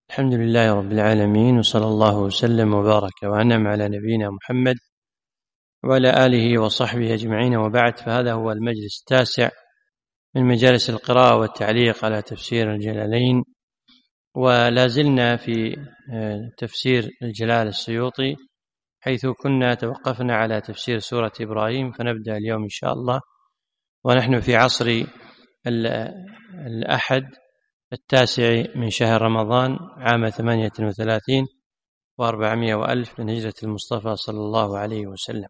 الحمد لله رب العالمين، وصلى الله وسلم وبارك وأنعم على نبينا محمد وعلى آله وصحبه أجمعين، وبعد. فهذا هو المجلس التاسع من مجالس القراءة والتعليق على تفسير الجلالين، ولا زلنا في تفسير الجلال السيوطي، حيث كنا توقفنا على تفسير سورة إبراهيم، فنبدأ اليوم إن شاء الله ونحن في عصر الأحد 9 من شهر رمضان عام 38 و400 وألف من هجرة المصطفى صلى الله عليه وسلم.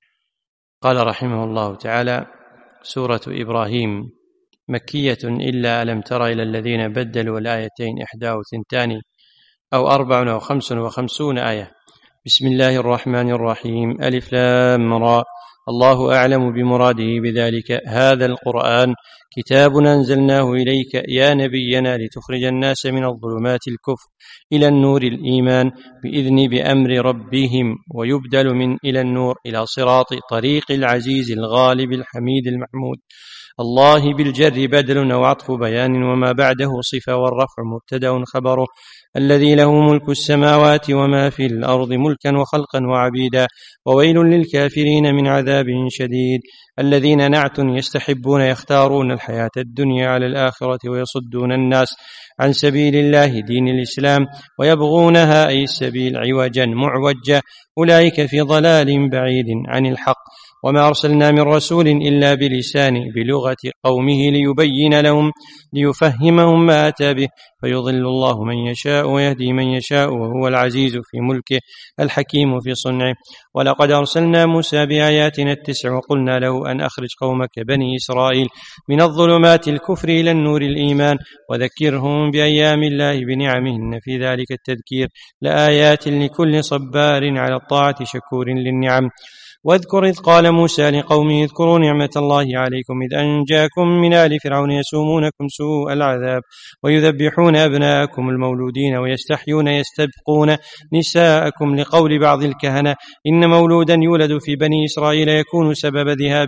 قال رحمه الله تعالى: سورة إبراهيم مكية إلا ألم تر إلى الذين بدلوا الآيتين 31 أو 4 أو 55 آية. بسم الله الرحمن الرحيم. ألف لام را، الله أعلم بمراده بذلك. هذا القرآن كتاب أنزلناه إليك يا نبينا لتخرج الناس من الظلمات الكفر إلى النور الإيمان بإذن بأمر ربهم، ويبدل من إلى النور إلى صراط طريق العزيز الغالب الحميد المحمود. الله بالجر بدل أو عطف بيان، وما بعده صفة، والرفع مبتدأ خبره. الذي له ملك السماوات وما في الأرض ملكا وخلقا وعبيدا، وويل للكافرين من عذاب شديد. الذين نعت يستحبون يختارون الحياة الدنيا على الآخرة، ويصدون الناس عن سبيل الله دين الإسلام، ويبغونها أي السبيل عوجا معوجا، أولئك في ضلال بعيد عن الحق. وما أرسلنا من رسول إلا بلغة قومه ليبين لهم ليفهمهم ما أتى به، فيضل الله من يشاء ويهدي من يشاء، وهو العزيز في ملكه الحكيم في صنعه. ولقد أرسلنا موسى بآياتنا 9 وقلنا له أن أخرج قومك بني إسرائيل من الظلمات الكفر إلى النور الإيمان، وذكرهم بأيام الله بنعمه، إن في ذلك التذكير لآيات لكل صبار على الطاعة شكور للنعم. واذكر إذ قال موسى لقومه اذكروا نعمة الله عليكم إذ أنجاكم من آل فرعون يسومونكم سوء العذاب ويذبحون أبناءكم المولودين ويستحيون يستبقون نساءكم، لقول بعض الكهنة إن مولودا يولد في بني إسرائيل يكون سبب ذهاب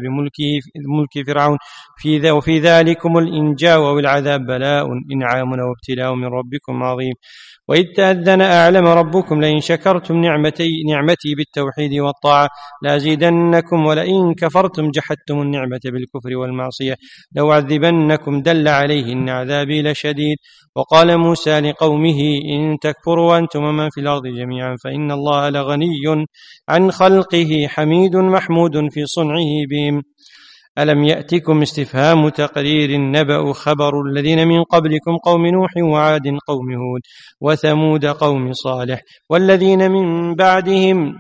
ملك فرعون، وفي ذلكم الإنجاء والعذاب بلاء إنعام وابتلاء من ربكم عظيم. وإذ تأذن أعلم ربكم لئن شكرتم نعمتي بالتوحيد والطاعة لأزيدنكم، ولئن كفرتم جحدتم النعمة بالكفر والمعصية لأعذبنكم، دل عليه إن عذابي لشديد. وقال موسى لقومه إن تكفروا أنتم ومن في الأرض جميعا فإن الله لغني عن خلقه حميد محمود في صنعه بهم. ألم يأتكم استفهام تقرير نبأ خبر الذين من قبلكم قوم نوح وعاد قوم هود وثمود قوم صالح والذين من بعدهم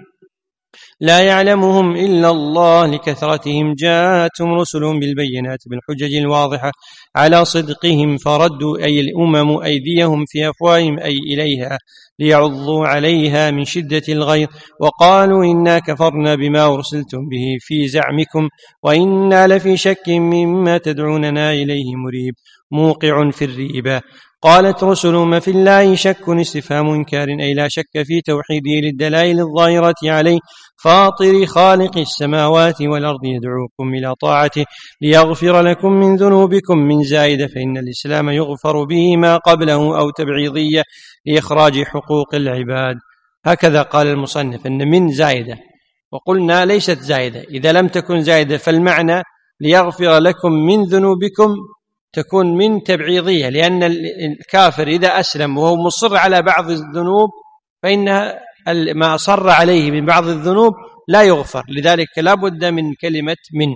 لا يعلمهم إلا الله لكثرتهم جاءتهم رسلهم بالبينات بالحجج الواضحة على صدقهم، فردوا أي الأمم أيديهم في أفواههم أي إليها ليعضوا عليها من شدة الغيظ، وقالوا إنا كفرنا بما أرسلتم به في زعمكم وإنا لفي شك مما تدعوننا إليه مريب موقع في الريبة. قالت رسلهم في الله شك استفهام إنكار أي لا شك في توحيده للدلائل الظاهرة عليه، فاطر خالق السماوات والأرض يدعوكم إلى طاعته ليغفر لكم من ذنوبكم من زائدة، فإن الإسلام يغفر به ما قبله، أو تبعيضية لإخراج حقوق العباد. هكذا قال المصنف أن من زائدة، وقلنا ليست زائدة. إذا لم تكن زائدة فالمعنى ليغفر لكم من ذنوبكم تكون من تبعيضية، لأن الكافر إذا أسلم وهو مصر على بعض الذنوب فإن ما أصر عليه من بعض الذنوب لا يغفر، لذلك لا بد من كلمة من.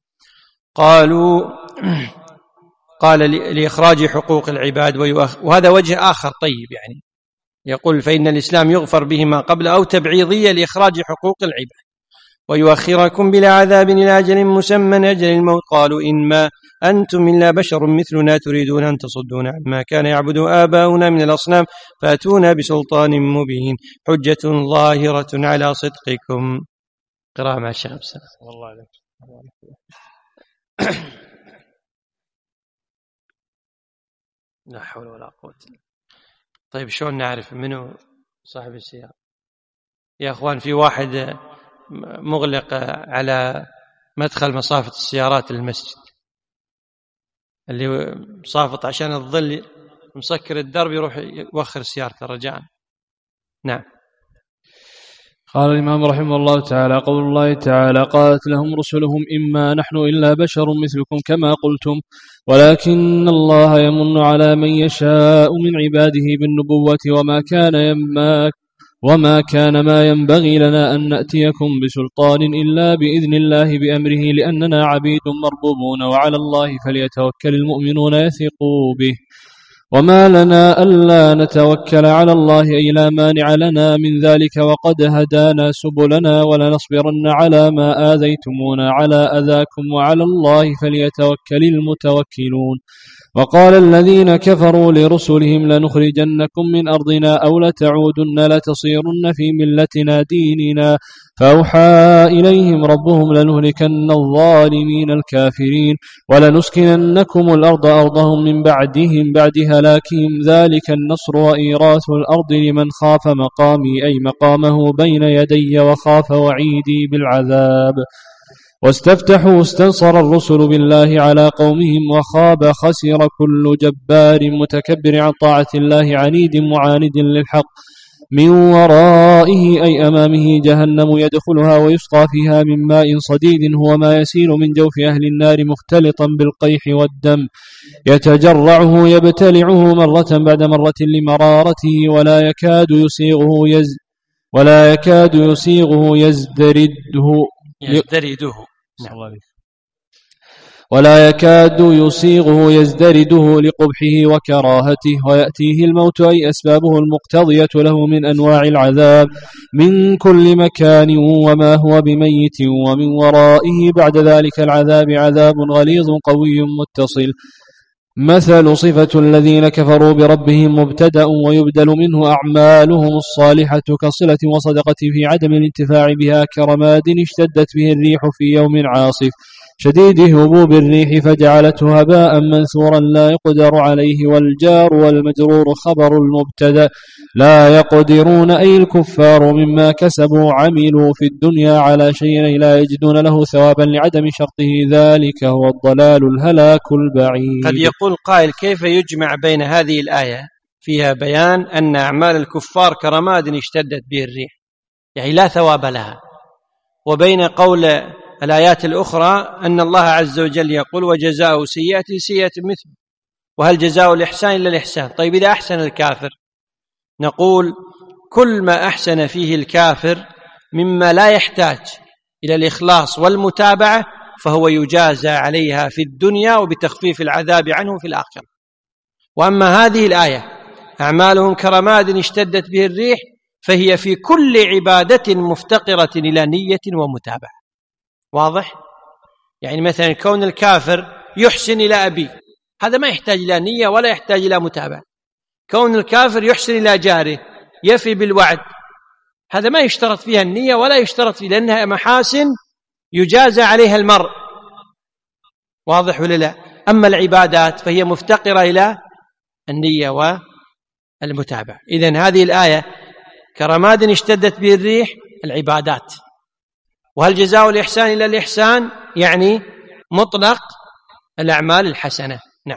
قال لإخراج حقوق العباد، وهذا وجه آخر طيب، يعني يقول فإن الإسلام يغفر به ما قبل، أو تبعيضية لإخراج حقوق العباد، ويؤخركم بلا عذاب إلى أجل مسمى أجل الموت. قالوا إنما أنتم إلا بشر مثلنا تريدون أن تصدون عما كان يعبد آباؤنا من الأصنام فأتونا بسلطان مبين حجة ظاهرة على صدقكم. قراءة مع الشيخ بسنة. والله عليك. لا حول ولا قوة. طيب شلون نعرف منه صاحب السيارة؟ يا أخوان، في واحد مغلق على مدخل مصافة السيارات للمسجد، اللي صافط عشان الظل مسكر الدرب يروح يوخر سيارته رجاء. نعم. قال الإمام رحمه الله تعالى: قول الله تعالى: قالت لهم رسلهم إما نحن إلا بشر مثلكم كما قلتم ولكن الله يمن على من يشاء من عباده بالنبوة وما كان ما ينبغي لنا أن نأتيكم بسلطان إلا بإذن الله بأمره لأننا عبيد مربوبون وعلى الله فليتوكل المؤمنون يثقوا به. وما لنا ألا نتوكل على الله أي لا مانع لنا من ذلك وقد هدانا سبلنا ولنصبرن على ما آذيتمونا على أذاكم وعلى الله فليتوكل المتوكلون. وقال الذين كفروا لرسلهم: لنخرجنكم من أرضنا أو لتعودن لتصيرن في ملتنا ديننا. فأوحى إليهم ربهم: لنهلكن الظالمين الكافرين ولنسكننكم الأرض أرضهم من بعد هلاكهم ذلك النصر وإيراث الأرض لمن خاف مقامي أي مقامه بين يدي وخاف وعيدي بالعذاب. واستفتحوا استنصر الرسل بالله على قومهم وخاب خسر كل جبار متكبر عن طاعة الله عنيد معاند للحق من ورائه أي أمامه جهنم يدخلها ويسقى فيها من ماء صديد هو ما يسيل من جوف أهل النار مختلطا بالقيح والدم يتجرعه يبتلعه مرة بعد مرة لمرارته ولا يكاد يسيغه يزدرده لقبحه وكراهته ويأتيه الموت أي أسبابه المقتضية له من أنواع العذاب من كل مكان وما هو بميت ومن ورائه بعد ذلك العذاب عذاب غليظ قوي متصل. مثل صفة الذين كفروا بربهم مبتدأ ويبدل منه أعمالهم الصالحة كصلة وصدقة في عدم الانتفاع بها كرماد اشتدت به الريح في يوم عاصف شديد هبوب الريح فجعلته هباء منثورا لا يقدر عليه. والجار والمجرور خبر المبتدأ لا يقدرون أي الكفار مما كسبوا عملوا في الدنيا على شيء لا يجدون له ثوابا لعدم شرطه ذلك هو الضلال الهلاك البعيد. قد يقول قائل: كيف يجمع بين هذه الآية فيها بيان أن أعمال الكفار كرماد اشتدت به الريح يعني لا ثواب لها، وبين قول الآيات الأخرى أن الله عز وجل يقول: وجزاء سيئة سيئة مثل، وهل جزاء الإحسان إلا الإحسان؟ طيب إذا أحسن الكافر نقول: كل ما أحسن فيه الكافر مما لا يحتاج إلى الإخلاص والمتابعة فهو يجازى عليها في الدنيا وبتخفيف العذاب عنه في الآخرة. وأما هذه الآية أعمالهم كرماد اشتدت به الريح فهي في كل عبادة مفتقرة إلى نية ومتابعة. واضح؟ يعني مثلا كون الكافر يحسن إلى أبيه هذا ما يحتاج إلى نية ولا يحتاج إلى متابعة. كون الكافر يحسن إلى جاره يفي بالوعد هذا ما يشترط فيها النية ولا يشترط فيها، لأنها محاسن يجازى عليها المرء. واضح ولا لا؟ أما العبادات فهي مفتقرة إلى النية والمتابعة. إذن هذه الآية كرماد اشتدت به الريح العبادات، وهل جزاء الإحسان إلا الإحسان يعني مطلق الأعمال الحسنة. نعم.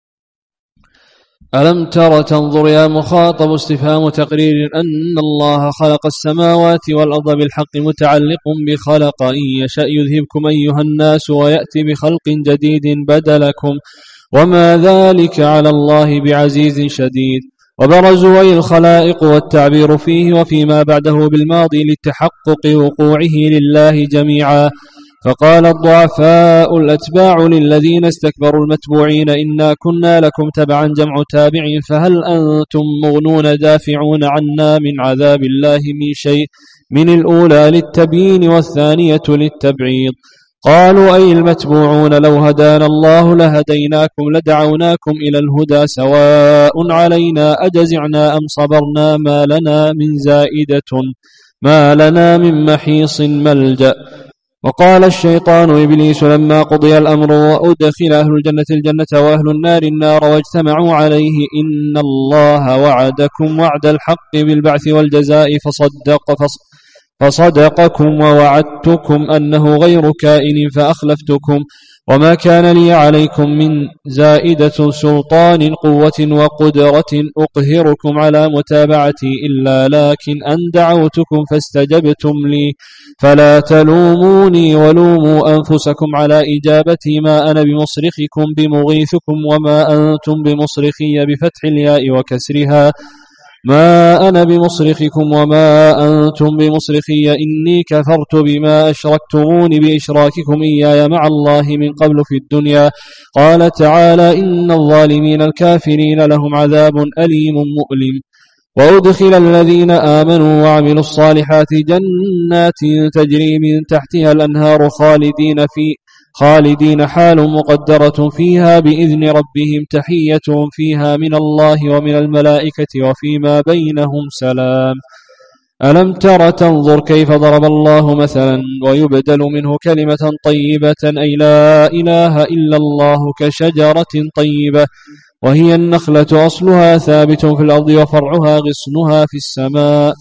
ألم تر تنظر يا مخاطب استفهام تقرير أن الله خلق السماوات والأرض بالحق متعلق بخلق إن يشأ يذهبكم أيها الناس ويأتي بخلق جديد بدلكم وما ذلك على الله بعزيز شديد. وبرزوا أي الخلائق والتعبير فيه وفيما بعده بالماضي لتحقق وقوعه لله جميعا. فقال الضعفاء الأتباع للذين استكبروا المتبوعين إنا كنا لكم تبعا جمع تابع فهل أنتم مغنون دافعون عنا من عذاب الله من شيء من الأولى للتبيين والثانية للتبعيض. قالوا أي المتبوعون لو هدانا الله لهديناكم لدعوناكم إلى الهدى سواء علينا أجزعنا أم صبرنا ما لنا من محيص ملجأ. وقال الشيطان إبليس لما قضي الأمر وأدخل أهل الجنة الجنة وأهل النار النار واجتمعوا عليه إن الله وعدكم وعد الحق بالبعث والجزاء فصدقكم ووعدتكم أنه غير كائن فأخلفتكم وما كان لي عليكم من زائدة سلطان قوة وقدرة أقهركم على متابعتي إلا لكن أن دعوتكم فاستجبتم لي فلا تلوموني ولوموا أنفسكم على إجابتي ما أنا بمصرخكم بمغيثكم وما أنتم بمصرخي بفتح الياء وكسرها ما أنا بمصرخكم وما أنتم بمصرخي إني كفرت بما أشركتمون بإشراككم إياي مع الله من قبل في الدنيا. قال تعالى إن الظالمين الكافرين لهم عذاب أليم مؤلم. وأدخل الذين آمنوا وعملوا الصالحات جنات تجري من تحتها الأنهار خالدين حال مقدرة فيها بإذن ربهم تحيتهم فيها من الله ومن الملائكة وفيما بينهم سلام. ألم تر تنظر كيف ضرب الله مثلا ويبدل منه كلمة طيبة أي لا إله إلا الله كشجرة طيبة وهي النخلة أصلها ثابت في الأرض وفرعها غصنها في السماء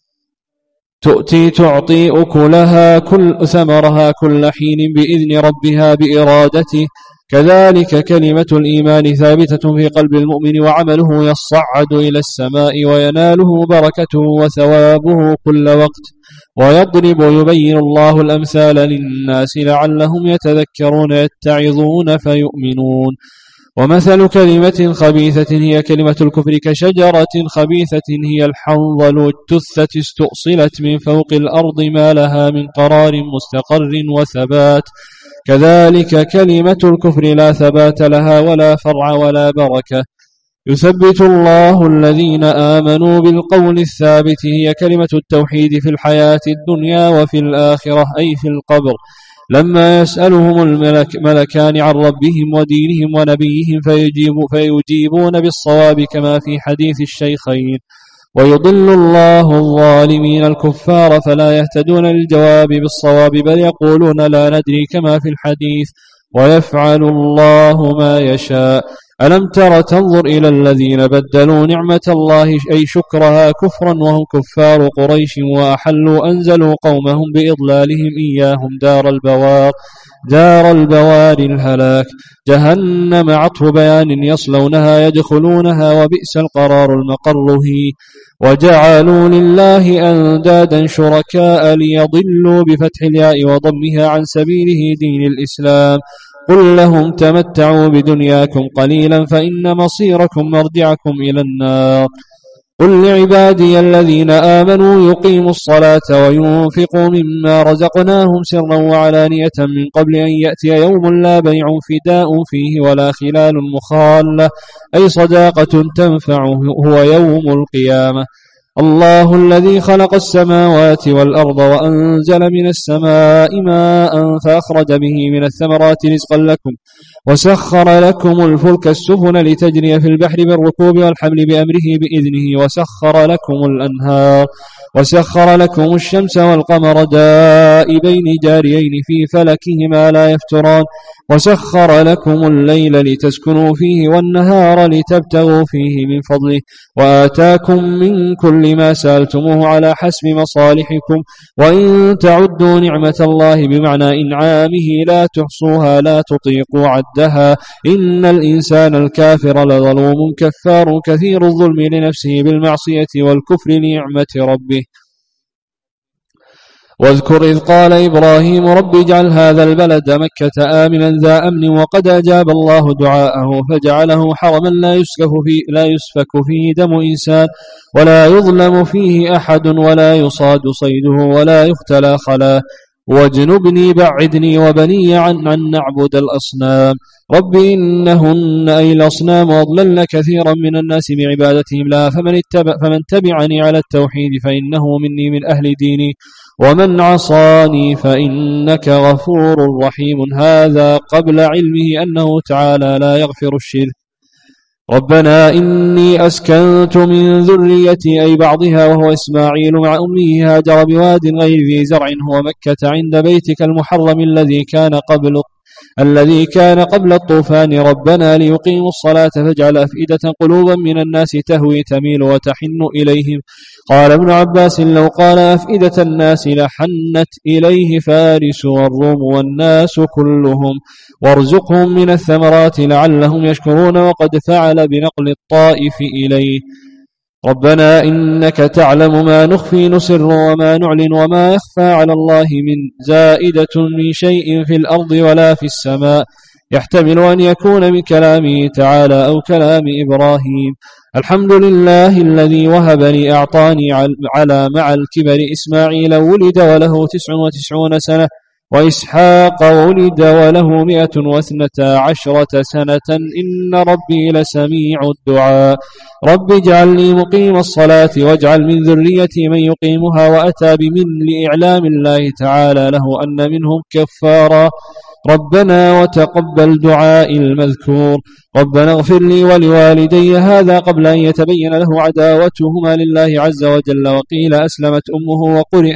تؤتي تعطي أكلها ثمرها كل حين بإذن ربها بإرادته. كذلك كلمة الإيمان ثابتة في قلب المؤمن وعمله يصعد إلى السماء ويناله بركته وثوابه كل وقت. ويضرب يبين الله الأمثال للناس لعلهم يتذكرون يتعظون فيؤمنون. ومثل كلمة خبيثة هي كلمة الكفر كشجرة خبيثة هي الحنظل التثة استؤصلت من فوق الأرض ما لها من قرار مستقر وثبات. كذلك كلمة الكفر لا ثبات لها ولا فرع ولا بركة. يثبت الله الذين آمنوا بالقول الثابت هي كلمة التوحيد في الحياة الدنيا وفي الآخرة أي في القبر لما يسألهم الملكان عن ربهم ودينهم ونبيهم فيجيبون بالصواب كما في حديث الشيخين. ويضل الله الظالمين الكفار فلا يهتدون للجواب بالصواب بل يقولون لا ندري كما في الحديث ويفعل الله ما يشاء. ألم تر تنظر إلى الذين بدلوا نعمة الله أي شكرها كفرا وهم كفار قريش وأحلوا أنزلوا قومهم بإضلالهم إياهم دار البوار الهلاك جهنم عطف بيان يصلونها يدخلونها وبئس القرار المقر هي. وجعلوا لله أندادا شركاء ليضلوا بفتح الياء وضمها عن سبيله دين الإسلام. قل لهم تمتعوا بدنياكم قليلا فإن مصيركم مرجعكم إلى النار. قل لعبادي الذين آمنوا يقيموا الصلاة وينفقوا مما رزقناهم سرا وعلانية من قبل أن يأتي يوم لا بيع فداء فيه ولا خلال مخالة أي صداقة تنفع هو يوم القيامة. الله الذي خلق السماوات والأرض وأنزل من السماء ماء فأخرج به من الثمرات رزقا لكم وسخر لكم الفلك السفن لتجري في البحر بالركوب والحمل بأمره بإذنه وسخر لكم الأنهار وسخر لكم الشمس والقمر دائبين جاريين في فلكهما لا يفتران وسخر لكم الليل لتسكنوا فيه والنهار لتبتغوا فيه من فضله وآتاكم من كل ما سألتموه على حسب مصالحكم وإن تعدوا نعمة الله بمعنى إنعامه لا تحصوها لا تطيقوا عدها إن الإنسان الكافر لظلوم كفار كثير الظلم لنفسه بالمعصية والكفر لنعمة ربه. واذكر إذ قال إبراهيم رب اجعل هذا البلد مكة آمنا ذا أمن وقد أجاب الله دعاءه فجعله حرما لا يسفك فيه دم إنسان ولا يظلم فيه أحد ولا يصاد صيده ولا يختلى خلاه واجنبني بعدني وبني عن نعبد الأصنام. رب إنهن أي الأصنام أضللن كثيرا من الناس بعبادتهم لا فمن تبعني على التوحيد فإنه مني من أهل ديني ومن عصاني فإنك غفور رحيم. هذا قبل علمه أنه تعالى لا يغفر الشرك. ربنا إني أسكنت من ذريتي أي بعضها وهو إسماعيل مع أمه هاجر بواد غير ذي زرع هو مكة عند بيتك المحرم الذي الذي كان قبل الطوفان ربنا ليقيموا الصلاة فاجعل أفئدة قلوبا من الناس تهوي تميل وتحن إليهم. قال ابن عباس لو قال أفئدة الناس لحنت إليه فارس والروم والناس كلهم وارزقهم من الثمرات لعلهم يشكرون، وقد فعل بنقل الطائف إليه. ربنا إنك تعلم ما نخفي نسر وما نعلن وما يخفى على الله من زائدة من شيء في الأرض ولا في السماء، يحتمل أن يكون من كلامه تعالى أو كلام إبراهيم. الحمد لله الذي وهبني أعطاني على مع الكبر إسماعيل ولد وله 99 سنة، وإسحاق ولد وله 112 سنة، إن ربي لسميع الدعاء. رب اجعلني مقيم الصلاة واجعل من ذريتي من يقيمها، وأتى بمن لإعلام الله تعالى له أن منهم كفارا. ربنا وتقبل دعاء المذكور. ربنا اغفر لي ولوالدي، هذا قبل أن يتبين له عداوتهما لله عز وجل. وقيل أسلمت أمه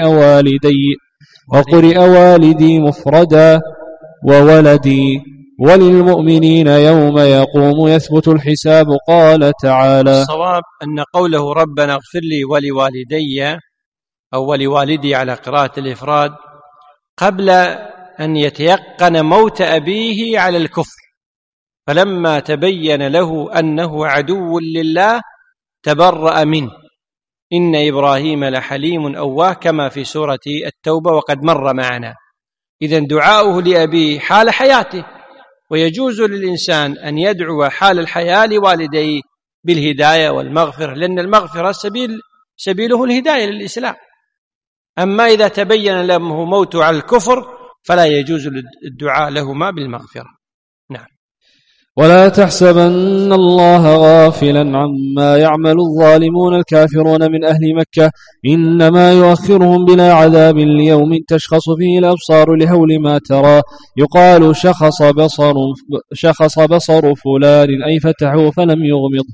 وقرئ والدي مفردا وولدي. وللمؤمنين يوم يقوم يثبت الحساب. قال تعالى: الصواب أن قوله ربنا اغفر لي ولوالدي أو ولوالدي على قراءة الإفراد قبل أن يتيقن موت أبيه على الكفر، فلما تبين له أنه عدو لله تبرأ منه. إن إبراهيم لحليم أواه كما في سورة التوبة وقد مر معنا. إذن دعاؤه لأبيه حال حياته، ويجوز للإنسان أن يدعو حال الحياة لوالديه بالهداية والمغفرة، لأن المغفرة سبيله الهداية للإسلام. أما إذا تبين له موته على الكفر فلا يجوز الدعاء لهما بالمغفرة. نعم. ولا تحسبن الله غافلا عما يعمل الظالمون الكافرون من أهل مكة، إنما يؤخرهم بلا عذاب ليوم تشخص فيه الأبصار لهول ما ترى. يقال شخص بصر فلان أي فتحوا فلم يغمض.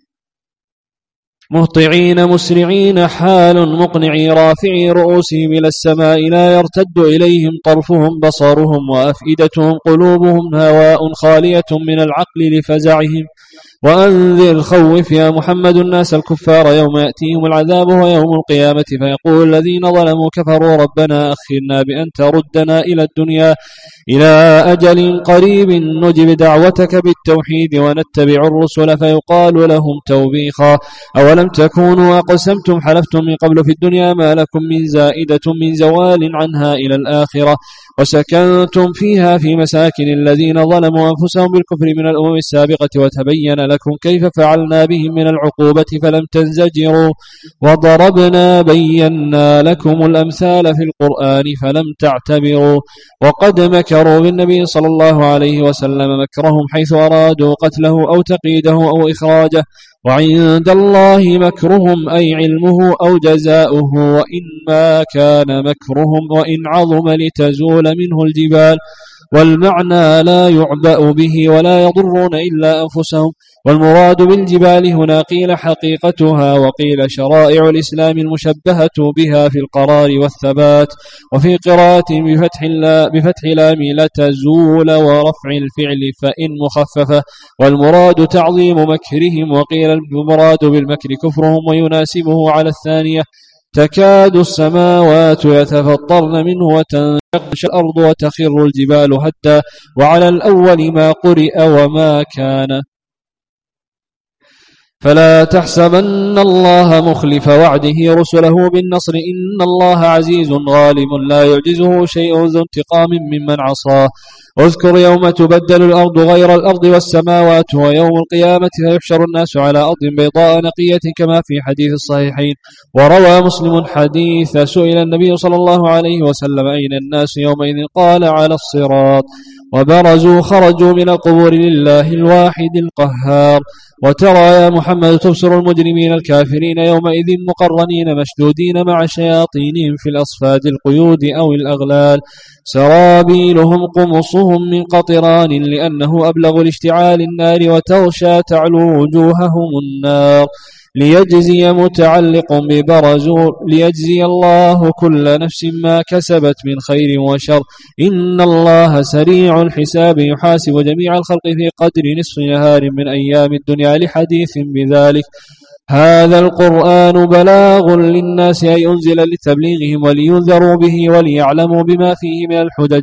مهطعين مسرعين حال مقنعي رافعي رؤوسهم إلى السماء لا يرتد إليهم طرفهم بصرهم وأفئدتهم قلوبهم هواء خالية من العقل لفزعهم. وأنذر خوف يا محمد الناس الكفار يوم يأتيهم العذاب ويوم القيامة فيقول الذين ظلموا كفروا ربنا أخرنا بأن تردنا إلى الدنيا إلى أجل قريب نجب دعوتك بالتوحيد ونتبع الرسل فيقال لهم توبيخا أولم تكونوا أقسمتم حلفتم من قبل في الدنيا ما لكم من زائدة من زوال عنها إلى الآخرة وسكنتم فيها في مساكن الذين ظلموا أنفسهم بالكفر من الأمم السابقة وتبين لكم كيف فعلنا بهم من العقوبة فلم تنزجروا وضربنا بينا لكم الأمثال في القرآن فلم تعتبروا. وقد مكروا بالنبي صلى الله عليه وسلم مكرهم حيث أرادوا قتله أو تقييده أو إخراجه وعند الله مكرهم أي علمه أو جزاؤه وإنما كان مكرهم وإن عظم لتزول منه الجبال. والمعنى لا يعبأ به ولا يضرون إلا أنفسهم. والمراد بالجبال هنا قيل حقيقتها وقيل شرائع الإسلام المشبهة بها في القرار والثبات. وفي قراءة بفتح لام لتزول ورفع الفعل فإن مخففة. والمراد تعظيم مكرهم. وقيل المراد بالمكر كفرهم ويناسبه على الثانية تكاد السماوات يتفطرن منه وتنشق الأرض وتخر الجبال هدا. وعلى الأول ما قرئ وما كان. فلا تحسبن الله مخلف وعده رسله بالنصر إن الله عزيز غالب لا يعجزه شيء ذو انتقام ممن عصاه. اذكر يوم تبدل الأرض غير الأرض والسماوات ويوم القيامة فيحشر الناس على أرض بيضاء نقية كما في حديث الصحيحين. وروى مسلم حديث سئل النبي صلى الله عليه وسلم أين الناس يومئذ قال على الصراط وبرزوا خرجوا من القبور لله الواحد القهار. وترى يا محمد تبصر المجرمين الكافرين يومئذ مقرنين مشدودين مع شياطينهم في الأصفاد القيود أو الأغلال سرابيلهم قمصهم من قطران لأنه أبلغ لاشتعال النار وتغشى تعلو وجوههم النار. ليجزي متعلق ببرزوا ليجزي الله كل نفس ما كسبت من خير وشر إن الله سريع الحساب يحاسب جميع الخلق في قدر نصف نهار من أيام الدنيا لحديث بذلك. هذا القرآن بلاغ للناس أي أنزل لتبليغهم ولينذروا به وليعلموا بما فيه من الحجج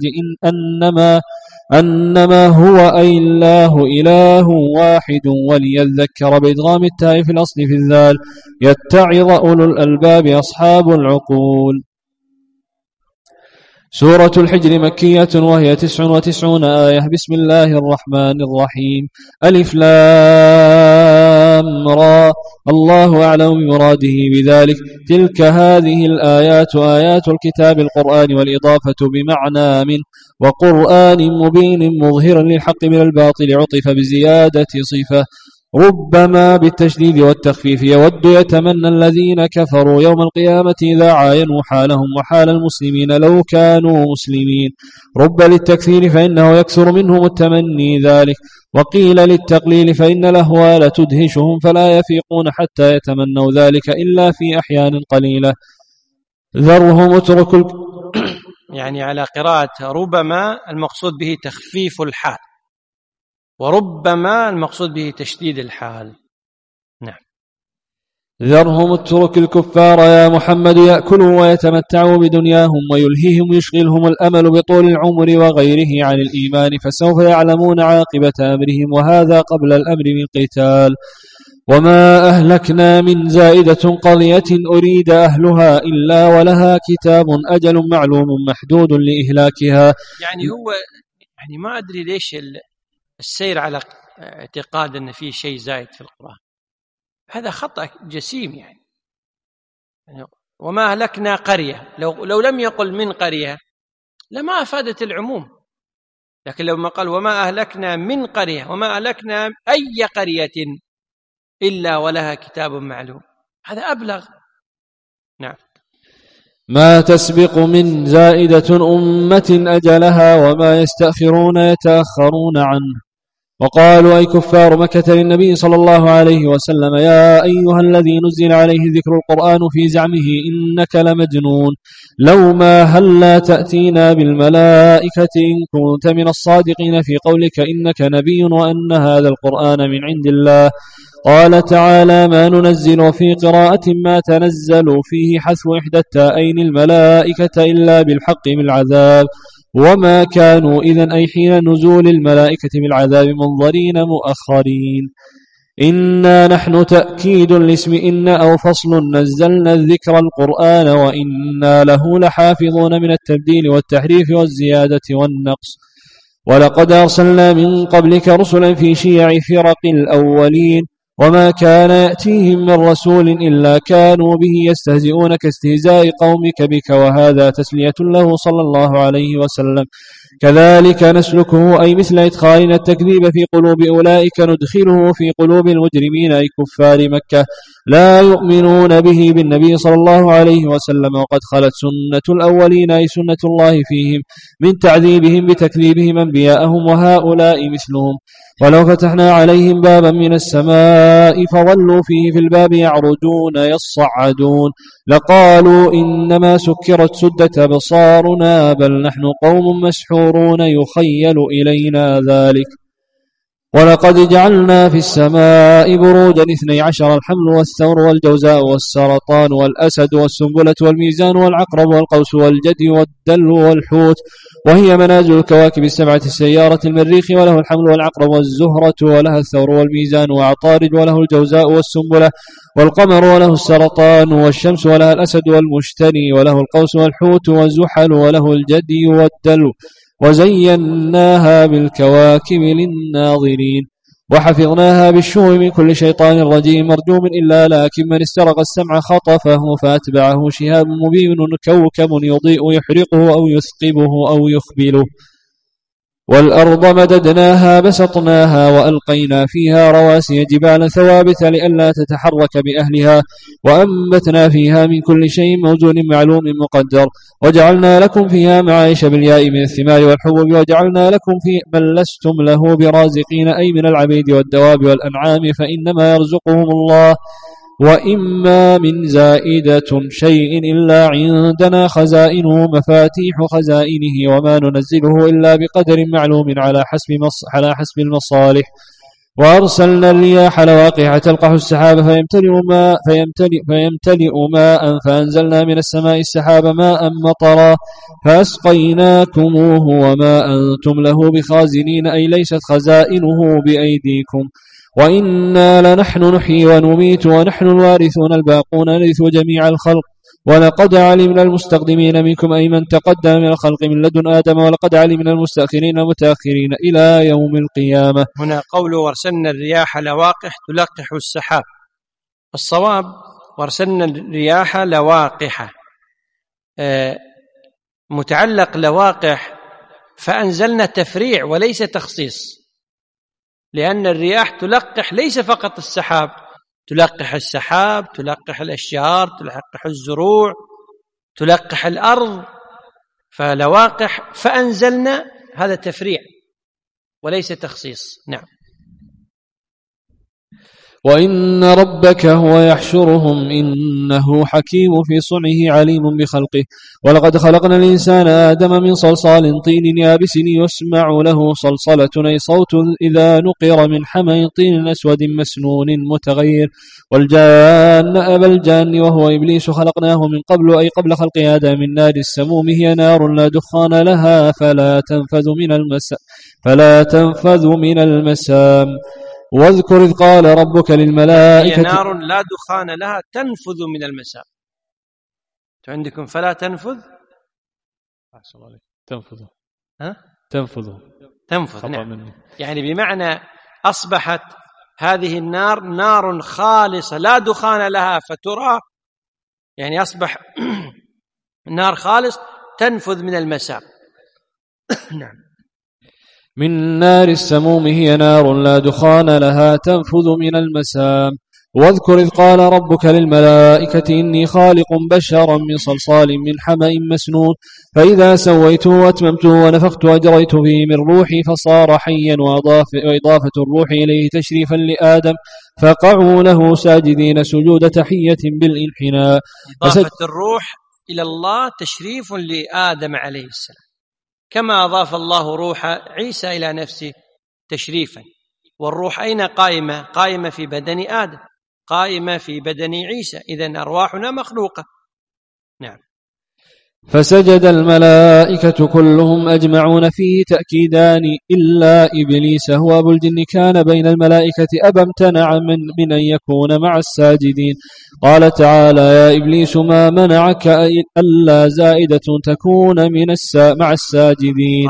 أنما هو أي الله إله واحد وليذكر بإدغام التاء في الأصل في الذال يتعظ أولو الألباب أصحاب العقول. سورة الحجر مكية وهي 99 آية. بسم الله الرحمن الرحيم. ألف لام را الله أعلم بمراده بذلك. تلك هذه الآيات آيات الكتاب القرآن والإضافة بمعنى من وقرآن مبين مظهر للحق من الباطل عطف بزيادة صفة ربما بالتشديد والتخفيف يود يتمنى الذين كفروا يوم القيامة إذا عاينوا حالهم وحال المسلمين لو كانوا مسلمين. رب للتكثير فإنه يكثر منهم التمني ذلك وقيل للتقليل فإن الأهوال تدهشهم فلا يفيقون حتى يتمنوا ذلك إلا في أحيان قليلة. ذرهم اتركوا يعني على قراءة ربما المقصود به تخفيف الحال وربما المقصود به تشديد الحال. نعم. ذرهم اترك الكفار يا محمد يأكلوا ويتمتعوا بدنياهم ويلهيهم يشغلهم الأمل بطول العمر وغيره عن الإيمان فسوف يعلمون عاقبة أمرهم وهذا قبل الأمر من قتال. وما أهلكنا من زائدة قرية أريد أهلها إلا ولها كتاب أجل معلوم محدود لإهلاكها. يعني هو يعني ما أدري ليش السير على اعتقاد أن فيه شيء زائد في القرآن، هذا خطأ جسيم. يعني وما أهلكنا قرية، لو لم يقل من قرية لما أفادت العموم، لكن لو ما قال وما أهلكنا من قرية وما أهلكنا أي قرية إلا ولها كتاب معلوم، هذا أبلغ. نعم. ما تسبق من زائدة أمة أجلها وما يستأخرون يتأخرون عنه. وقالوا أي كفار مكة للنبي صلى الله عليه وسلم يا أيها الذي نزل عليه ذكر القرآن في زعمه إنك لمجنون لو ما هلا تأتينا بالملائكة إن كنت من الصادقين في قولك إنك نبي وأن هذا القرآن من عند الله. قال تعالى ما ننزل في قراءة ما تنزل فيه حذف إحدى التائين الملائكة إلا بالحق من العذاب وما كانوا إذن أي حين نزول الملائكة بالعذاب منظرين مؤخرين. إنا نحن تأكيد لاسم إن أو فصل نزلنا الذكر القرآن وإنا له لحافظون من التبديل والتحريف والزيادة والنقص. ولقد أرسلنا من قبلك رسلا في شيع فرق الأولين وما كان يأتيهم من رسول إلا كانوا به يستهزئون كاستهزاء قومك بك وهذا تسلية له صلى الله عليه وسلم. كذلك نسلكه أي مثل إدخالنا التكذيب في قلوب أولئك ندخله في قلوب المجرمين أي كفار مكة لا يؤمنون به بالنبي صلى الله عليه وسلم. وقد خلت سنة الأولين أي سنة الله فيهم من تعذيبهم بتكذيبهم أنبياءهم وهؤلاء مثلهم. ولو فتحنا عليهم بابا من السماء فظلوا فيه في الباب يعرجون يصعدون لقالوا إنما سكرت سدت أبصارنا بل نحن قوم مسحورون يخيل إلينا ذلك. ولقد جعلنا في السماء بروجا 12 الحمل والثور والجوزاء والسرطان والأسد والسنبلة والميزان والعقرب والقوس والجدي والدل والحوت وهي منازل الكواكب السبعة السيارة المريخ وله الحمل والعقرب والزهرة ولها الثور والميزان وعطارد وله الجوزاء والسنبلة والقمر وله السرطان والشمس ولها الأسد والمشتري وله القوس والحوت والزحل وله الجدي والدلو وزيناها بالكواكب للناظرين وحفظناها بالشهر من كل شيطان رجيم مرجوم إلا لكن من استرق السمع خطفه فأتبعه شهاب مبين كوكب يضيء يحرقه أو يثقبه أو يخبله. والأرض مددناها بسطناها وألقينا فيها رواسي جبالا ثوابت لئلا تتحرك بأهلها وأنبتنا فيها من كل شيء موزون معلوم مقدر وجعلنا لكم فيها معايش بالياء من الثمار والحبوب وجعلنا لكم في من لستم له برازقين أي من العبيد والدواب والأنعام فإنما يرزقهم الله وإما من زائدة شيء إلا عندنا خزائنه مفاتيح خزائنه وما ننزله إلا بقدر معلوم على حسب المصالح. وأرسلنا الرياح لواقح تلقح السحاب فيمتلئ ماء فأنزلنا من السماء السحاب ماء مطرا فأسقيناكموه وما أنتم له بخازنين أي ليست خزائنه بأيديكم وإنا لنحن نحيي ونميت ونحن الوارثون الباقون نرث جميع الخلق ولقد علمنا المستقدمين منكم أي من تقدم من الخلق من لدن آدم ولقد علمنا المستأخرين المتأخرين إلى يوم القيامة. هنا قوله وارسلنا الرياح لواقح تلقح السحاب، الصواب وارسلنا الرياح لواقح، متعلق لواقح فأنزلنا تفريع وليس تخصيص، لأن الرياح تلقح ليس فقط السحاب، تلقح السحاب، تلقح الأشجار، تلقح الزروع، تلقح الأرض، فلواقح فأنزلنا هذا تفريع وليس تخصيص. نعم. وإن ربك هو يحشرهم إنه حكيم في صنعه عليم بخلقه ولقد خلقنا الإنسان آدم من صلصال طين يابس يسمع له صلصلة أي صوت إذا نقر من حمأ طين أسود مسنون متغير والجان أبا الجان وهو إبليس خلقناه من قبل أي قبل خلق آدم من نار السموم هي نار لا دخان لها فلا تنفذ من المسام. واذكر إذ قال ربك للملائكة هي نار لا دخان لها تنفذ من المسام. عندكم فلا تنفذ تنفذ نعم. يعني بمعنى أصبحت هذه النار نار خالصة لا دخان لها فترى، يعني أصبح نار خالص تنفذ من المسام. نعم. من نار السموم هي نار لا دخان لها تنفذ من المسام. واذكر إذ قال ربك للملائكة إني خالق بشرا من صلصال من حمأ مسنون فإذا سويته وأتممته ونفخت وأجريت فيه من روحي فصار حيا وإضافة الروح إليه تشريفا لآدم فقعوا له ساجدين سجود تحية بالانحناء. إضافة الروح إلى الله تشريف لآدم عليه السلام، كما أضاف الله روح عيسى إلى نفسه تشريفا. والروح أين قائمة في بدن آدم، قائمة في بدن عيسى، إذن أرواحنا مخلوقة. نعم. فسجد الملائكة كلهم أجمعون فيه تأكيدان إلا إبليس هو أبو الجن كان بين الملائكة أبى امتنع من أن يكون مع الساجدين. قال تعالى يا إبليس ما منعك ألا زائدة تكون مع الساجدين.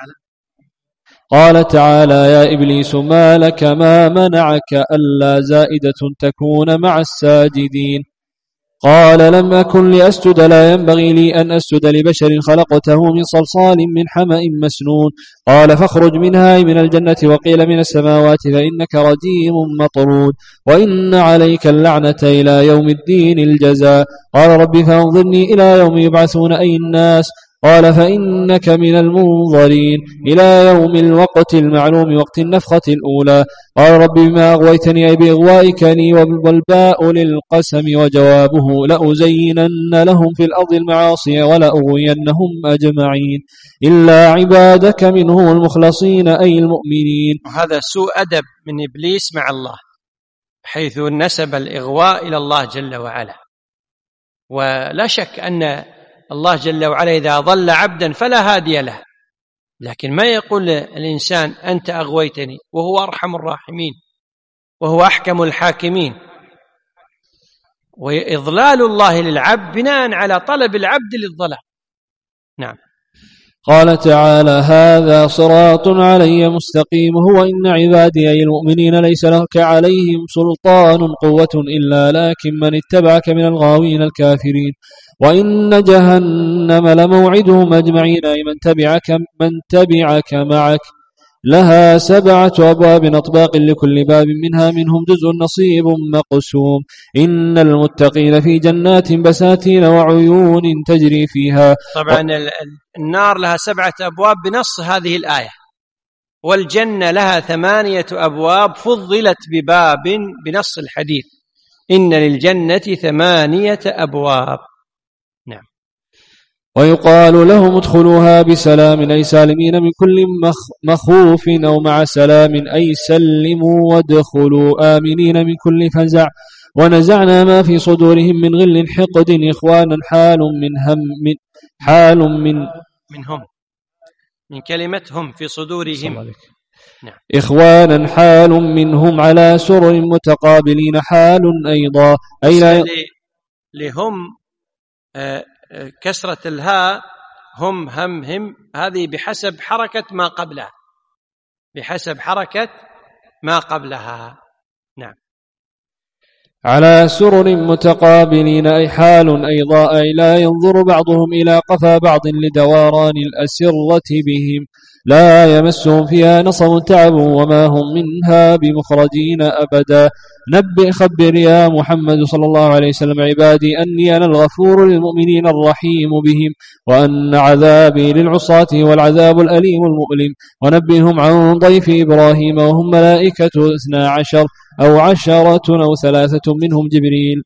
قال تعالى يا إبليس ما لك ما منعك ألا زائدة تكون مع الساجدين. قال لم أكن لأسجد لا ينبغي لي أن أسجد لبشر خلقته من صلصال من حمأ مسنون. قال فاخرج منها من الجنة وقيل من السماوات فإنك رجيم مطرود وإن عليك اللعنة إلى يوم الدين الجزاء. قال رب فانظرني إلى يوم يبعثون أي الناس. قال فإنك من المنظرين إلى يوم الوقت المعلوم وقت النفخة الأولى. قال رب بما أغويتني أي بإغوائكني والباء للقسم وجوابه لأزينن لهم في الأرض المعاصي ولأغوينهم أجمعين إلا عبادك منهم المخلصين أي المؤمنين. وهذا سوء أدب من إبليس مع الله، حيث نسب الإغواء إلى الله جل وعلا. ولا شك أن الله جل وعلا إذا ضل عبدا فلا هادي له، لكن ما يقول الإنسان أنت أغويتني وهو أرحم الراحمين وهو أحكم الحاكمين. وإضلال الله للعبد بناء على طلب العبد للضلال. نعم. قال تعالى هذا صراط علي مستقيم هو إن عبادي أي المؤمنين ليس لك عليهم سلطان قوة إلا لكن من اتبعك من الغاوين الكافرين. وإن جهنم لموعدهم أجمعين أي من تبعك معك لها 7 أبواب أطباق لكل باب منهم جزء نصيب مقسوم. إن المتقين في جنات بساتين وعيون تجري فيها. طبعا النار لها 7 أبواب بنص هذه الآية، والجنة لها 8 أبواب فضلت بباب بنص الحديث. إن للجنة 8 أبواب. نعم. ويقال لهم ادخلوها بسلام أي سالمين من كل مخوف، أو مع سلام أي سلموا وادخلوا آمنين من كل فزع. ونزعنا ما في صدورهم من غل حقد إخوانا منهم من كلمة هم في صدورهم. نعم. إخوانا حال منهم على سرر متقابلين حال أيضا أي لهم كسرة الهاء هم هذه بحسب حركة ما قبلها. نعم. على سرر متقابلين أي حال أيضا أي لا ينظر بعضهم إلى قفا بعض لدوران الأسرة بهم، لا يمسهم فيها نصب تعب وما هم منها بمخرجين أبدا. نبئ خبر يا محمد صلى الله عليه وسلم عبادي أني أنا الغفور للمؤمنين الرحيم بهم، وأن عذابي للعصاة والعذاب الأليم المؤلم. ونبئهم عن ضيف إبراهيم وهم ملائكة 12 أو 10 أو 3 منهم جبريل،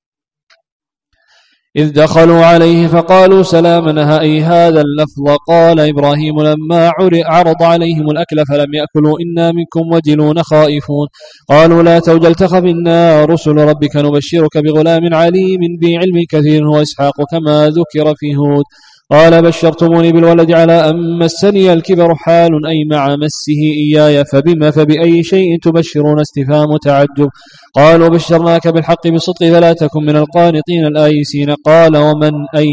إذ دخلوا عليه فقالوا سلاما أي هذا اللفظ. قال إبراهيم لما عرض عليهم الأكل فلم يأكلوا إنا منكم وجلون خائفون. قالوا لا توجل تخف إنا رسل ربك نبشرك بغلام عليم بعلم كثير هو إسحاق كما ذكر في هود. قال بشرتموني بالولد على أن مسني الكبر حال أي مع مسه إياي فبما فبأي شيء تبشرون استفهام تعجب. قالوا بشرناك بالحق بصدق فلا تكن من القانطين الآيسين. قال ومن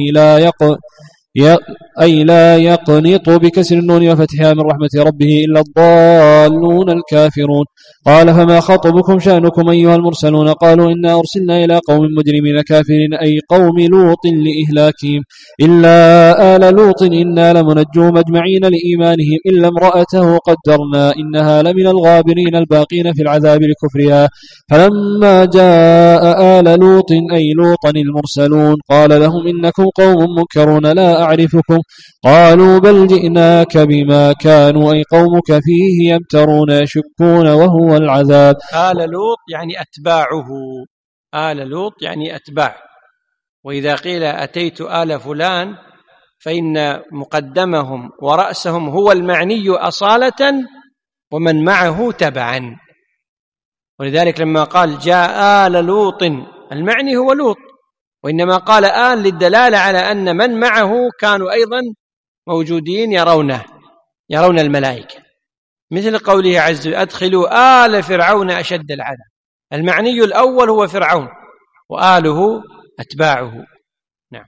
أي لا يقنط بكسر النون وفتحها من رحمة ربه إلا الضالون الكافرون. قال فما خطبكم شأنكم أيها المرسلون؟ قالوا إنا أرسلنا إلى قوم مجرمين كافرين أي قوم لوط لإهلاكهم، إلا آل لوط إنا لمنجوهم أجمعين لإيمانهم إلا امرأته قدرنا إنها لمن الغابرين الباقين في العذاب لكفرها. فلما جاء آل لوط أي لوطا المرسلون قال لهم إنكم قوم منكرون لا أعرفكم. قالوا بل جئناك بما كانوا أي قومك فيه يمترون يشكون وهو العذاب. آل لوط يعني أتباعه، آل لوط يعني أتباع. وإذا قيل أتيت آل فلان فإن مقدمهم ورأسهم هو المعني أصالة ومن معه تبعا. ولذلك لما قال جاء آل لوط المعني هو لوط، وإنما قال آل للدلالة على أن من معه كانوا أيضا موجودين يرون الملائكة، مثل قوله عز وجل أدخلوا آل فرعون أشد العذاب. المعني الأول هو فرعون وآله أتباعه. نعم.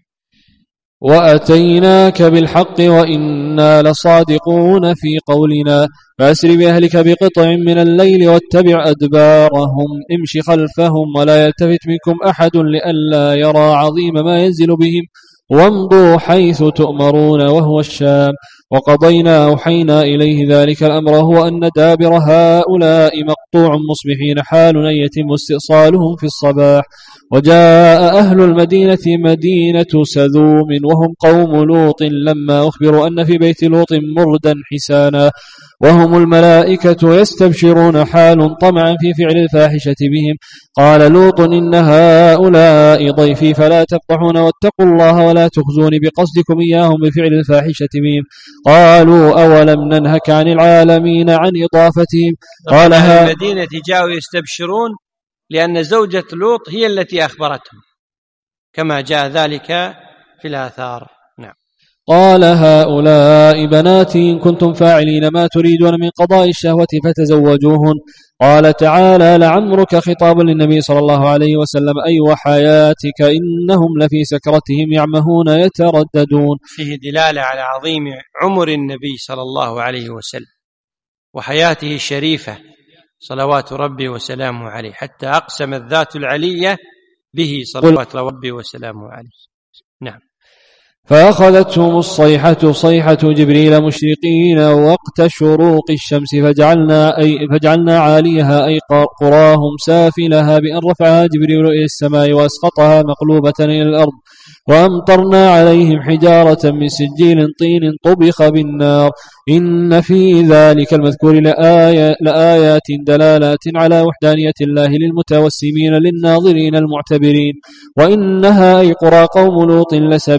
وأتيناك بالحق وإنا لصادقون في قولنا فأسر بأهلك بقطع من الليل واتبع أدبارهم امش خلفهم ولا يلتفت منكم أحد لئلا يرى عظيم ما ينزل بهم وامضوا حيث تؤمرون وهو الشام. وقضينا أوحينا إليه ذلك الأمر هو أن دابر هؤلاء مقطوع مصبحين حال أن يتم استئصالهم في الصباح. وجاء أهل المدينة مدينة سذوم وهم قوم لوط لما أخبروا أن في بيت لوط مردا حسانا وهم الملائكة يستبشرون حال طمعا في فعل الفاحشة بهم. قال لوط إن هؤلاء ضيفي فلا تفضحون واتقوا الله ولا تخزوني بقصدكم إياهم بفعل الفاحشة بهم. قالوا أولم ننهك عن العالمين عن إضافتهم. قال أهل المدينة جاءوا يستبشرون لأن زوجة لوط هي التي أخبرتهم كما جاء ذلك في الآثار. نعم. قال هؤلاء بناتي إن كنتم فاعلين ما تريدون من قضاء الشهوة فتزوجوهن. قال تعالى لعمرك خطابا للنبي صلى الله عليه وسلم أي وحياتك إنهم لفي سكرتهم يعمهون يترددون. فيه دلالة على عظيم عمر النبي صلى الله عليه وسلم وحياته الشريفة صلوات ربي وسلامه عليه، حتى أقسم الذات العلية به صلوات ربي وسلامه عليه. نعم. فأخذتهم الصيحة صيحة جبريل مشرقين وقت شروق الشمس فجعلنا عاليها أي قراهم سافلها بأن رفعها جبريل إلى السماء وأسقطها مقلوبة إلى الأرض وأمطرنا عليهم حجارة من سجيل طين طبخ بالنار إن في ذلك المذكور لآيات دلالات على وحدانية الله للمتوسمين للناظرين المعتبرين. وإنها أي قرى قوم لوط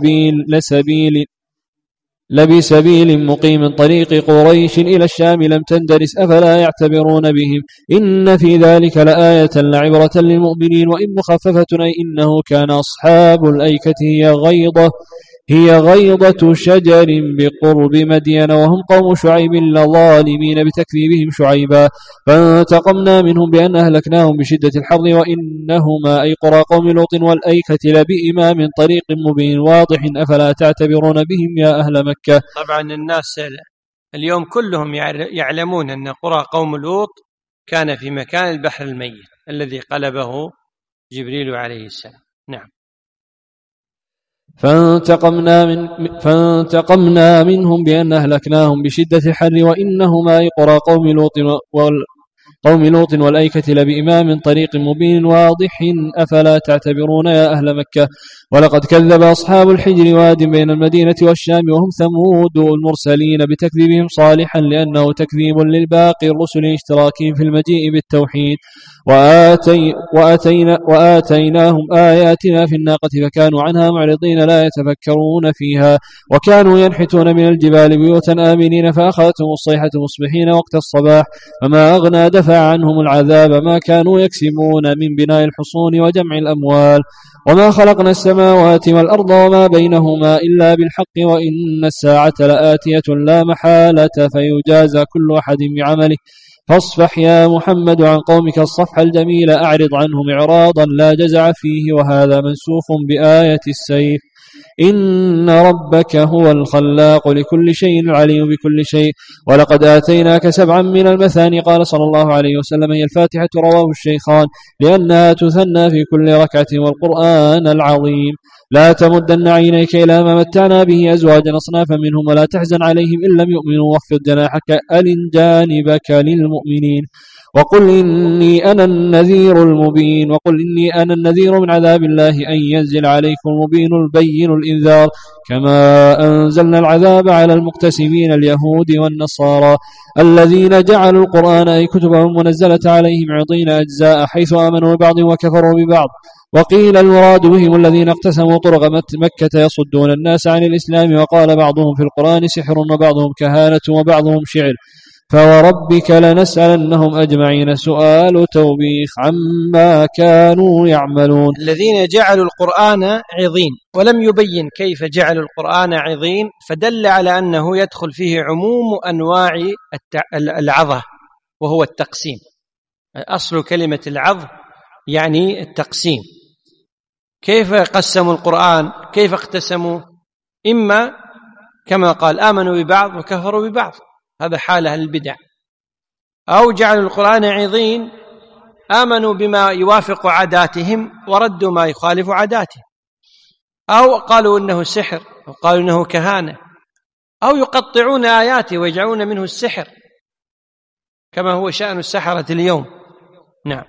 لبسبيل مقيم طريق قريش إلى الشام لم تندرس أفلا يعتبرون بهم. إن في ذلك لآية لعبرة للمؤمنين. وإن مخففة أي إنه كان أصحاب الأيكة هي غيضة شجر بقرب مدين وهم قوم شعيب لظالمين بتكذيبهم شعيبا فانتقمنا منهم بأن أهلكناهم بشدة الحر وإنهما أي قرى قوم لوط والأيكة لبإمام طريق مبين واضح أفلا تعتبرون بهم يا أهل مكة. طبعا الناس اليوم كلهم يعلمون أن قرى قوم لوط كان في مكان البحر الميت الذي قلبه جبريل عليه السلام. نعم. فانتقمنا منهم بأن أهلكناهم بشدة الحر وإنهما أي قرى قوم لوط والأيكة لبإمام طريق مبين واضح أفلا تعتبرون يا أهل مكة. ولقد كذب أصحاب الحجر واد بين المدينة والشام وهم ثمود المرسلين بتكذيبهم صالحا لأنه تكذيب للباقي الرسل اشتراكهم في المجيء بالتوحيد. وآتيناهم آياتنا في الناقة فكانوا عنها معرضين لا يتفكرون فيها وكانوا ينحتون من الجبال بيوتا آمنين فأخذتهم الصيحة مصبحين وقت الصباح فما أغنى دفع عنهم العذاب ما كانوا يكسبون من بناء الحصون وجمع الأموال. وما خلقنا السماوات والأرض وما بينهما إلا بالحق وإن الساعة لآتية لا محالة فيجازى كل أحد بعمله. فاصفح يا محمد عن قومك الصفح الجميل أعرض عنهم إعراضا لا جزع فيه وهذا منسوخ بآية السيف. إن ربك هو الخلاق لكل شيء العليم بكل شيء. ولقد آتيناك 7 من المثاني قال صلى الله عليه وسلم هي الفاتحة رواه الشيخان لأنها تثنى في كل ركعة والقرآن العظيم. لا تمدن عينيك إلى ما متعنا به أزواجا أصنافا منهم ولا تحزن عليهم إن لم يؤمنوا واخفض جناحك ألن جانبك للمؤمنين. وقل إني أنا النذير المبين. وقل إني أنا النذير من عذاب الله أن ينزل عليكم المبين البين الإنذار كما أنزلنا العذاب على المقتسمين اليهود والنصارى الذين جعلوا القرآن أي كتبهم منزلة عليهم عضين أجزاء حيث آمنوا ببعض وكفروا ببعض. وقيل المراد بهم الذين اقتسموا طرق مكة يصدون الناس عن الإسلام. وقال بعضهم في القرآن سحر وبعضهم كهانة وبعضهم شعر فوربك لنسألنهم أجمعين سؤال توبيخ عما كانوا يعملون. الذين جعلوا القرآن عظيم ولم يبين كيف جعلوا القرآن عظيم فدل على أنه يدخل فيه عموم أنواع العظة وهو التقسيم. أصل كلمة العظ يعني التقسيم. كيف قسموا القرآن؟ كيف اقتسموا؟ إما كما قال آمنوا ببعض وكفروا ببعض هذا حالة البدع. أو جعلوا القرآن عظيم آمنوا بما يوافق عاداتهم وردوا ما يخالف عاداتهم. أو قالوا إنه سحر أو قالوا إنه كهانة أو يقطعون آياته ويجعلون منه السحر كما هو شأن السحرة اليوم. نعم.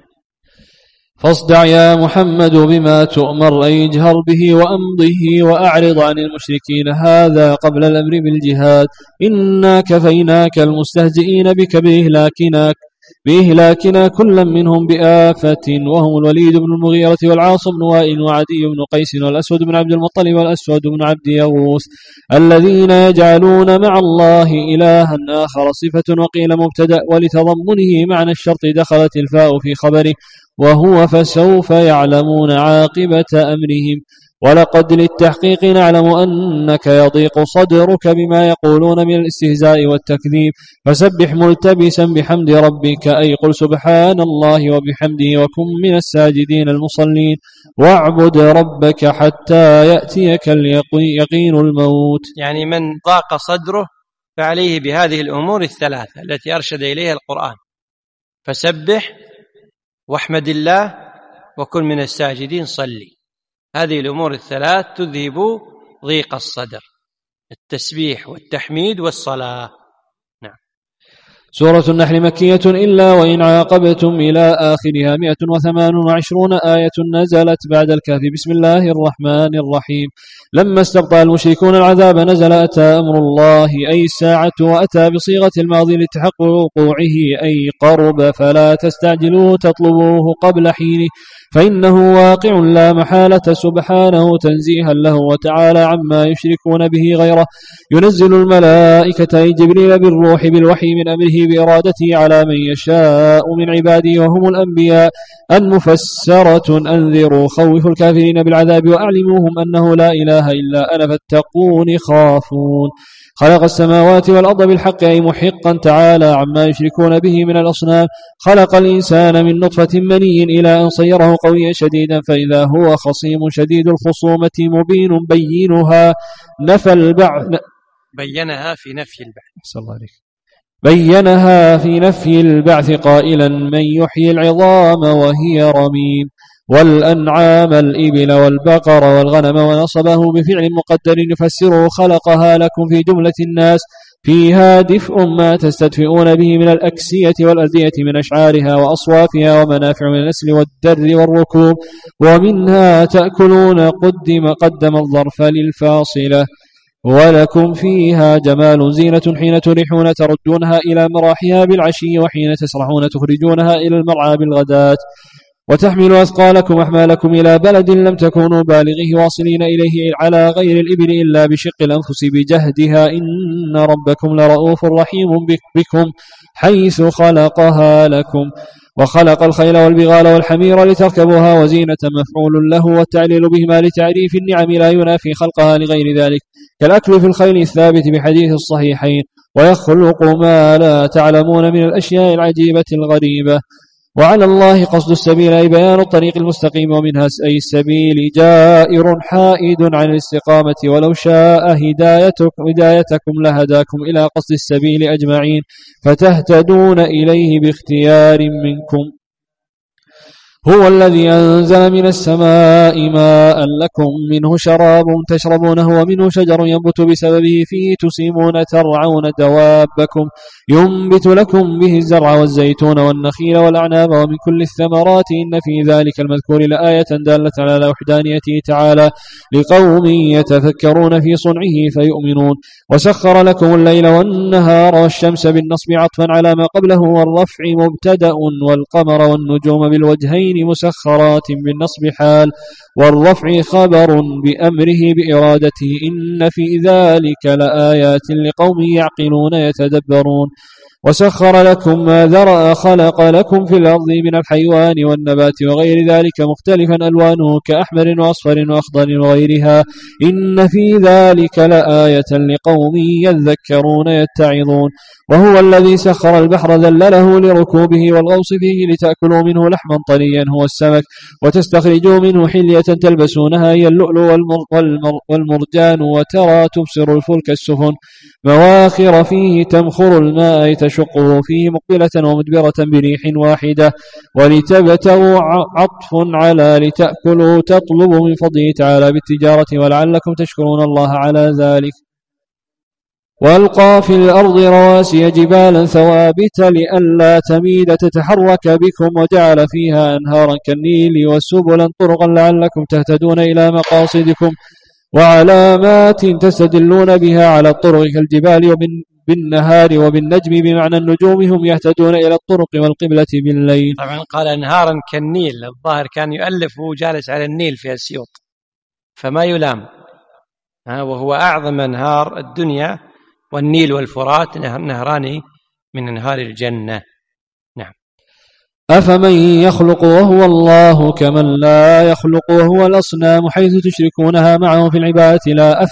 فاصدع يا محمد بما تؤمر أي اجهر به وأمضه وأعرض عن المشركين هذا قبل الأمر بالجهاد. إنا كفيناك المستهزئين بك بإهلاكنا كلا منهم بآفة وهم الوليد بن المغيرة والعاص بن وائل وعدي بن قيس والأسود بن عبد المطلب والأسود بن عبد يغوث الذين يجعلون مع الله إلها آخر صفة وقيل مبتدأ ولتضمنه معنى الشرط دخلت الفاء في خبره وهو فسوف يعلمون عاقبة أمرهم. ولقد للتحقيق نعلم أنك يضيق صدرك بما يقولون من الاستهزاء والتكذيب فسبح ملتبسا بحمد ربك أي قل سبحان الله وبحمده وكن من الساجدين المصلين واعبد ربك حتى يأتيك اليقين الموت. يعني من ضاق صدره فعليه بهذه الأمور الثلاثة التي أرشد إليها القرآن فسبح واحمد الله وكن من الساجدين صلي. هذه الأمور الثلاث تذهب ضيق الصدر التسبيح والتحميد والصلاة. نعم. سورة النحل مكية إلا وإن عاقبتم إلى آخرها 128 آية نزلت بعد الكهف. بسم الله الرحمن الرحيم. لما استبطأ المشركون العذاب نزل أتى أمر الله أي الساعة، وأتى بصيغة الماضي لتحقق وقوعه أي قرب، فلا تستعجلوه تطلبوه قبل حينه فإنه واقع لا محالة سبحانه تنزيها له وتعالى عما يشركون به غيره. ينزل الملائكة أي جبريل بالروح بالوحي من أمره بإرادته على من يشاء من عباده وهم الأنبياء. المفسرة أنذروا خوفوا الكافرين بالعذاب وأعلموهم أنه لا إله إلا أنا فاتقوني خافون. خلق السماوات والأرض بالحق أي محقا تعالى عما يشركون به من الأصنام. خلق الإنسان من نطفة مني إلى أن صيره قويا شديدا فإذا هو خصيم شديد الخصومة مبين بينها نفى البعث بينها في نفي البعث. صلى الله عليه. بينها في نفي البعث قائلا من يحيي العظام وهي رميم، والأنعام الإبل والبقر والغنم، ونصبه بفعل مقدر يفسره خلقها لكم في جملة الناس فيها دفء ما تستدفئون به من الأكسية والأردية من أشعارها وأصوافها ومنافع من النسل والدر والركوب، ومنها تأكلون قدم الظرف للفاصلة. ولكم فيها جمال زينة حين تريحون تردونها إلى مراحها بالعشي وحين تسرحون تخرجونها إلى المرعى بالغداة. وتحملوا أثقالكم أحمالكم إلى بلد لم تكونوا بالغيه واصلين إليه على غير الإبل إلا بشق الأنفس بجهدها إن ربكم لرؤوف رحيم بكم حيث خلقها لكم. وخلق الخيل والبغال والحمير لتركبوها وزينة مفعول له، والتعليل بهما لتعريف النعم لا ينافي خلقها لغير ذلك كالأكل في الخيل الثابت بحديث الصحيحين ويخلق ما لا تعلمون من الأشياء العجيبة الغريبة. وعلى الله قصد السبيل أي بيان الطريق المستقيم، ومنها أي السبيل جائر حائد عن الاستقامة، ولو شاء هدايتكم لهداكم إلى قصد السبيل أجمعين فتهتدون إليه باختيار منكم. هو الذي أنزل من السماء ماء لكم منه شراب تشربونه ومنه شجر ينبت بسببه فيه تسيمون ترعون دوابكم ينبت لكم به الزرع والزيتون والنخيل والأعناب ومن كل الثمرات إن في ذلك المذكور لآية دالة على وحدانيته تعالى لقوم يتفكرون في صنعه فيؤمنون. وسخر لكم الليل والنهار والشمس بالنصب عطفا على ما قبله والرفع مبتدأ والقمر والنجوم بالوجهين مسخرات بالنصب حال والرفع خبر بأمره بإرادته إن في ذلك لآيات لقوم يعقلون يتدبرون. وسخر لكم ما ذرأ خلق لكم في الأرض من الحيوان والنبات وغير ذلك مختلفا ألوانه كأحمر وأصفر وأخضر وغيرها إن في ذلك لآية لقوم يذكرون يتعظون. وهو الذي سخر البحر ذلله لركوبه والغوص فيه لتأكلوا منه لحما طريا هو السمك وتستخرجوا منه حلية تلبسونها هي اللؤلؤ والمرجان وترى تبصر الفلك السفن مواخر فيه تمخر الماء تشقه فيه مقبلة ومدبرة بريح واحدة ولتبتغوا عطف على لتأكلوا تطلبوا من فضله تعالى بالتجارة ولعلكم تشكرون الله على ذلك. وألقى في الأرض رواسي جبالا ثوابت لئلا تميد تتحرك بكم وجعل فيها أنهارا كالنيل وسبلا طرقا لعلكم تهتدون إلى مقاصدكم وعلامات تستدلون بها على الطرق كالجبال بالنهار وبالنجم بمعنى النجوم هم يهتدون إلى الطرق والقبلة بالليل. طبعا قال أنهارا كالنيل، الظاهر كان يؤلف وهو جالس على النيل في أسيوط فما يلام، وهو أعظم أنهار الدنيا، والنيل والفرات نهران من أنهار الجنة. نعم. أفمن يخلق وهو الله كمن لا يخلق وهو الأصنام حيث تشركونها معه في العبادة لا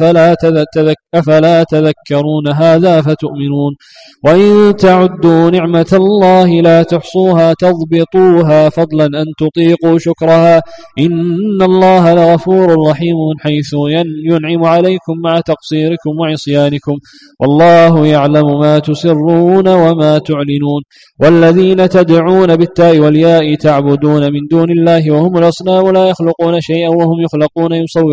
أفلا تذكرون هذا فتؤمنون. وإن تعدوا نعمة الله لا تحصوها تضبطوها فضلا أن تطيقوا شكرها إن الله لغفور رحيم حيث ينعم عليكم مع تقصيركم وعصيانكم والله يعلم ما تسرون وما تعلنون. والذين تدعون بالتالي بالتاء والياء تعبدون من دون الله وهم الأصنام لا يخلقون شيئا وهم يخلقون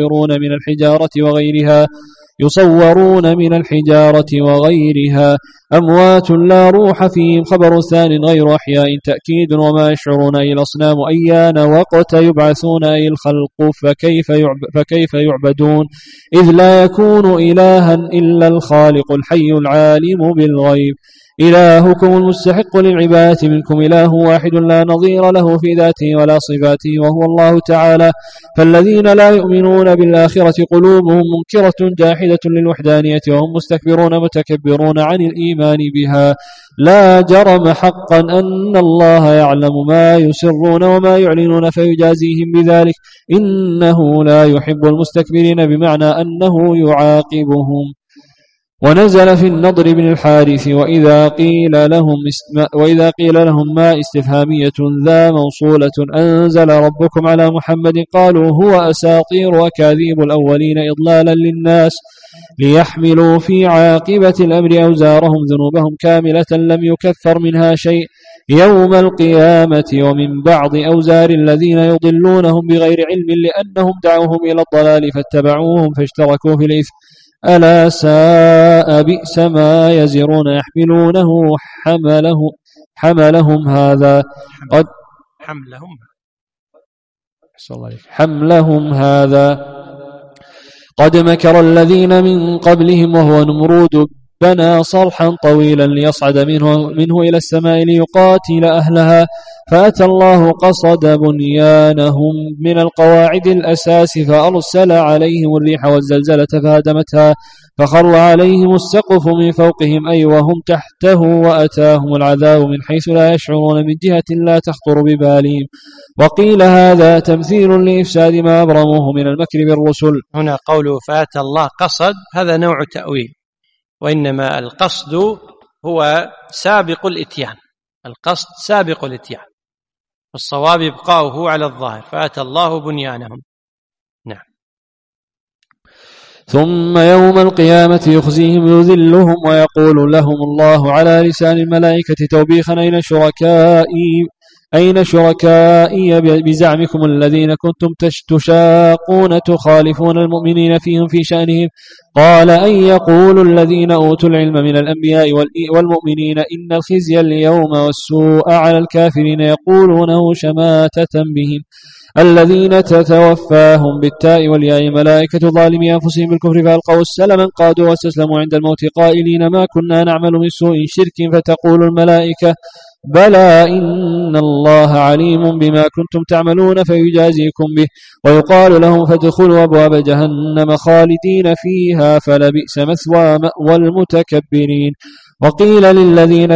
يصورون من الحجارة وغيرها أموات لا روح فيهم. خبر ثان غير أحياء تأكيد وما يشعرون أي الأصنام أيان وقت يبعثون أي الخلق فكيف يعبدون إذ لا يكون إلها إلا الخالق الحي العالم بالغيب. إلهكم المستحق للعبادة منكم إله واحد لا نظير له في ذاته ولا صفاته وهو الله تعالى. فالذين لا يؤمنون بالآخرة قلوبهم منكرة جاحدة للوحدانية وهم مستكبرون متكبرون عن الإيمان بها. لا جرم حقا أن الله يعلم ما يسرون وما يعلنون فيجازيهم بذلك إنه لا يحب المستكبرين بمعنى أنه يعاقبهم. ونزل في النضر بن الحارث وإذا قيل لهم ما استفهامية ذا موصولة أنزل ربكم على محمد قالوا هو أساطير وأكاذيب الأولين إضلالا للناس ليحملوا في عاقبة الأمر أوزارهم ذنوبهم كاملة لم يكفر منها شيء يوم القيامة ومن بعض أوزار الذين يضلونهم بغير علم لأنهم دعوهم إلى الضلال فاتبعوهم فاشتركوا في الإثم ألا ساء بئس ما يزرون يحملونه حملهم هذا قد مكر الذين من قبلهم وهو نمرود بنى صرحا طويلا ليصعد منه إلى السماء ليقاتل أهلها فأتى الله قصد بنيانهم من القواعد الأساس فأرسل عليهم الريح والزلزلة فهدمتها فخر عليهم السقف من فوقهم أي وهم تحته وأتاهم العذاب من حيث لا يشعرون من جهة لا تخطر ببالهم. وقيل هذا تمثيل لإفساد ما أبرموه من المكر بالرسل. هنا قوله فأتى الله قصد هذا نوع تأويل وإنما القصد هو سابق الإتيان القصد سابق الإتيان والصواب إبقاؤه على الظاهر فأتى الله بنيانهم. نعم. ثم يوم القيامة يخزيهم يذلهم ويقول لهم الله على لسان الملائكة توبيخا أين شركائي بزعمكم الذين كنتم تشاقون تخالفون المؤمنين فيهم في شأنهم قال أن يقول الذين أوتوا العلم من الأنبياء والمؤمنين إن الخزي اليوم والسوء على الكافرين يقولونه شماتة بهم الذين تتوفاهم بالتاء والياء ملائكة ظالمي أنفسهم بالكفر فألقوا السلم انقادوا واستسلموا عند الموت قائلين ما كنا نعمل من سوء شرك فتقول الملائكة بلى إن الله عليم بما كنتم تعملون فيجازيكم به ويقال لهم فادخلوا أبواب جهنم خالدين فيها فلبئس مثوى مأوى المتكبرين. وقيل للذين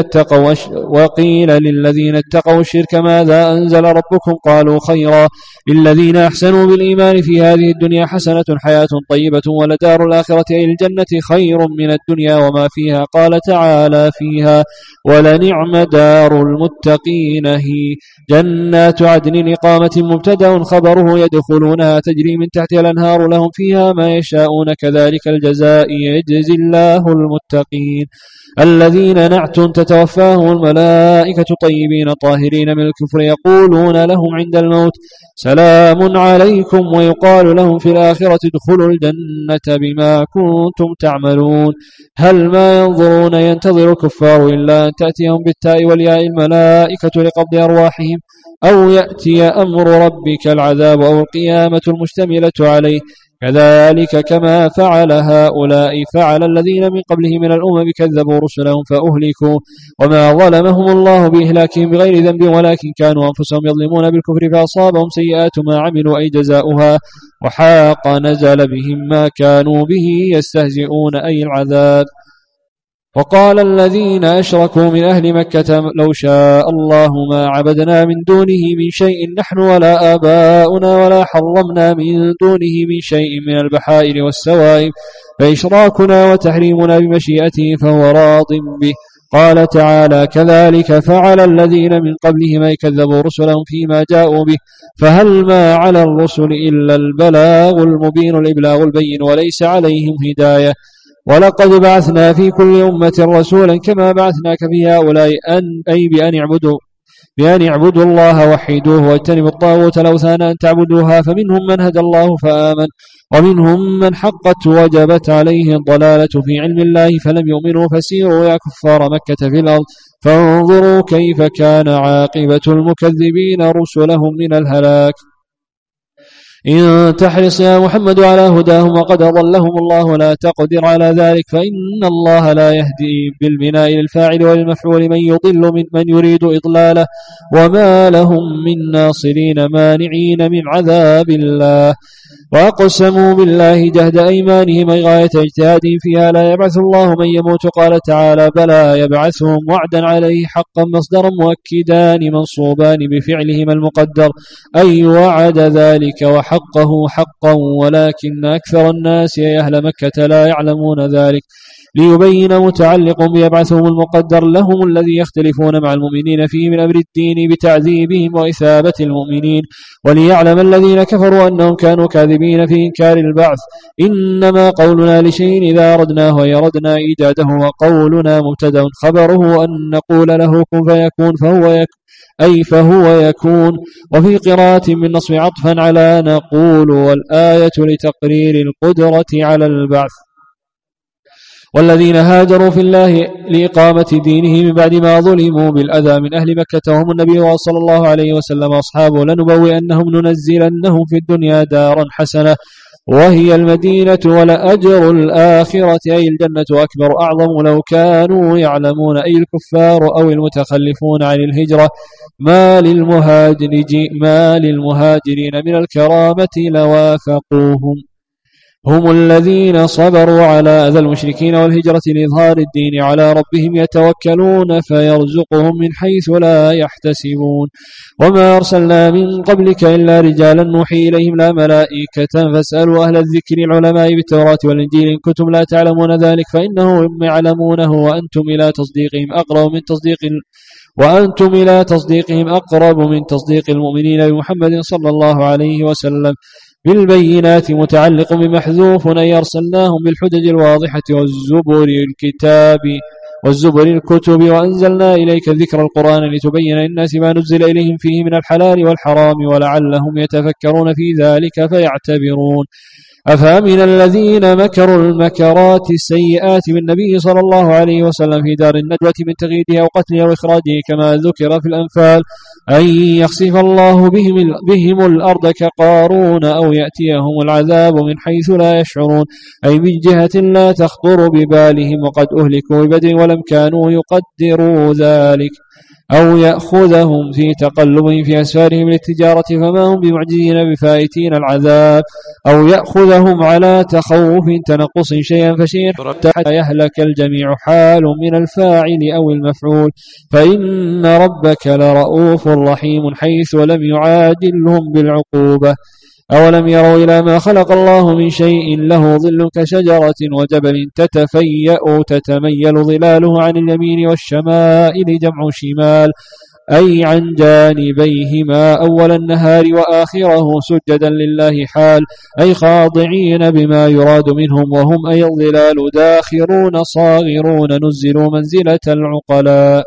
اتقوا الشرك ماذا أنزل ربكم قالوا خيرا للذين أحسنوا بالإيمان في هذه الدنيا حسنة حياة طيبة ولدار الآخرة أي الجنة خير من الدنيا وما فيها قال تعالى فيها ولنعم دار المتقين هي جنات عدن إقامة مبتدأ خبره يدخلونها تجري من تحتها الأنهار لهم فيها ما يشاءون كذلك الجزاء يجزي الله المتقين الذين نعت تتوفاهم الملائكة طيبين طاهرين من الكفر يقولون لهم عند الموت سلام عليكم ويقال لهم في الآخرة ادخلوا الجنة بما كنتم تعملون. هل ما ينتظر الكفار إلا أن تأتيهم بالتاء والياء الملائكة لقبض أرواحهم أو يأتي أمر ربك العذاب أو القيامة المشتملة عليه كذلك كما فعل هؤلاء فعل الذين من قبلهم من الأمم كذبوا رسلهم فأهلكوا وما ظلمهم الله بإهلاكهم بغير ذنب ولكن كانوا أنفسهم يظلمون بالكفر فأصابهم سيئات ما عملوا أي جزاؤها وحاق نزل بهم ما كانوا به يستهزئون أي العذاب. وقال الذين أشركوا من أهل مكة لو شاء الله ما عبدنا من دونه من شيء نحن ولا آباؤنا ولا حرمنا من دونه من شيء من البحائر والسوائب فإشراكنا وتحريمنا بمشيئته فهو راض به. قال تعالى كذلك فعل الذين من قبلهم أي كذبوا رسلهم فيما جاءوا به فهل ما على الرسل إلا البلاغ المبين الإبلاغ البين وليس عليهم هداية. ولقد بعثنا في كل أمة رسولا كما بعثناك في هؤلاء أي بأن اعبدوا الله وحيدوه واجتنبوا الطاغوت الأوثان أن تعبدوها، فمنهم من هدى الله فآمن، ومنهم من حقت وجبت عليه الضلالة في علم الله فلم يؤمنوا، فسيروا يا كفار مكة في الأرض فانظروا كيف كان عاقبة المكذبين رسلهم من الهلاك. إن تحرص يا محمد على هداهم وقد أضلهم الله لا تقدر على ذلك، فإن الله لا يهدي بالبناء للفاعل وللمفعول من يضل من يريد إضلاله، وما لهم من ناصرين مانعين من عذاب الله. وأقسموا بالله جهد أيمانهم غاية اجتهادهم فيها لا يبعث الله من يموت. قال تعالى بلى يبعثهم وعدا عليه حقا مصدرا مؤكدان منصوبان بفعلهما المقدر، أي وعد ذلك وحقه حقا، ولكن أكثر الناس يا أهل مكة لا يعلمون ذلك، ليبين متعلق بيبعثهم المقدر لهم الذي يختلفون مع المؤمنين فيه من أمر الدين بتعذيبهم وإثابة المؤمنين، وليعلم الذين كفروا أنهم كانوا كاذبين في إنكار البعث. إنما قولنا لشيء إذا أردناه يردنا إيجاده، وقولنا مبتدأ خبره أن نقول له كن فيكون فهو يكون. وفي قراءة من نصب عطفا على نقول، والآية لتقرير القدرة على البعث. والذين هاجروا في الله لإقامة دينه من بعد ما ظلموا بالأذى من أهل مكة وهم النبي صلى الله عليه وسلم أصحابه لنبوئنهم ننزلنهم في الدنيا دارا حسنة وهي المدينة، ولأجر الآخرة أي الجنة أكبر أعظم لو كانوا يعلمون، أي الكفار أو المتخلفون عن الهجرة. ما للمهاجرين من الكرامة لوافقوهم، هم الذين صبروا على أذى المشركين والهجرة لإظهار الدين على ربهم يتوكلون فيرزقهم من حيث لا يحتسبون. وما أرسلنا من قبلك إلا رجالا نوحي إليهم لا ملائكة، فاسألوا أهل الذكر العلماء بالتوراة والإنجيل إن كنتم لا تعلمون ذلك، فإنهم يعلمونه وأنتم إلى تصديقهم أقرب من تصديق المؤمنين بمحمد صلى الله عليه وسلم. بالبينات متعلق بمحذوف، أي أرسلناهم بالحجج الواضحة والزبر الكتب، وأنزلنا إليك ذكر القرآن لتبين للناس ما نزل إليهم فيه من الحلال والحرام ولعلهم يتفكرون في ذلك فيعتبرون. أفأمن الذين مكروا المكرات السيئات بالنبي صلى الله عليه وسلم في دار الندوة من تغييره أو قتله أو إخراجه كما ذكر في الأنفال، أن يخسف الله بهم الأرض كقارون أو يأتيهم العذاب من حيث لا يشعرون، أي من جهة لا تخطر ببالهم وقد أهلكوا ببدر ولم كانوا يقدروا ذلك، أو يأخذهم في تقلبهم في أسفارهم للتجارة فما هم بمعجزين بفائتين العذاب، أو يأخذهم على تخوف تنقص شيئا فشيئا حتى يهلك الجميع، حال من الفاعل أو المفعول. فإن ربك لرؤوف رحيم حيث لم يعاجلهم بالعقوبة. أولم يروا إلى ما خلق الله من شيء له ظل كشجرة وجبل تتميل ظلاله عن اليمين والشمائل جمع شمال، أي عن جانبيهما أول النهار وآخره سجدا لله حال، أي خاضعين بما يراد منهم، وهم أي الظلال داخرون صاغرون نزلوا منزلة العقلاء.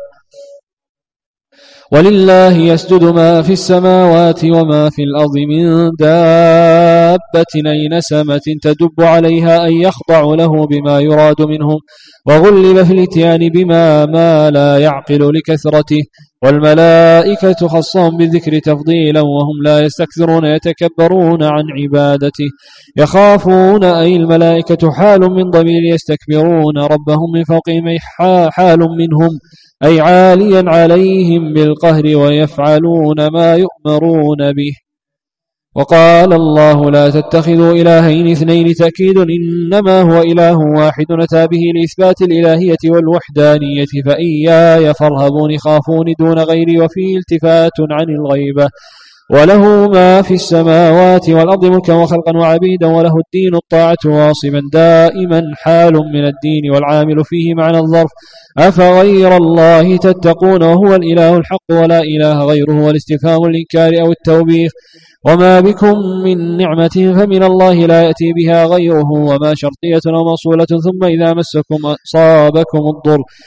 ولله يسجد ما في السماوات وما في الأرض من دابة أي نسمة تدب عليها، أن يخضع له بما يراد منهم، وغلب في الاتيان بما ما لا يعقل لكثرته. والملائكة خصهم بالذكر تفضيلا وهم لا يستكثرون يتكبرون عن عبادته. يخافون أي الملائكة حال من ضمير يستكبرون ربهم من فوقهم، أي حال منهم أي عاليا عليهم بالقهر ويفعلون ما يؤمرون به. وقال الله لا تتخذوا إلهين اثنين تأكيد، إنما هو إله واحد أتى به لإثبات الإلهية والوحدانية، فإياي فارهبون خافون دون غيري، وفيه التفات عن الغيبة. وله ما في السماوات والأرض ملكا وخلقا وعبيدا، وله الدين الطاعة واصبا دائما حال من الدين والعامل فيه معنى الظرف. أفغير الله تتقون وهو الإله الحق ولا إله غيره، والاستفهام الإنكار أو التوبيخ. وما بكم من نعمة فمن الله لا يأتي بها غيره، وما شرطية أو موصولة ثم إذا مسكم أصابكم الضر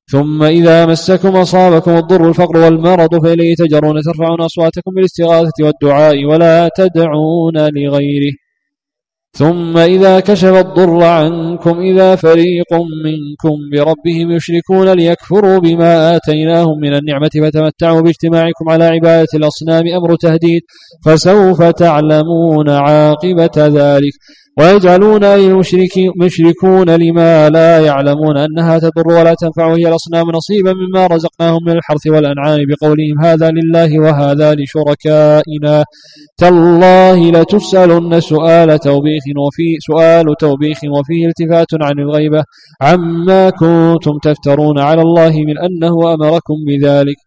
ثم إذا مسكم أصابكم الضر الفقر والمرض فإليه تجرون ترفعون أصواتكم بالاستغاثة والدعاء ولا تدعون لغيره. ثم إذا كشف الضر عنكم إذا فريق منكم بربهم يشركون ليكفروا بما آتيناهم من النعمة فتمتعوا باجتماعكم على عبادة الأصنام أمر تهديد فسوف تعلمون عاقبة ذلك. ويجعلون المشركون لما لا يعلمون أنها تضر ولا تنفع وهي الأصنام نصيبا مما رزقناهم من الحرث والأنعام بقولهم هذا لله وهذا لشركائنا تالله لتسألن سؤال توبيخ وفيه التفات عن الغيبة عما كنتم تفترون على الله من أنه أمركم بذلك.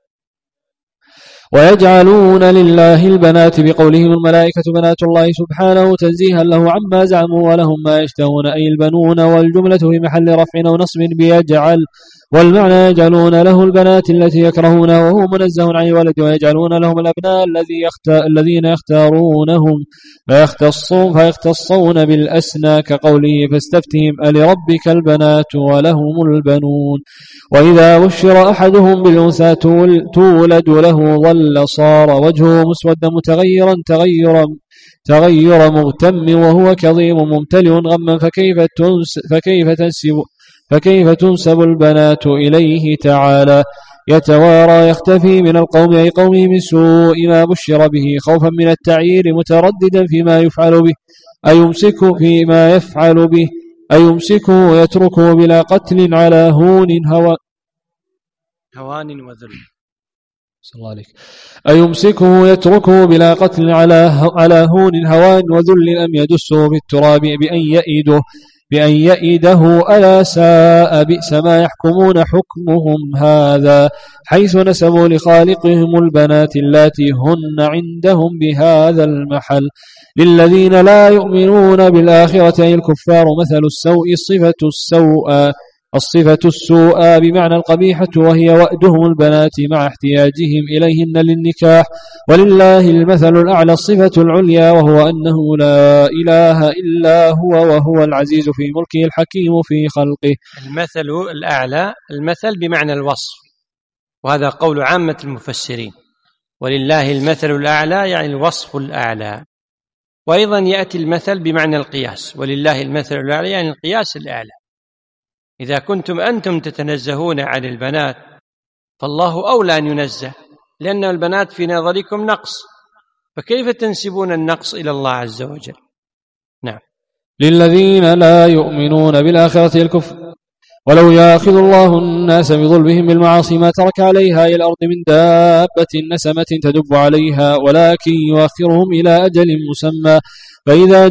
ويجعلون لله البنات بقولهم الملائكة بنات الله سبحانه تنزيها له عما زعموا ولهم ما يشتهون أي البنون والجملة في محل رفع أو نصب بيجعل والمعنى يجعلون له البنات التي يكرهونها وهو منزه عن الولد ويجعلون لهم الأبناء الذين يختارونهم فيختصون بالأسنى كقوله فاستفتهم ألربك البنات ولهم البنون. وإذا بشر أحدهم بالأنثى تولد له ظل صار وجهه مسودا متغيرا تغير مغتم وهو كظيم ممتلئ غما فكيف تنسب البنات إليه تعالى. يتوارى يختفي من القوم أي قومه من سوء ما بشر به خوفا من التعيير مترددا فيما يفعل به أيمسكه ويتركه بلا قتل على هوان وذل صلى الله عليك أيمسكه يتركه بلا قتل على هون هوان وذل أم يدسه في التراب بأن يئده ألا ساء بئس ما يحكمون حكمهم هذا حيث نسبوا لخالقهم البنات اللاتي هن عندهم بهذا المحل. للذين لا يؤمنون بالآخرة أي الكفار مثل السوء الصفة السوء بمعنى القبيحة وهي وأدهم البنات مع احتياجهم إليهن للنكاح. ولله المثل الأعلى الصفة العليا وهو أنه لا إله إلا هو وهو العزيز في ملكه الحكيم في خلقه. المثل الأعلى المثل بمعنى الوصف وهذا قول عامة المفسرين ولله المثل الأعلى يعني الوصف الأعلى. وأيضا يأتي المثل بمعنى القياس ولله المثل الأعلى يعني القياس الأعلى. إذا كنتم أنتم تتنزهون عن البنات فالله أولى أن ينزه لأن البنات في نظركم نقص فكيف تنسبون النقص إلى الله عز وجل. نعم. للذين لا يؤمنون بالآخرة الكفر ولو يأخذ الله الناس بظلمهم بالمعاصي ما ترك عليها إلى الأرض من دابة نسمة تدب عليها ولكن يؤخرهم إلى أجل مسمى فإذا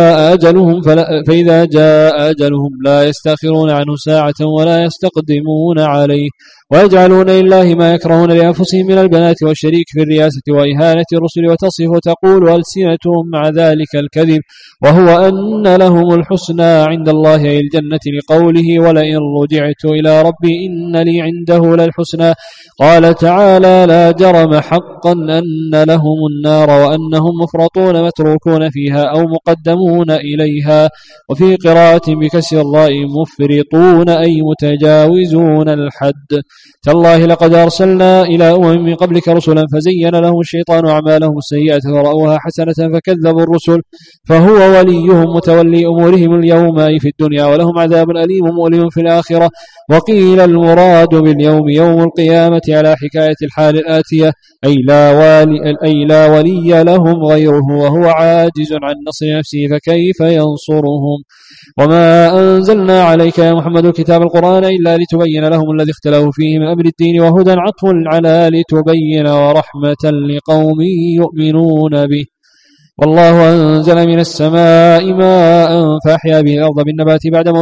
جاء أجلهم لا يستأخرون عنه ساعة ولا يستقدمون عليه. ويجعلون لله ما يكرهون لأنفسهم من البنات والشريك في الرياسة وإهانة الرسل وتصف تقول ألسنتهم مع ذلك الكذب وهو أن لهم الحسنى عند الله أي الجنة لقوله ولئن رجعت إلى ربي إن لي عنده للحسنى. قال تعالى لا جرم حقا أن لهم النار وأنهم مفرطون متروكون فيها أو مقدمون إليها. وفي قراءة بكسر الراء مفرطون أي متجاوزون الحد. تالله لقد أرسلنا إلى أمم من قبلك رسلا فزين لهم الشيطان أعمالهم السيئة فرأوها حسنة فكذبوا الرسل فهو وليهم متولي أمورهم اليوم أي في الدنيا ولهم عذاب أليم مؤلم في الآخرة. وقيل المراد باليوم يوم القيامة على حكاية الحال الآتية أي لا ولي لهم غيره وهو عاجز عن نصر نفسه فكيف ينصرهم. وما أنزلنا عليك يا محمد الكتاب القرآن إلا لتبين لهم الذي اختلفوا فيه من أمر الدين وهدى عطف على لتبين ورحمة لقوم يؤمنون به. والله أنزل من السماء ماء فأحيا به الأرض بالنبات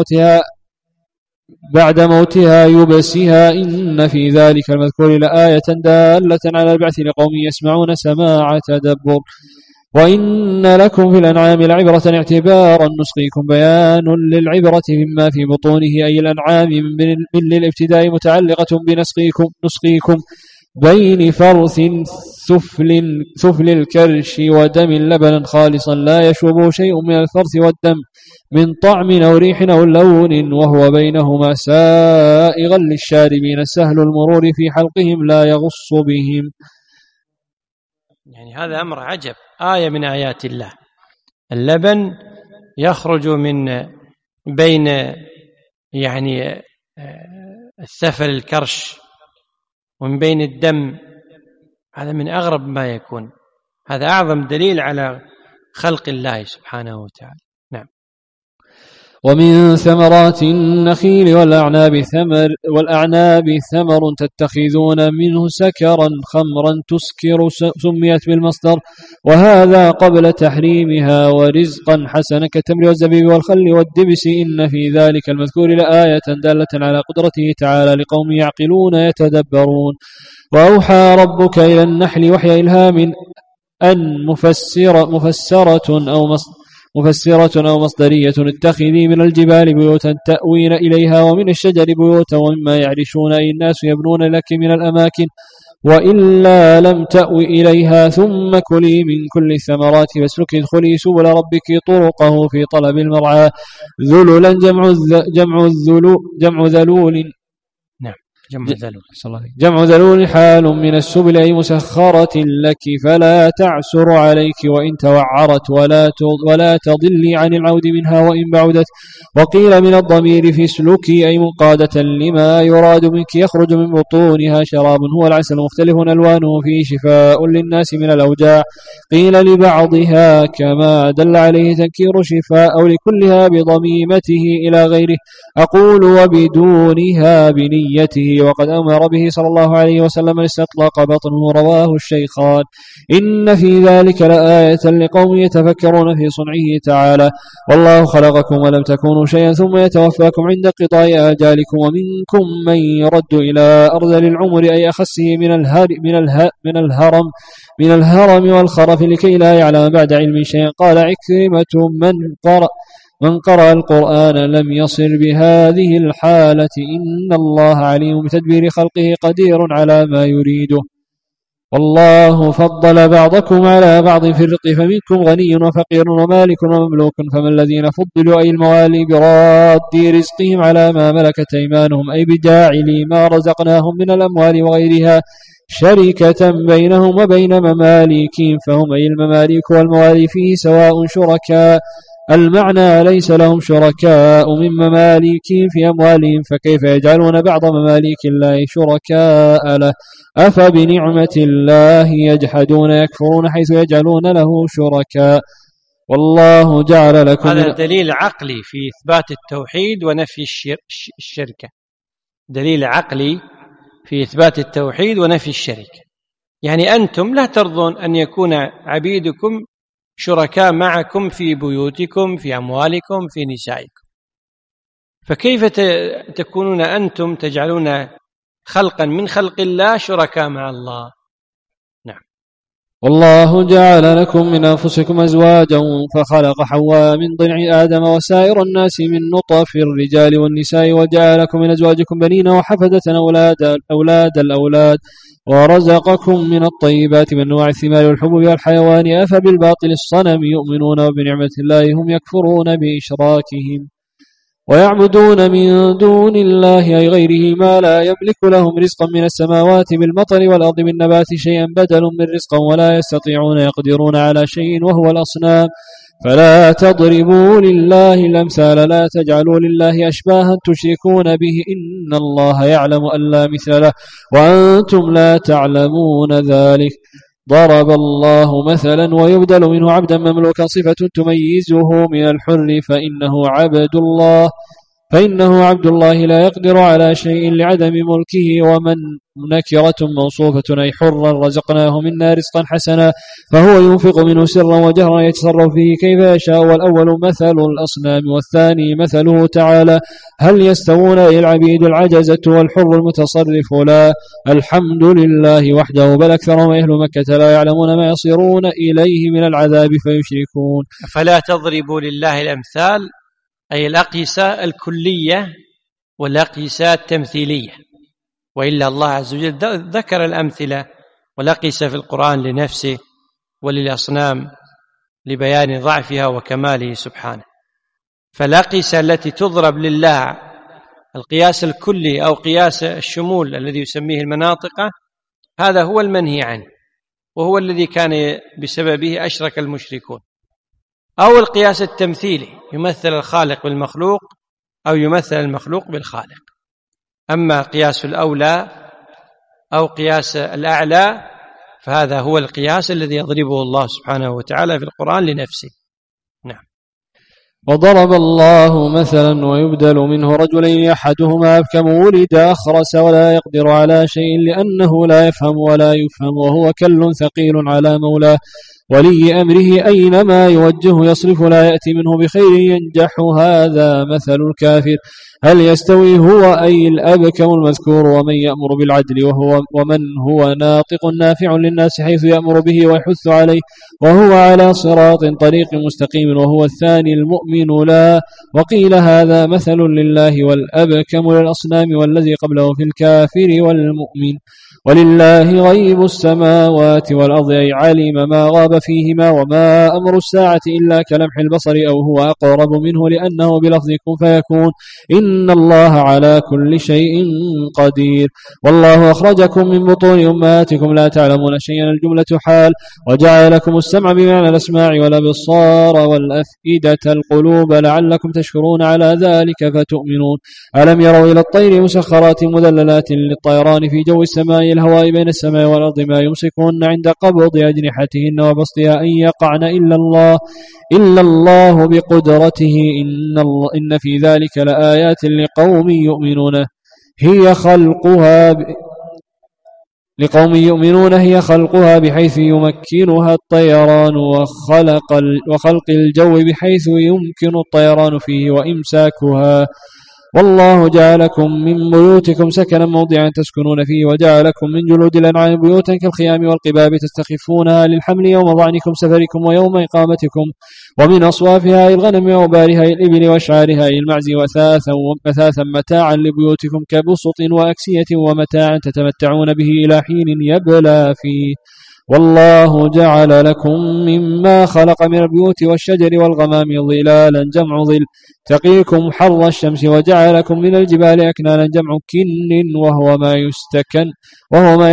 بعد موتها يبسها إن في ذلك المذكور لآية دالة على البعث لقوم يسمعون سماع تدبر. وإن لكم في الأنعام لعبرة اعتبارا نسقيكم بيان للعبرة مما في بطونه أي الأنعام من للابتداء متعلقة بنسقيكم بين فرث سفل الكرش ودم لبنا خالصا لا يشوب شيء من الفرث والدم من طعم أو ريح أو لون، وهو بينهما سائغا للشاربين سهل المرور في حلقهم لا يغص بهم. يعني هذا أمر عجب، آية من آيات الله. اللبن يخرج من بين يعني السفل الكرش ومن بين الدم، هذا من أغرب ما يكون، هذا أعظم دليل على خلق الله سبحانه وتعالى. نعم. ومن ثمرات النخيل والأعناب ثمر تتخذون منه سكرا خمرا تسكر سميت بالمصدر، وهذا قبل تحريمها، ورزقا حسنا كالتمر والزبيب والخل والدبس، إن في ذلك المذكور لآية دالة على قدرته تعالى لقوم يعقلون يتدبرون. وأوحى ربك إلى النحل وحي إلهام أن مفسرة أو مصدرية اتخذي من الجبال بيوتا تأوين إليها ومن الشجر بيوتا ومما يعرشون أي الناس يبنون لك من الأماكن، وإلا لم تأوي إليها ثم كلي من كل الثمرات فاسلكي ادخلي سبل ربك طرقه في طلب المرعى. ذللا جمع ذلول. نعم. جمع ذلول حال من السبل أي مسخرة لك فلا تعسر عليك وإن توعرت ولا تضلي عن العود منها وإن بعدت. وقيل من الضمير في سلوكي أي منقادة لما يراد منك يخرج من بطونها شراب هو العسل مختلف ألوانه فيه شفاء للناس من الأوجاع. قيل لبعضها كما دل عليه تنكير شفاء أو لكلها بضميمته إلى غيره. أقول وبدونها بنيته، وقد أمر به صلى الله عليه وسلم استطلق بطنه، رواه الشيخان. إن في ذلك لآية لقوم يتفكرون في صنعه تعالى. والله خلقكم ولم تكونوا شيئا ثم يتوفاكم عند قضاء آجالكم، ومنكم من يرد إلى أرذل العمر أي أخسه من الهرم والخرف لكي لا يعلم بعد علم شيئا. قال عكرمة من قرأ القرآن لم يصل بهذه الحالة، إن الله عليم بتدبير خلقه قدير على ما يريده. والله فضل بعضكم على بعض في الرزق، فمنكم غني وفقير ومالك ومملوك، فما الذين فضلوا أي الموالي براد رزقهم على ما ملكت أيمانهم أي بجاعل ما رزقناهم من الأموال وغيرها شركة بينهم وبين مماليكهم، فهم أي المماليك والموالي فيه سواء شركاء. المعنى ليس لهم شركاء من مماليكهم في أموالهم، فكيف يجعلون بعض مماليك الله شركاء له؟ أفبنعمة الله يجحدون يكفرون حيث يجعلون له شركاء. والله جعل لكم. هذا دليل عقلي في إثبات التوحيد ونفي الشركة، دليل عقلي في إثبات التوحيد ونفي الشركة. يعني أنتم لا ترضون أن يكون عبيدكم شركاء معكم في بيوتكم في أموالكم في نسائكم، فكيف تكونون أنتم تجعلون خلقا من خلق الله شركاء مع الله؟ نعم. والله جعل لكم من أنفسكم أزواجا فخلق حواء من ضلع آدم وسائر الناس من نطف الرجال والنساء، وجعل لكم من أزواجكم بنين وحفدة أولاد الأولاد، ورزقكم من الطيبات من أنواع الثمار والحبوب والحيوان. أفبالباطل الصنم يؤمنون وبنعمة الله هم يكفرون بإشراكهم، ويعبدون من دون الله أي غيره ما لا يملك لهم رزقا من السماوات بالمطر والأرض بالنبات شيئا بدل من رزقا ولا يستطيعون يقدرون على شيء وهو الأصنام. فلا تضربوا لله الأمثال، لا تجعلوا لله أشباها تشركون به، إن الله يعلم أن لا مثل له وأنتم لا تعلمون ذلك. ضرب الله مثلا ويبدل منه عبدا مملوكا صفة تميزه من الحر فإنه عبد الله لا يقدر على شيء لعدم ملكه. ومن نكرة موصوفة أي حرا رزقناه منا رزقا حسنا، فهو ينفق منه سرا وجهرا يتصرف فيه كيف يشاء. والأول مثل الأصنام والثاني مثله تعالى. هل يستوون العبيد العجزة والحر المتصرف؟ لا، الحمد لله وحده، بل أكثرهم أهل مكة لا يعلمون ما يصيرون إليه من العذاب فيشركون. فلا تضربوا لله الأمثال أي الأقيسة الكلية والأقيسة التمثيلية. وإلا الله عز وجل ذكر الأمثلة ولقس في القرآن لنفسه وللأصنام لبيان ضعفها وكماله سبحانه. فالأقيسة التي تضرب لله القياس الكلي أو قياس الشمول الذي يسميه المناطق، هذا هو المنهي عنه، وهو الذي كان بسببه أشرك المشركون. أو القياس التمثيلي، يمثل الخالق بالمخلوق أو يمثل المخلوق بالخالق. أما قياس الأولى أو قياس الأعلى فهذا هو القياس الذي يضربه الله سبحانه وتعالى في القرآن لنفسه. نعم. وضرب الله مثلا ويبدل منه رجلين أحدهما أبكم ولد أخرس ولا يقدر على شيء لأنه لا يفهم ولا يفهم، وهو كل ثقيل على مولاه ولي أمره أينما يوجه يصرف لا يأتي منه بخير ينجح. هذا مثل الكافر. هل يستوي هو أي الأبكم المذكور ومن يأمر بالعدل ومن هو ناطق نافع للناس حيث يأمر به ويحث عليه وهو على صراط طريق مستقيم، وهو الثاني المؤمن لا. وقيل هذا مثل لله والأبكم للأصنام والذي قبله في الكافر والمؤمن. ولله غيب السماوات والأرض أي علم ما غاب فيهما، وما أمر الساعة إلا كلمح البصر أو هو أقرب منه لأنه بلفظ كن فيكون. إن الله على كل شيء قدير. والله أخرجكم من بطون أمهاتكم لا تعلمون شيئا الجملة حال، وجعل لكم السمع بمعنى الأسماع والأبصار والأفئدة القلوب لعلكم تشكرون على ذلك فتؤمنون. ألم يروا إلى الطير مسخرات مذللات للطيران في جو السماء الهواء بين السماء والأرض ما يمسكون عند قبض أجنحتهن وبسطها أن يقعن إلا الله بقدرته. إن في ذلك لآيات لقوم يؤمنون هي خلقها بحيث يمكنها الطيران وخلق الجو بحيث يمكن الطيران فيه وإمساكها. والله جعلكم من بيوتكم سكنا موضعا تسكنون فيه، وجعلكم من جلود الأنعام بيوتا كالخيام والقباب تستخفونها للحمل يوم ضعنكم سفركم ويوم إقامتكم، ومن أصوافها الغنم وأوبارها الإبل وشعارها المعز وثاثا متاعا لبيوتكم كبسط وأكسية ومتاعا تتمتعون به إلى حين يبلى فيه. والله جعل لكم مما خلق من البيوت والشجر والغمام ظلالا جمع ظل تقيكم حر الشمس، وجعل لكم من الجبال أكنانا جمع كن وهو ما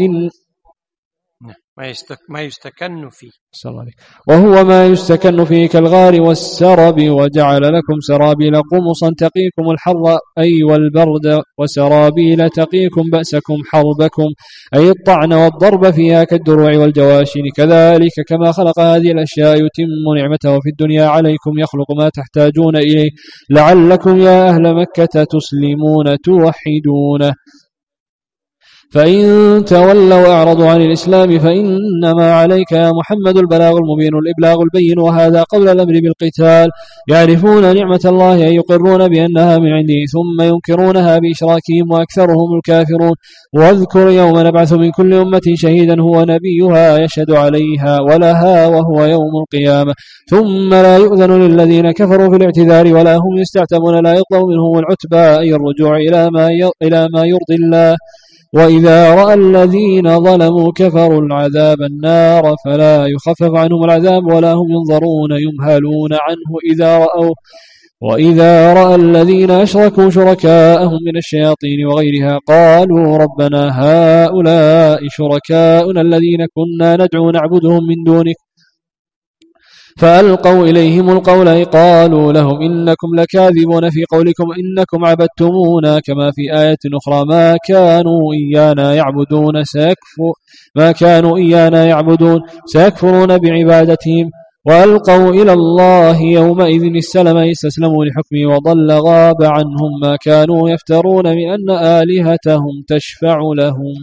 يستكن فيه كالغار والسرب، وجعل لكم سرابيل قمصا تقيكم الحر أي والبرد، وسرابيل تقيكم بأسكم حربكم أي الطعن والضرب فيها كالدروع والجواشن. كذلك كما خلق هذه الأشياء يتم نعمته في الدنيا عليكم يخلق ما تحتاجون إليه لعلكم يا أهل مكة تسلمون توحدونه. فإن تولوا أعرضوا عن الإسلام فإنما عليك يا محمد البلاغ المبين الإبلاغ البين، وهذا قبل الأمر بالقتال. يعرفون نعمة الله أي يقرون بأنها من عنده ثم ينكرونها بإشراكهم وأكثرهم الكافرون. واذكر يوم نبعث من كل أمة شهيدا هو نبيها يشهد عليها ولها وهو يوم القيامة، ثم لا يؤذن للذين كفروا في الاعتذار ولا هم يستعتبون لا يطلب منهم العتبى أي الرجوع إلى ما يرضي الله. وإذا رأى الذين ظلموا كفروا العذاب النار فلا يخفف عنهم العذاب ولا هم ينظرون يمهلون عنه وإذا رأى الذين أشركوا شركاءهم من الشياطين وغيرها قالوا ربنا هؤلاء شركاؤنا الذين كنا ندعو نعبدهم من دونك فألقوا إليهم القول قالوا لهم إنكم لكاذبون في قولكم إنكم عبدتمونا كما في آية أخرى ما كانوا إيانا يعبدون سيكفرون بعبادتهم وألقوا إلى الله يومئذ السلم استسلموا لحكمه وضل غاب عنهم ما كانوا يفترون من أن آلهتهم تشفع لهم.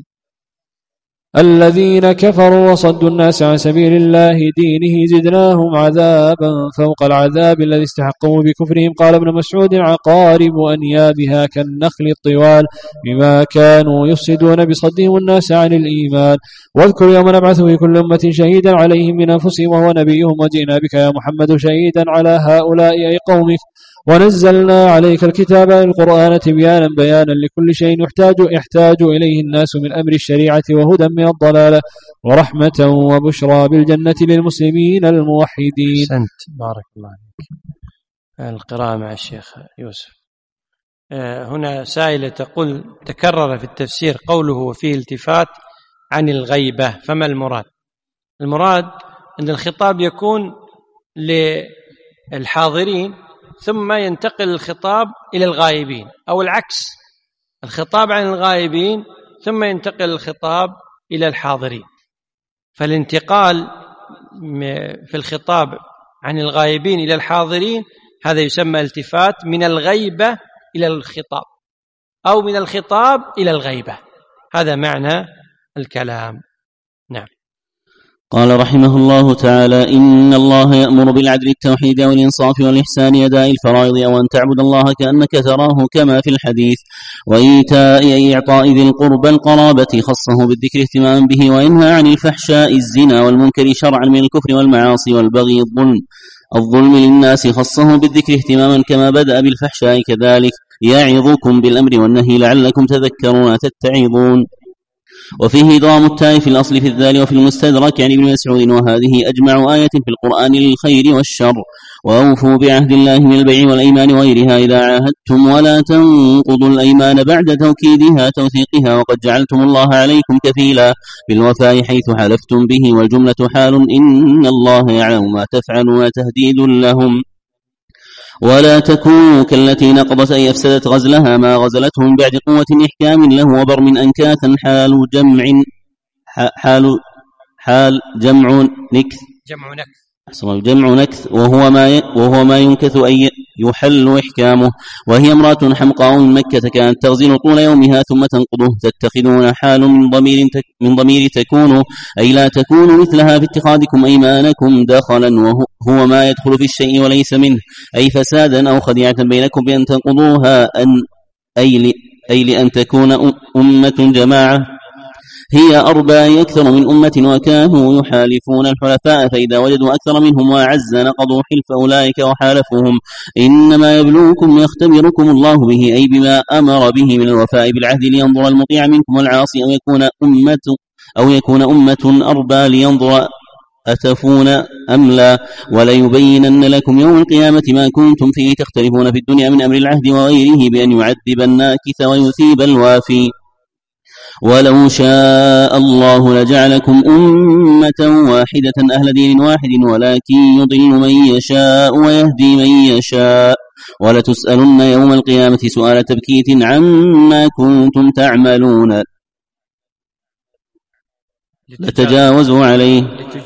الذين كفروا وصدوا الناس عن سبيل الله دينه زدناهم عذابا فوق العذاب الذي استحقوا بكفرهم. قال ابن مسعود عقارب أنيابها كالنخل الطوال بما كانوا يفسدون بصدهم الناس عن الإيمان. واذكر يوم نبعث في كل أمة شهيدا عليهم من أنفسهم وهو نبيهم وجئنا بك يا محمد شهيدا على هؤلاء أي قومك ونزلنا عليك الكتاب القرآن تبيانا بيانا لكل شيء يحتاج إليه الناس من أمر الشريعة وهدى من الضلالة ورحمة وبشرى بالجنة للمسلمين الموحدين. أحسنت، بارك الله عليك. القراءة مع الشيخ يوسف. هنا سائلة تقول: تكرر في التفسير قوله وفيه التفات عن الغيبة، فما المراد؟ المراد أن الخطاب يكون للحاضرين ثم ينتقل الخطاب إلى الغائبين، أو العكس، الخطاب عن الغائبين ثم ينتقل الخطاب إلى الحاضرين. فالانتقال في الخطاب عن الغائبين إلى الحاضرين هذا يسمى التفات من الغيبة إلى الخطاب، أو من الخطاب إلى الغيبة، هذا معنى الكلام. نعم. قال رحمه الله تعالى: إن الله يأمر بالعدل التوحيد والإنصاف والإحسان أداء الفرائض، وأن تعبد الله كأنك تراه كما في الحديث، وإيتاء إعطاء ذي القربى القرابة خصه بالذكر اهتماما به، وينهى عن الفحشاء الزنا والمنكر شرعا من الكفر والمعاصي والبغي الظلم للناس خصه بالذكر اهتماما كما بدأ بالفحشاء كذلك، يعظكم بالأمر والنهي لعلكم تذكرون تتعظون. وفيه إضغام التاء في الأصل في الذال وفي المستدرك عن ابن مسعود: وهذه أجمع آية في القرآن للخير والشر. وأوفوا بعهد الله من البيع والأيمان وغيرها إذا عاهدتم، ولا تنقضوا الأيمان بعد توكيدها توثيقها، وقد جعلتم الله عليكم كفيلا بالوفاء حيث حلفتم به، والجملة حال إن الله يعلم ما تفعلون تهديد لهم. ولا تكونوا كالتي نقضت أي أفسدت غزلها ما غزلته من بعد قوة إحكام له وبرم أنكاثا حال جمع نكث وهو ما ينكث أي يحل إحكامه. وهي امرأة حمقاء من مكة كانت تغزل طول يومها ثم تنقضه، تتخذون حال من ضمير تكونوا أي لا تكونوا مثلها في اتخاذكم أيمانكم دخلا، وهو ما يدخل في الشيء وليس منه أي فسادا أو خديعة بينكم بأن تنقضوها أي لأن تكون أمة جماعة هي أربع أكثر من أمة، وكانوا يحالفون الحلفاء فإذا وجدوا أكثر منهم وأعز نقضوا حلف أولئك وحالفهم. إنما يبلوكم يختبركم الله به أي بما أمر به من الوفاء بالعهد لينظر المطيع منكم والعاصي، أو يكون أمة أربى لينظر أتفون أم لا. وليبينن لكم يوم القيامة ما كنتم فيه تختلفون في الدنيا من أمر العهد وغيره، بأن يعذب الناكث ويثيب الوافي. ولو شاء الله لجعلكم أمة واحدة أهل دين واحد، ولكن يضل من يشاء ويهدي من يشاء، ولتسألن يوم القيامة سؤال تبكيت عما كنتم تعملون. لتجازوا عليه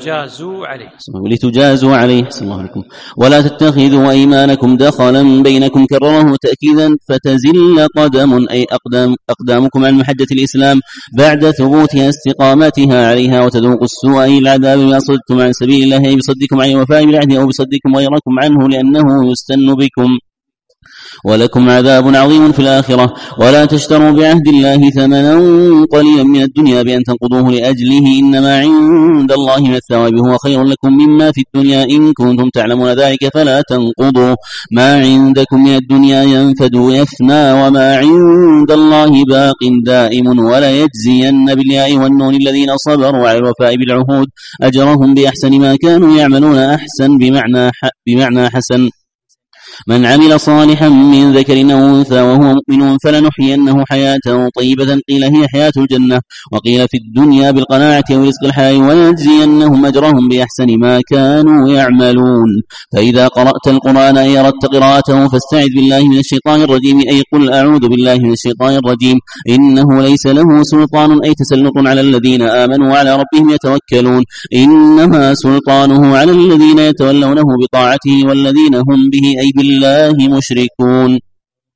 صلى الله عليكم. ولا تتخذوا أيمانكم دخلا بينكم كرره تأكيدا فتزل قدم أي أقدامكم عن محجة الإسلام بعد ثبوتها استقامتها عليها، وتذوقوا السوء أي العذاب بما صدتم عن سبيل الله، أي بصدكم عن الوفاء بالعهد أو بصدكم غيركم عنه لأنه يستن بكم، ولكم عذاب عظيم في الآخرة. ولا تشتروا بعهد الله ثمنا قليلا من الدنيا بأن تنقضوه لأجله، إنما عند الله من الثواب هو خير لكم مما في الدنيا إن كنتم تعلمون ذلك. فلا تنقضوا ما عندكم من الدنيا ينفد ويفنى، وما عند الله باق دائم. ولا يجزين بالياء والنون الذين صبروا على الوفاء بالعهود أجرهم بأحسن ما كانوا يعملون. أحسن بمعنى حسن. من عمل صالحا من ذكر أو أنثى وهو مؤمن فلنحيينه حياة طيبة، قيل هي حياة الجنة، وقيل في الدنيا بالقناعة ورزق الحياة، ويجزينهم أجرهم بأحسن ما كانوا يعملون. فإذا قرأت القرآن أي أردت قراءته فاستعذ بالله من الشيطان الرجيم، أي قل أعوذ بالله من الشيطان الرجيم. إنه ليس له سلطان أي تسلط على الذين آمنوا وعلى ربهم يتوكلون، إنما سلطانه على الذين يتولونه بطاعته والذين هم به أي بالله مشركون.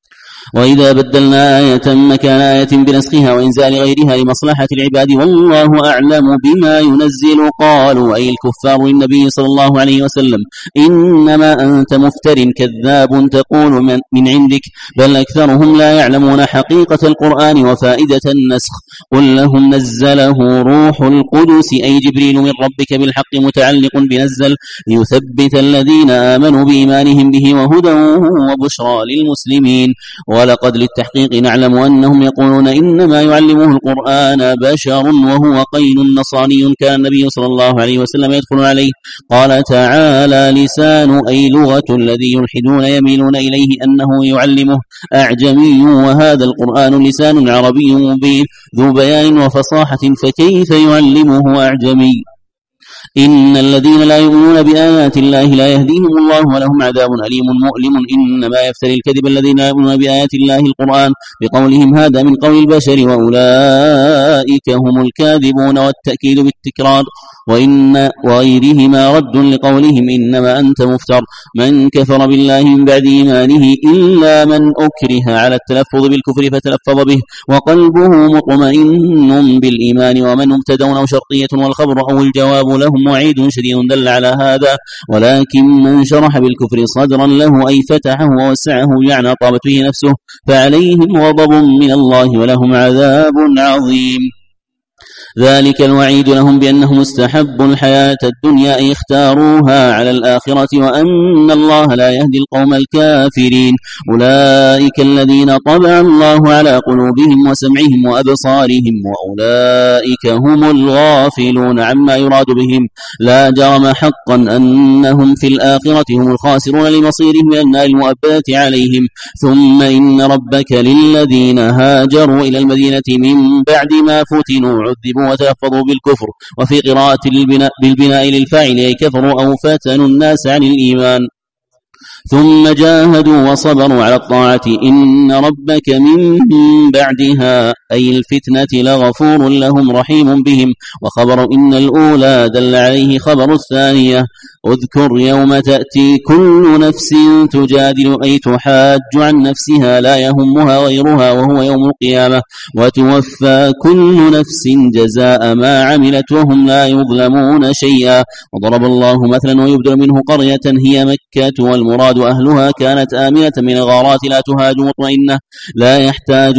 وإذا بدلنا آية مكان آية بنسخها وإنزال غيرها لمصلحة العباد والله أعلم بما ينزل قالوا أي الكفار للنبي صلى الله عليه وسلم إنما أنت مفتر كذاب تقول من عندك بل أكثرهم لا يعلمون حقيقة القرآن وفائدة النسخ قل لهم نزله روح القدس أي جبريل من ربك بالحق متعلق بنزل ليثبت الذين آمنوا بإيمانهم به وهدى وبشرى للمسلمين ولقد للتحقيق نعلم أنهم يقولون إنما يعلمه القرآن بشر وهو قيل نصراني كان النبي صلى الله عليه وسلم يدخل عليه قال تعالى لسان أي لغة الذي يلحدون يميلون إليه أنه يعلمه أعجمي وهذا القرآن لسان عربي مبين ذو بيان وفصاحة فكيف يعلمه أعجمي إن الذين لا يؤمنون بآيات الله لا يهديهم الله ولهم عذاب أليم مؤلم إنما يفتري الكذب الذين لا يؤمنون بآيات الله القرآن بقولهم هذا من قول البشر وأولئك هم الكاذبون والتأكيد بالتكرار وإن وغيرهما رد لقولهم إنما أنت مفتر من كفر بالله من بعد إيمانه إلا من أكره على التلفظ بالكفر فتلفظ به وقلبه مطمئن بالإيمان ومن ابتدون أو شرطية والخبر أو الجواب لهم وعيد شديد دل على هذا ولكن من شرح بالكفر صدرا له أي فتحه ووسعه يعني طابت به نفسه فعليهم غضب من الله ولهم عذاب عظيم ذلك الوعيد لهم بأنهم استحبوا الحياة الدنيا أي اختاروها على الآخرة وأن الله لا يهدي القوم الكافرين أولئك الذين طبع الله على قلوبهم وسمعهم وأبصارهم وأولئك هم الغافلون عما يراد بهم لا جرم حقا أنهم في الآخرة هم الخاسرون لمصيرهم إلى النار المؤبدة عليهم ثم إن ربك للذين هاجروا إلى المدينة من بعد ما فتنوا عذبوا وتلفظوا بالكفر وفي قراءة بالبناء للفاعل أي كفروا أو فتنوا الناس عن الإيمان ثم جاهدوا وصبروا على الطاعة إن ربك من بعدها أي الفتنة لغفور لهم رحيم بهم وخبر إن الأولى دل عليه خبر الثانية اذكر يوم تأتي كل نفس تجادل أي تحاج عن نفسها لا يهمها غيرها وهو يوم القيامة وتوفى كل نفس جزاء ما عملت وهم لا يظلمون شيئا وضرب الله مثلا ويبدل منه قرية هي مكة والمراد أهلها كانت آمنة من الغارات لا تهاج مطمئنة لا يحتاج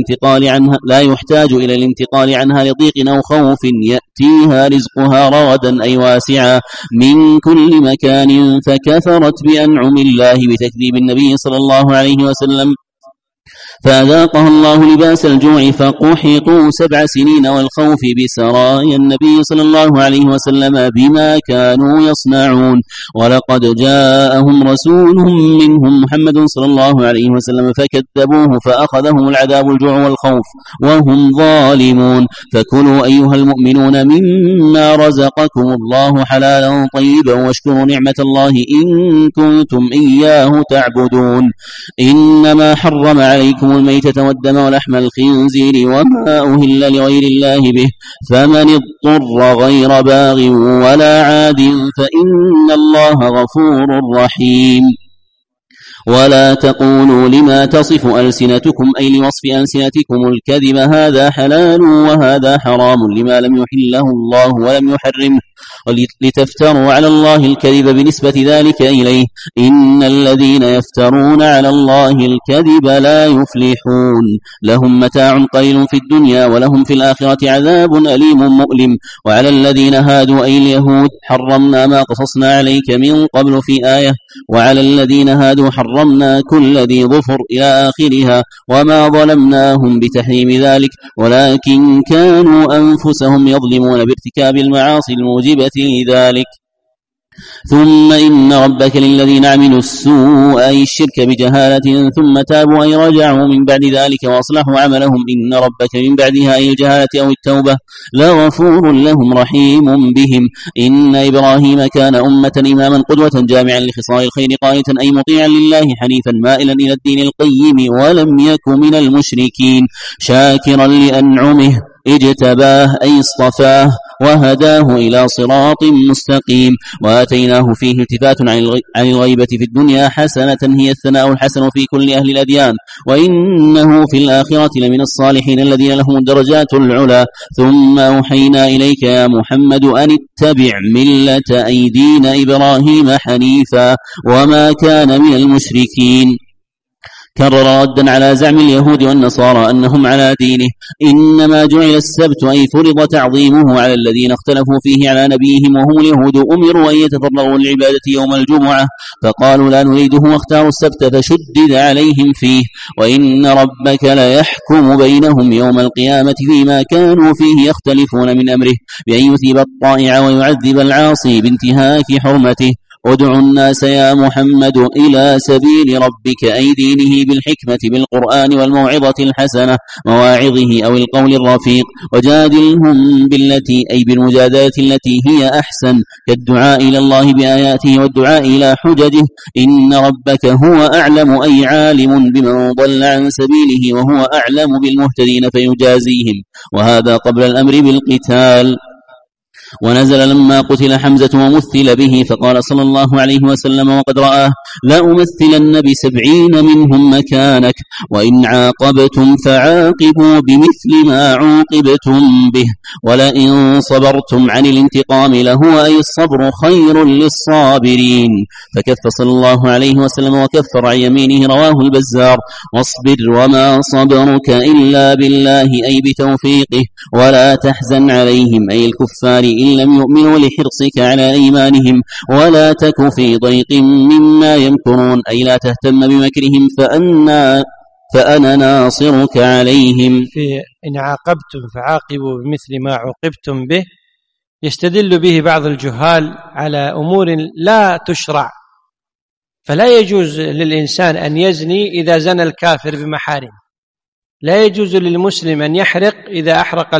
إلى الانتقال عنها لضيق أو خوف يأتيها رزقها رغدا أي واسعا من كل مكان فكفرت بأنعم الله بتكذيب النبي صلى الله عليه وسلم فأذاقها الله لباس الجوع فقحطوا 7 سنين والخوف بسرايا النبي صلى الله عليه وسلم بما كانوا يصنعون ولقد جاءهم رسول منهم محمد صلى الله عليه وسلم فكذبوه فأخذهم العذاب الجوع والخوف وهم ظالمون فكلوا أيها المؤمنون مما رزقكم الله حلالا طيبا واشكروا نعمة الله إن كنتم إياه تعبدون إنما حرم عليكم الميتة والدم ولحم الخنزير وما أهل لغير الله به فمن اضطر غير باغ ولا عاد فإن الله غفور رحيم ولا تقولوا لما تصف ألسنتكم أي لوصف ألسنتكم الكذب هذا حلال وهذا حرام لما لم يحله الله ولم يحرمه لتفتروا على الله الكذب بنسبة ذلك إليه إن الذين يفترون على الله الكذب لا يفلحون لهم متاع قليل في الدنيا ولهم في الآخرة عذاب أليم مؤلم وعلى الذين هادوا أي اليهود حرمنا ما قصصنا عليك من قبل في آية وعلى الذين هادوا حرمنا كل ذي ظفر إلى آخرها وما ظلمناهم بتحريم ذلك ولكن كانوا أنفسهم يظلمون بارتكاب المعاصي الموجبة لذلك ثم إن ربك للذين عملوا السوء أي الشرك بجهالة ثم تابوا أي رجعوا من بعد ذلك وأصلحوا عملهم إن ربك من بعدها أي الجهالة أو التوبة لغفور لهم رحيم بهم إن إبراهيم كان أمة إماما قدوة جامعا لخصال الخير قانتا أي مطيعا لله حنيفا مائلا إلى الدين القيم ولم يك من المشركين شاكرا لأنعمه اجتباه أي اصطفاه وهداه إلى صراط مستقيم. وآتيناه فيه التفات عن الغيبة في الدنيا حسنة هي الثناء الحسن في كل أهل الأديان، وإنه في الآخرة لمن الصالحين الذين لهم الدرجات العلى. ثم أوحينا إليك يا محمد أن اتبع ملة أيدين إبراهيم حنيفا وما كان من المشركين. كرر ردا على زعم اليهود والنصارى أنهم على دينه: إنما جعل السبت أي فرض تعظيمه على الذين اختلفوا فيه على نبيهم وهم اليهود، أمروا أن يتفرغوا للعبادة يوم الجمعة فقالوا لا نريده واختاروا السبت فشدد عليهم فيه. وإن ربك ليحكم بينهم يوم القيامة فيما كانوا فيه يختلفون من أمره بأن يثيب الطائع ويعذب العاصي بانتهاك حرمته. ادع الناس يا محمد إلى سبيل ربك أي دينه بالحكمة بالقرآن والموعظة الحسنة مواعظه أو القول الرفيق، وجادلهم بالتي أي بالمجادلة التي هي أحسن كالدعاء إلى الله بآياته والدعاء إلى حججه. إن ربك هو أعلم أي عالم بمن ضل عن سبيله وهو أعلم بالمهتدين فيجازيهم. وهذا قبل الأمر بالقتال. ونزل لما قتل حمزة ومثل به فقال صلى الله عليه وسلم وقد رآه: لأمثلن ب70 منهم مكانك، وإن عاقبتم فعاقبوا بمثل ما عوقبتم به، ولئن صبرتم عن الانتقام لهو أي الصبر خير للصابرين. فكف صلى الله عليه وسلم وكفر عن يمينه. رواه البزار. واصبر وما صبرك إلا بالله أي بتوفيقه، ولا تحزن عليهم أي الكفار إن لم يؤمنوا لحرصك على إيمانهم، ولا تك في ضيق مما يمكرون أي لا تهتم بمكرهم فأنا ناصرك عليهم. في إن عاقبتم فعاقبوا بمثل ما عوقبتم به يستدل به بعض الجهال على أمور لا تشرع، فلا يجوز للإنسان أن يزني إذا زنى الكافر بمحارم، لا يجوز للمسلم أن يحرق إذا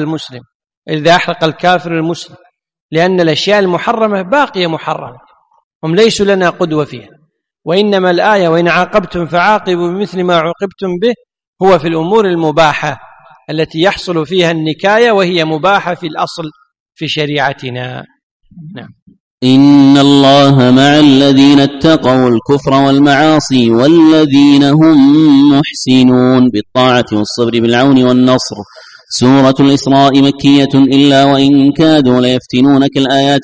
أحرق الكافر المسلم، لأن الأشياء المحرمة باقية محرمة، هم ليسوا لنا قدوة فيها. وإنما الآية وإن عاقبتم فعاقبوا بمثل ما عوقبتم به هو في الأمور المباحة التي يحصل فيها النكاية، وهي مباحة في الأصل في شريعتنا. نعم. إن الله مع الذين اتقوا الكفر والمعاصي والذين هم محسنون بالطاعة والصبر بالعون والنصر. سورة الإسراء مكية إلا وإن كادوا ليفتنونك. الآيات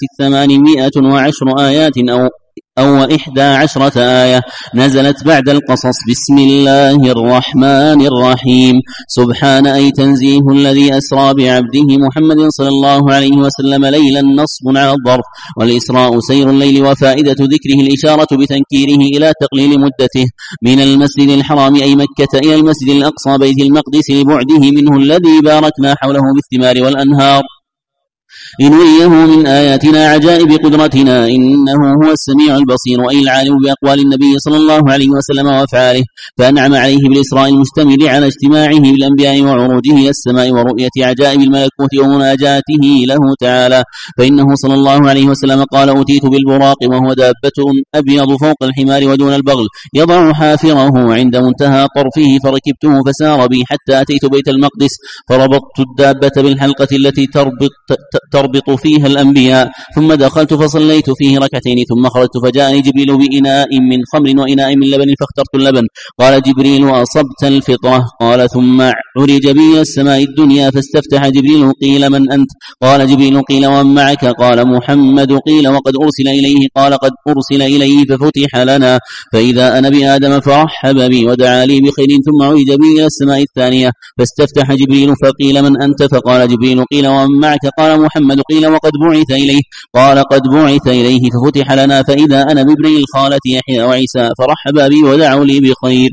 810 آيات أو 11 آية نزلت بعد القصص. بسم الله الرحمن الرحيم. سبحان أي تنزيه الذي أسرى بعبده محمد صلى الله عليه وسلم ليلا نصب على الظرف، والإسراء سير الليل، وفائدة ذكره الإشارة بتنكيره إلى تقليل مدته من المسجد الحرام أي مكة إلى المسجد الأقصى بيت المقدس لبعده منه الذي باركنا حوله بالثمار والأنهار. لنريه من آياتنا عجائب قدرتنا إنه هو السميع البصير أي العالم بأقوال النبي صلى الله عليه وسلم وأفعاله. فأنعم عليه بالإسراء المشتمل على اجتماعه بالأنبياء وعروجه إلى السماء ورؤية عجائب الملكوت ومناجاته له تعالى. فإنه صلى الله عليه وسلم قال: أتيت بالبراق وهو دابة أبيض فوق الحمار ودون البغل يضع حافره عند منتهى طرفه، فركبته فسار بي حتى أتيت بيت المقدس، فربطت الدابة بالحلقة التي تربط فيها الأنبياء، ثم دخلت فصليت فيه ركعتين، ثم خرجت فجاءني جبريل بإناء من خمر وإناء من لبن فاخترت اللبن. قال جبريل: أصبت الفطرة. قال: ثم عرج بي السماء الدنيا فاستفتح جبريل. قيل: من أنت؟ قال جبريل: قيل: ومن معك؟ قال: محمد. قيل: وقد أرسل إليه؟ قال: قد أرسل إليه ففتح لنا، فإذا أنا بآدم فرحب بي ودعا لي بخير. ثم عرج بي إلى السماء الثانية فاستفتح جبريل فقيل: من أنت؟ فقال جبريل: قيل: ومن معك؟ قال: محمد. قيل: وقد بعث إليه؟ قال: قد بعث إليه ففتح لنا، فإذا أنا بابن الخالة يحيى وعيسى فرحب بي ودعوا لي بخير.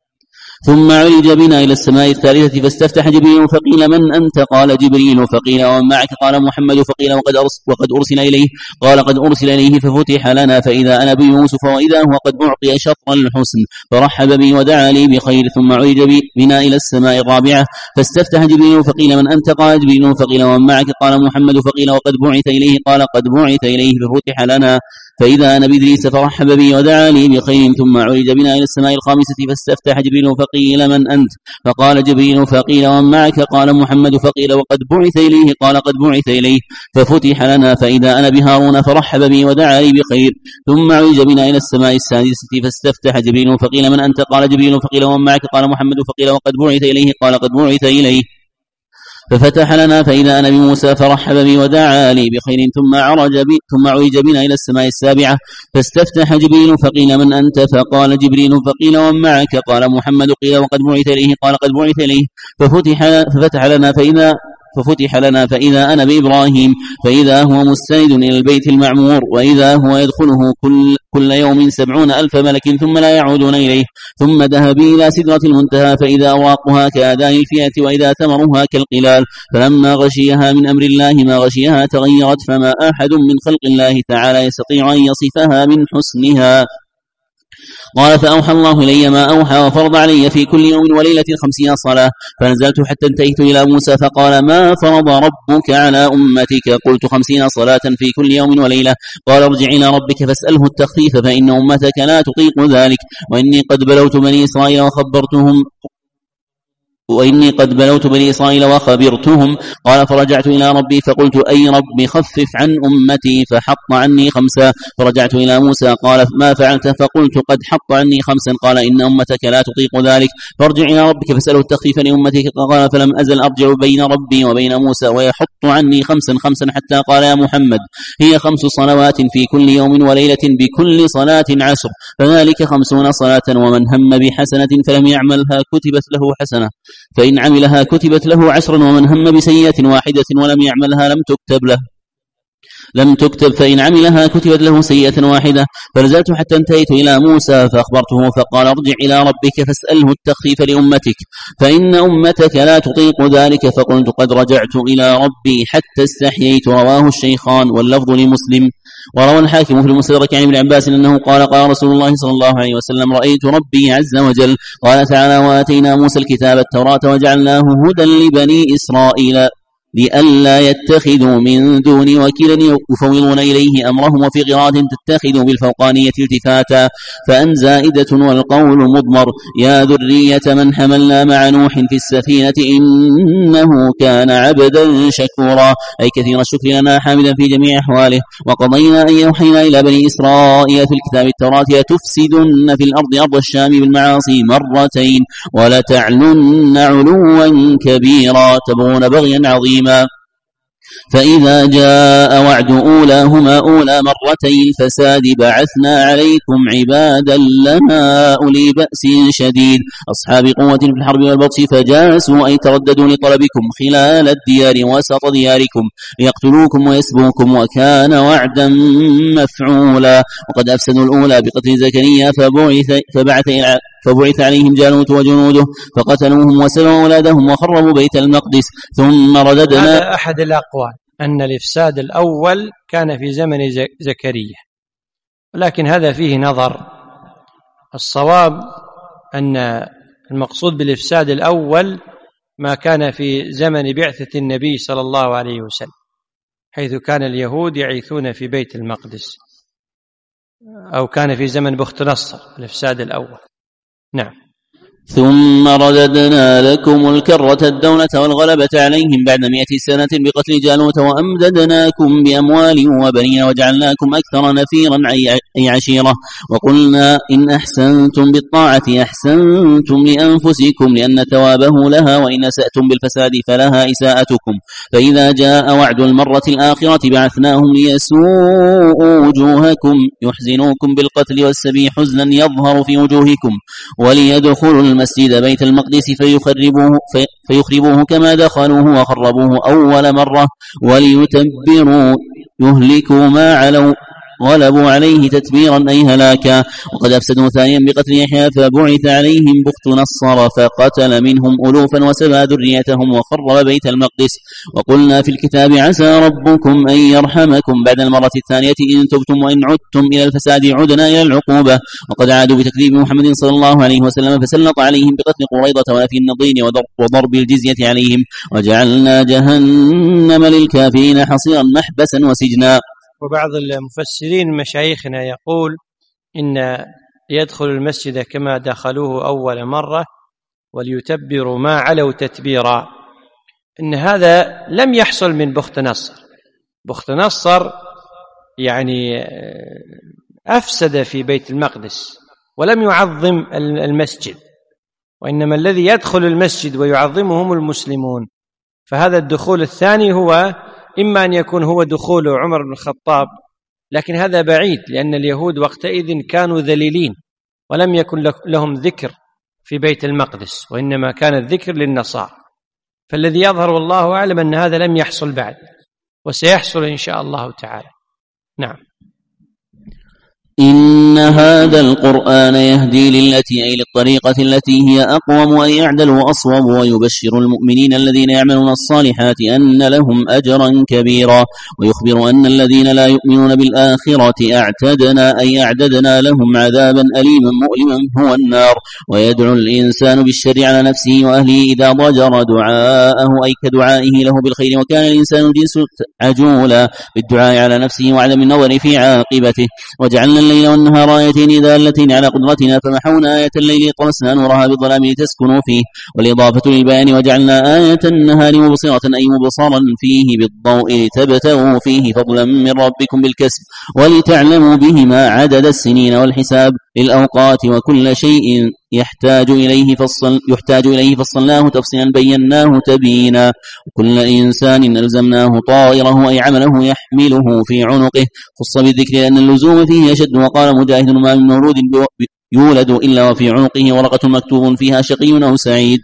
ثم عرج بنا إلى السماء الثالثة فاستفتح جبريل فقيل: من أنت؟ قال جبريل. فقيل: ومن معك؟ قال: محمد. فقيل: وقد أرسل إليه؟ قال: قد أرسل إليه ففتح لنا، فإذا أنا بيوسف وإذا هو قد أعطي شطر الحسن فرحب بي ودعا لي بخير. ثم عرج بنا إلى السماء الرابعة فاستفتح جبريل فقيل: من أنت؟ قال جبريل. فقيل: ومن معك؟ قال: محمد. فقيل: وقد بعث إليه؟ قال: قد بعث إليه ففتح لنا، فإذا أنا بإدريس فرحب بي ودعا لي بخير. ثم عرج بنا إلى السماء الخامسة فاستفتح جبريل فقيل من أنت؟ فقال جبريل. فقيل ومن معك؟ قال محمد. فقيل وقد بعث إليه؟ قال قد بعث إليه. ففتح لنا فإذا أنا بهارون فرحب بي ودعا لي بخير. ثم عرج بنا إلى السماء السادسة فاستفتح جبريل. فقيل من أنت؟ قال جبريل. فقيل ومن معك؟ قال محمد. فقيل وقد بعث إليه؟ قال قد بعث إليه. ففتح لنا فإذا أنا بموسى فرحب بي ودعا لي بخير. ثم عرج بنا إلى السماء السابعة فاستفتح جبريل. فقيل من أنت؟ فقال جبريل. فقيل ومن معك؟ قال محمد. قيل وقد بعث إليه؟ قال قد بعث إليه. ففتح لنا فإذا أنا بإبراهيم فإذا هو مستند إلى البيت المعمور وإذا هو يدخله كل يوم 70,000 ملك ثم لا يعودون إليه. ثم ذهب إلى سدرة المنتهى فإذا أوراقها كآذان الفئة وإذا ثمرها كالقلال. فلما غشيها من أمر الله ما غشيها تغيرت فما أحد من خلق الله تعالى يستطيع أن يصفها من حسنها. قال فأوحى الله إلي ما أوحى وفرض علي في كل يوم وليلة 50 صلاة. فنزلت حتى انتهيت إلى موسى فقال ما فرض ربك على أمتك؟ قلت 50 صلاة في كل يوم وليلة. قال ارجع إلى ربك فاسأله التخفيف فإن أمتك لا تطيق ذلك وإني قد بلوت بني إسرائيل وخبرتهم. قال فرجعت إلى ربي فقلت أي رب خفف عن أمتي فحط عني 5. فرجعت إلى موسى قال ما فعلت؟ فقلت قد حط عني 5. قال إن أمتك لا تطيق ذلك فارجع إلى ربك فاسأله التخفيف لأمتك. قال فلم أزل أرجع بين ربي وبين موسى ويحط عني 5 حتى قال يا محمد هي 5 صلوات في كل يوم وليلة بكل صلاة 10 فذلك 50 صلاة. ومن هم بحسنة فلم يعملها كتبت له حسنة فإن عملها كتبت له 10 ومن هم بسيئة واحدة ولم يعملها لم تكتب فإن عملها كتبت له سيئة واحدة. فنزلت حتى انتهيت إلى موسى فأخبرته فقال ارجع إلى ربك فاسأله التخفيف لأمتك فإن أمتك لا تطيق ذلك. فقلت قد رجعت إلى ربي حتى استحييت. رواه الشيخان واللفظ لمسلم. وروى الحاكم في المستدرك عن ابن عباس أنه قال رسول الله صلى الله عليه وسلم رأيت ربي عز وجل. قال تعالى وآتينا موسى الكتاب التوراة وجعلناه هدى لبني إسرائيل لئلا يتخذوا من دون وكيلا يفوضون إليه أمرهم. وفي قراءة تتخذوا بالفوقانية التفاتا فأن زائدة والقول مضمر. يا ذرية من حملنا مع نوح في السفينة إنه كان عبدا شكورا أي كثير الشكر لنا حامدا في جميع أحواله. وقضينا أن يوحينا إلى بني إسرائيل في الكتاب التوراة لتفسدن في الأرض أرض الشام بالمعاصي 2 ولتعلن علوا كبيرا تبغون بغيا عظيما. فإذا جاء وعد أولاهما أولى 2 الفساد بعثنا عليكم عبادا لنا أولي بأس شديد أصحاب قوة في الحرب والبطش فجاسوا أي ترددوا لطلبكم خلال الديار وسط دياركم ليقتلوكم ويسبوكم وكان وعدا مفعولا. وقد أفسدوا الأولى بقتل زكريا فبعث عليهم جالوت وجنوده فقتلوهم وسلوا أولادهم وخربوا بيت المقدس ثم رددنا. هذا أحد الأقوال أن الإفساد الأول كان في زمن زكريا ولكن هذا فيه نظر. الصواب أن المقصود بالإفساد الأول ما كان في زمن بعثة النبي صلى الله عليه وسلم حيث كان اليهود يعيثون في بيت المقدس أو كان في زمن بخت نصر الإفساد الأول. نعم. ثم رددنا لكم الكرة الدولة والغلبة عليهم بعد 100 سنة بقتل جالوت وأمددناكم بأموال وبنين وجعلناكم أكثر نفيرا أي عشيرة. وقلنا إن أحسنتم بالطاعة أحسنتم لأنفسكم لأن ثوابه لها وإن أسأتم بالفساد فلها إساءتكم. فإذا جاء وعد المرة الآخرة بعثناهم ليسوءوا وجوهكم يحزنوكم بالقتل والسبي حزنا يظهر في وجوهكم وليدخلوا المسجد بيت المقدس فيخربوه كما دخلوه وخربوه أول مرة وليتبروا يهلكوا ما علوا غلبوا عليه تتبيرا أي هلاكا. وقد أفسدوا ثانيا بقتل يحيى فبعث عليهم بخت نصر فقتل منهم ألوفا وسبى ذريتهم وخرب بيت المقدس. وقلنا في الكتاب عسى ربكم أن يرحمكم بعد المرة الثانية إن تبتم وإن عدتم إلى الفساد عدنا إلى العقوبة. وقد عادوا بتكذيب محمد صلى الله عليه وسلم فسلط عليهم بقتل قريضة ونفي النضير وضرب الجزية عليهم وجعلنا جهنم للكافرين حصيرا محبسا وسجنا. وبعض المفسرين مشايخنا يقول إن يدخل المسجد كما دخلوه أول مرة وليتبروا ما علوا تتبيرا. إن هذا لم يحصل من بخت نصر. بخت نصر يعني أفسد في بيت المقدس ولم يعظم المسجد، وإنما الذي يدخل المسجد ويعظمه هم المسلمون. فهذا الدخول الثاني هو إما أن يكون هو دخول عمر بن الخطاب، لكن هذا بعيد، لأن اليهود وقتئذ كانوا ذليلين ولم يكن لهم ذكر في بيت المقدس، وإنما كان الذكر للنصارى. فالذي يظهر والله أعلم أن هذا لم يحصل بعد، وسيحصل إن شاء الله تعالى. نعم. إن هذا القرآن يهدي للتي أي للطريقة التي هي أقوم وأي أعدل وأصوب، ويبشر المؤمنين الذين يعملون الصالحات أن لهم أجرا كبيرا، ويخبر أن الذين لا يؤمنون بالآخرة أعددنا لهم عذابا أليما مؤلما هو النار. ويدعو الإنسان بالشر على نفسه وأهله إذا ضجر دعاءه أي كدعائه له بالخير، وكان الإنسان جنس عجولا بالدعاء على نفسه وعدم النظر في عاقبته. وجعلنا الليل والنهار آيتين دالتين على قدرتنا، فمحونا آية الليل طمسنا نورها بالظلام لتسكنوا فيه، والإضافة للبيان. وجعلنا آية النهار مبصرة أي مبصرا فيه بالضوء لتبتغوا فيه فضلا من ربكم بالكسب، ولتعلموا بهما عدد السنين والحساب للأوقات، وكل شيء يحتاج إليه فصلناه تفصيلا بيناه تبينا. وكل إنسان ألزمناه طائره أي عمله يحمله في عنقه، خص بالذكر لأن اللزوم فيه يشد. وقال مجاهد ما من مولود يولد إلا وفي عنقه ورقة مكتوب فيها شقي أو سعيد.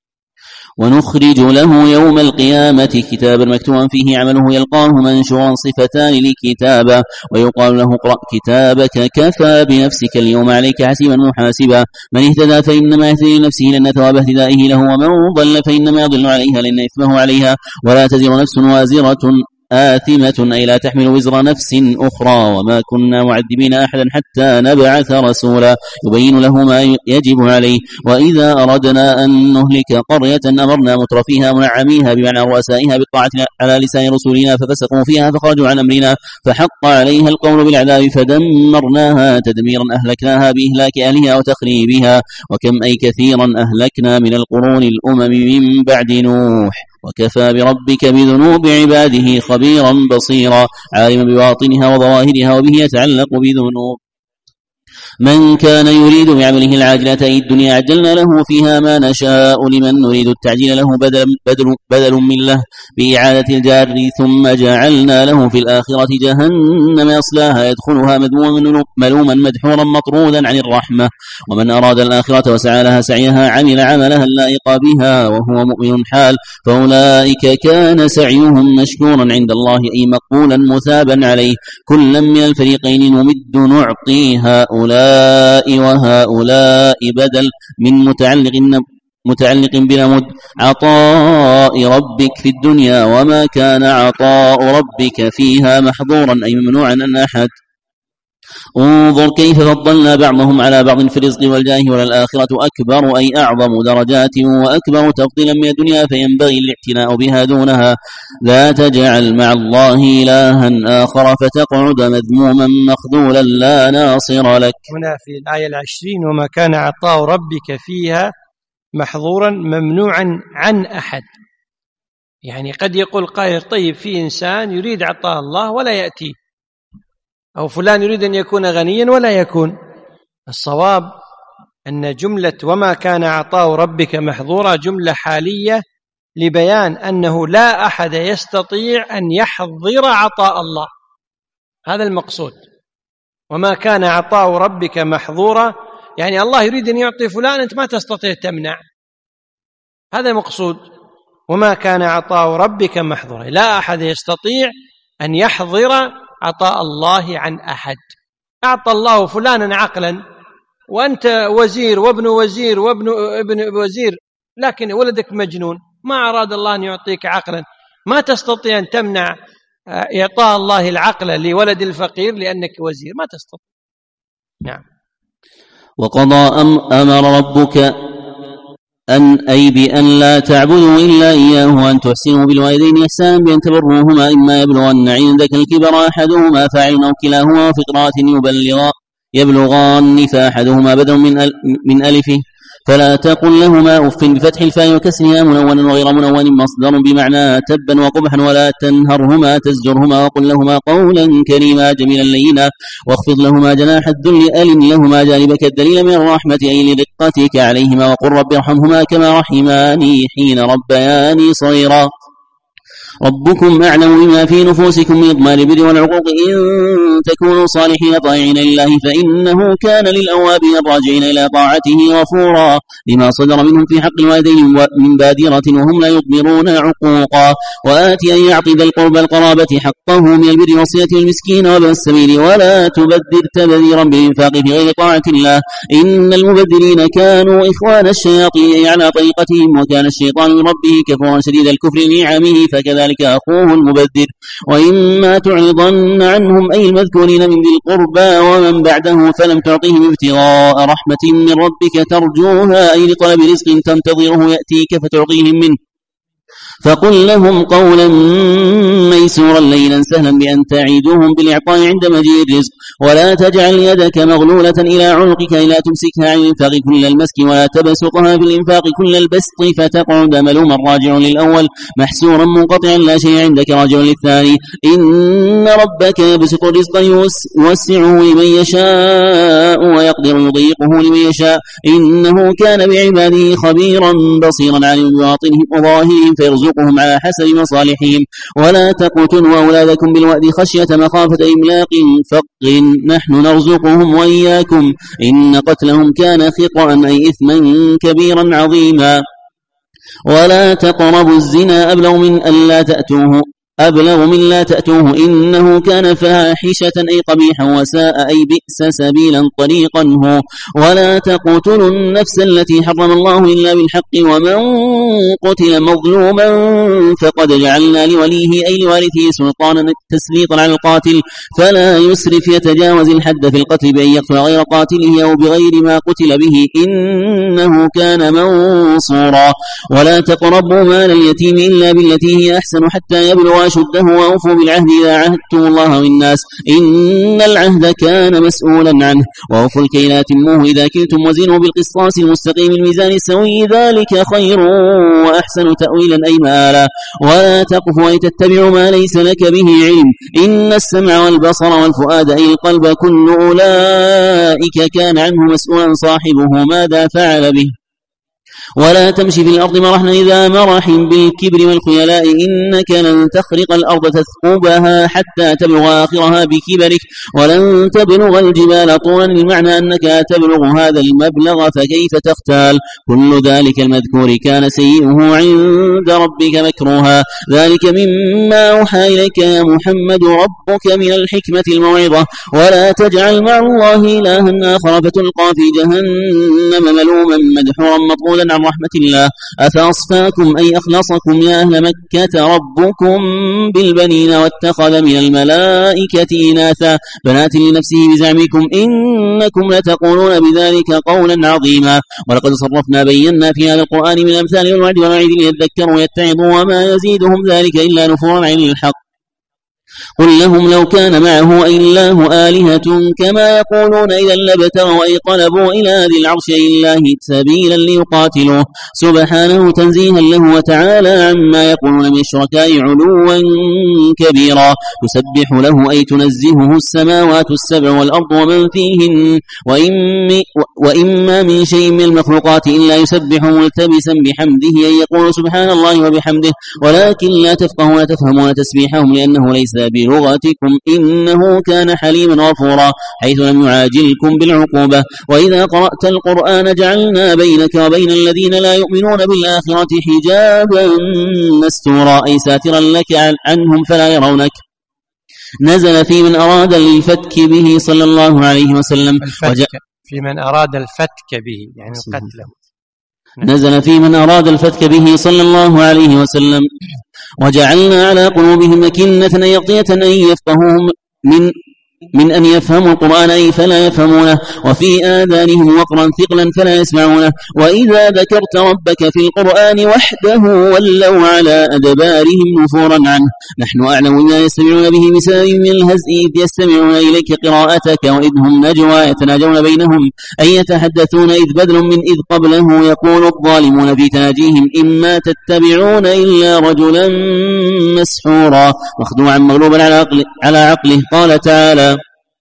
ونخرج له يوم القيامة كتابا مكتوبا فيه عمله يلقاه منشورا، صفتان لكتابه. ويقال له اقرأ كتابك كفى بنفسك اليوم عليك حسيبا محاسبا. من اهتدى فإنما يهتدي لنفسه لأن ثواب اهتدائه له، ومن ضل فإنما يضل عليها لأن إثمه عليها. ولا تزر نفس وازرة آثمة أي لا تحمل وزر نفس أخرى. وما كنا معذبين أحدا حتى نبعث رسولا يبين له ما يجب عليه. وإذا أردنا أن نهلك قرية أمرنا مترفيها منعميها بمعنى رؤسائها بالطاعة على لسان رسولنا، ففسقوا فيها فخرجوا عن أمرنا فحق عليها القول بالعذاب فدمرناها تدميرا، أهلكناها بإهلاك أهلها وتخريبها. وكم أي كثيرا أهلكنا من القرون الأمم من بعد نوح، وكفى بربك بذنوب عباده خبيرا بصيرا، عالما بباطنها وظواهرها وبه يتعلق بذنوب. من كان يريد بعمله العاجلة أي الدنيا عجلنا له فيها ما نشاء لمن نريد التعجيل له بدل من له بإعادة الجار، ثم جعلنا له في الآخرة جهنم يصلاها يدخلها ملوما مدحورا مطرودا عن الرحمة. ومن أراد الآخرة وسعى لها سعيها عمل عملها اللائق بها وهو مؤمن حال، فأولئك كان سعيهم مشكورا عند الله أي مقبولا مثابا عليه. كلا من الفريقين نمد نعطي هؤلاء وهؤلاء بدل من متعلق بنمد عطاء ربك في الدنيا، وما كان عطاء ربك فيها محظورا أي ممنوعا عن أحد. انظر كيف فضلنا بعضهم على بعض في الرزق والجاه، وللآخرة أكبر أي أعظم درجات وأكبر تفضيلا من الدنيا، فينبغي الاعتناء بها دونها. لا تجعل مع الله إلها آخر فتقعد مذموما مخذولا لا ناصر لك. هنا في الآية 20 وما كان عطاء ربك فيها محظورا ممنوعا عن أحد. يعني قد يقول قائل طيب في إنسان يريد عطاء الله ولا يأتي، أو فلان يريد أن يكون غنيا ولا يكون. الصواب أن جملة وما كان عطاء ربك محظورا جملة حالية لبيان أنه لا أحد يستطيع أن يحظر عطاء الله. هذا المقصود. وما كان عطاء ربك محظورا يعني الله يريد أن يعطي فلان أنت ما تستطيع تمنع، هذا المقصود. وما كان عطاء ربك محظورا، لا أحد يستطيع أن يحظر عطاء الله عن أحد. أعطى الله فلانا عقلا وأنت وزير وابن وزير وابن ابن وزير، لكن ولدك مجنون، ما أراد الله أن يعطيك عقلا، ما تستطيع أن تمنع إعطاء الله العقل لولد الفقير لأنك وزير، ما تستطيع. نعم. وقضى أمر ربك بأن لا تعبدوا إلا إياه، وأن تحسنوا بالوالدين إحسانا بأن تبروهما إما يبلغن عندك الكبر أحدهما فاعل أو كلاهما، وفي قراءة يبلغان فأحدهما بدل من ألفه فلا تقل لهما أف بفتح الفاء وكسرها منونا وغير منون مصدر بمعنى تبا وقبحا، ولا تنهرهما تزجرهما، وقل لهما قولا كريما جميلا لينا، واخفض لهما جناح الذل ألن لهما جانبك الدليل من الرحمة أي لرقتك عليهما، وقل رب ارحمهما كما رحماني حين ربياني صغيرا. ربكم أعلم بما في نفوسكم من إضمار البر والعقوق إن تكونوا صالحين طائعين لله فإنه كان للأوابين الراجعين إلى طاعته غفورا، لما صدر منهم في حق الوالدين من بادرة وهم لا يضمرون عقوقا. وآتي أن يعطي ذا القربى القرابة حقه من البر وصية المسكين وابن السبيل، ولا تبذر تبذيرا بالإنفاق في غير طاعة الله إن المبذرين كانوا إخوان الشياطين على طريقتهم، وكان الشيطان من ربه كفورا شديد الكفر لنعمه، فكذلك أخوه المبذر. وإما تعرضن عنهم أي المذكورين من ذي القربى ومن بعده فلم تعطهم ابتغاء رحمة من ربك ترجوها أي لطلب رزق تنتظره يأتيك فتعطيهم منه، فقل لهم قولا ميسورا لينا سهلا بأن تعيدوهم بالإعطاء عند مجيء الرزق، ولا تجعل يدك مغلولة إلى عنقك لا تمسكها عن الإنفاق كل المسك ولا تبسطها في الإنفاق كل البسط فتقعد ملوما راجع للأول محسورا منقطعا لا شيء عندك راجع للثاني. إن ربك يبسط الرزق يوسعه لمن يشاء ويقدر يضيقه لمن يشاء إنه كان بعباده خبيرا بصيرا عليهم بباطنهم وظاهرهم فيرزقهم على حسب مصالحهم. ولا تقتلوا أولادكم بالوأد خشية مخافة إملاق فقر نحن نرزقهم وإياكم إن قتلهم كان خطأ أي إثما كبيرا عظيما. ولا تقربوا الزنا أبلغ من لا تأتوه إنه كان فاحشة أي قبيحا وساء أي بئس سبيلا طريقا هو. ولا تقتلوا النفس التي حرم الله إلا بالحق ومن قتل مظلوما فقد جعلنا لوليه أي لوارثه سلطانا تسليطا على القاتل فلا يسرف يتجاوز الحد في القتل بأن يقتل غير قاتله أو بغير ما قتل به إنه كان منصورا. ولا تقربوا مال اليتيم إلا بالتي هي أحسن حتى يبلغ شده وأوفوا بالعهد إذا عهدتم الله والناس إن العهد كان مسؤولا عنه وأوفوا الكيل لا تتموه إذا كلتم وزنوا بالقسطاس المستقيم الميزان السوي ذلك خير وأحسن تأويلا أي مآلا. ولا تقف وتتبع ما ليس لك به علم إن السمع والبصر والفؤاد أي القلب كل أولئك كان عنه مسؤولا صاحبه ماذا فعل به. ولا تمشي في الأرض مرحا إذا مرح بالكبر والخيلاء إنك لن تخرق الأرض تثقبها حتى تبلغ آخرها بكبرك ولن تبلغ الجبال طولا المعنى أنك تبلغ هذا المبلغ فكيف تختال. كل ذلك المذكور كان سيئه عند ربك مكروها ذلك مما أوحى إليك يا محمد ربك من الحكمة الموعظة. ولا تجعل مع الله إلها آخر فتلقى في جهنم ملوما مدحورا مطرودا عن رحمة الله. أفأصفاكم أي أخلصكم يا أهل مكة ربكم بالبنين واتخذ من الملائكة إناثا بنات لنفسه بزعمكم إنكم لتقولون بذلك قولا عظيما. ولقد صرفنا بينا في هذا القرآن من الأمثال والوعد والوعيد ليذكروا ويتعظوا وما يزيدهم ذلك إلا نفورا عن الحق. قل لهم لو كان معه إله آلهة كما يقولون إذا لابتغوا أي طلبوا إلى ذي العرش الله سبيلا ليقاتلوه سبحانه تنزيها له وتعالى عما يقولون من الشركاء علوا كبيرا. يسبح له أي تنزهه السماوات السبع والأرض ومن فيهن وإما من شيء من المخلوقات إلا يسبح ملتبسا بحمده أي يقول سبحان الله وبحمده ولكن لا تفهمون تسبيحهم لأنه ليس بلغتكم إنه كان حليما غفورا حيث لم يعاجلكم بالعقوبة. وإذا قرأت القرآن جعلنا بينك وبين الذين لا يؤمنون بالآخرة حجابا مستورا أي ساترا لك عنهم فلا يرونك. نزل في من أراد الفتك به صلى الله عليه وسلم في من أراد الفتك به يعني القتل. نزل في من أراد الفتك به صلى الله عليه وسلم وجعلنا على قلوبهم أكنة أن يغطية أن يفقهوهم من أن يفهموا القرآن أي فلا يفهمونه، وفي آذانهم وقرا ثقلا فلا يسمعونه، وإذا ذكرت ربك في القرآن وحده ولوا على أدبارهم نفورا عنه. نحن أعلم بما يستمعون به بسبب من الهزء إذ يستمعون إليك قراءتك وإذ هم نجوى يتناجون بينهم أي يتحدثون إذ بدل من إذ قبله يقول الظالمون في تناجيهم إما تتبعون إلا رجلا مسحورا مخدوعا مغلوبا على عقله. قال تعالى: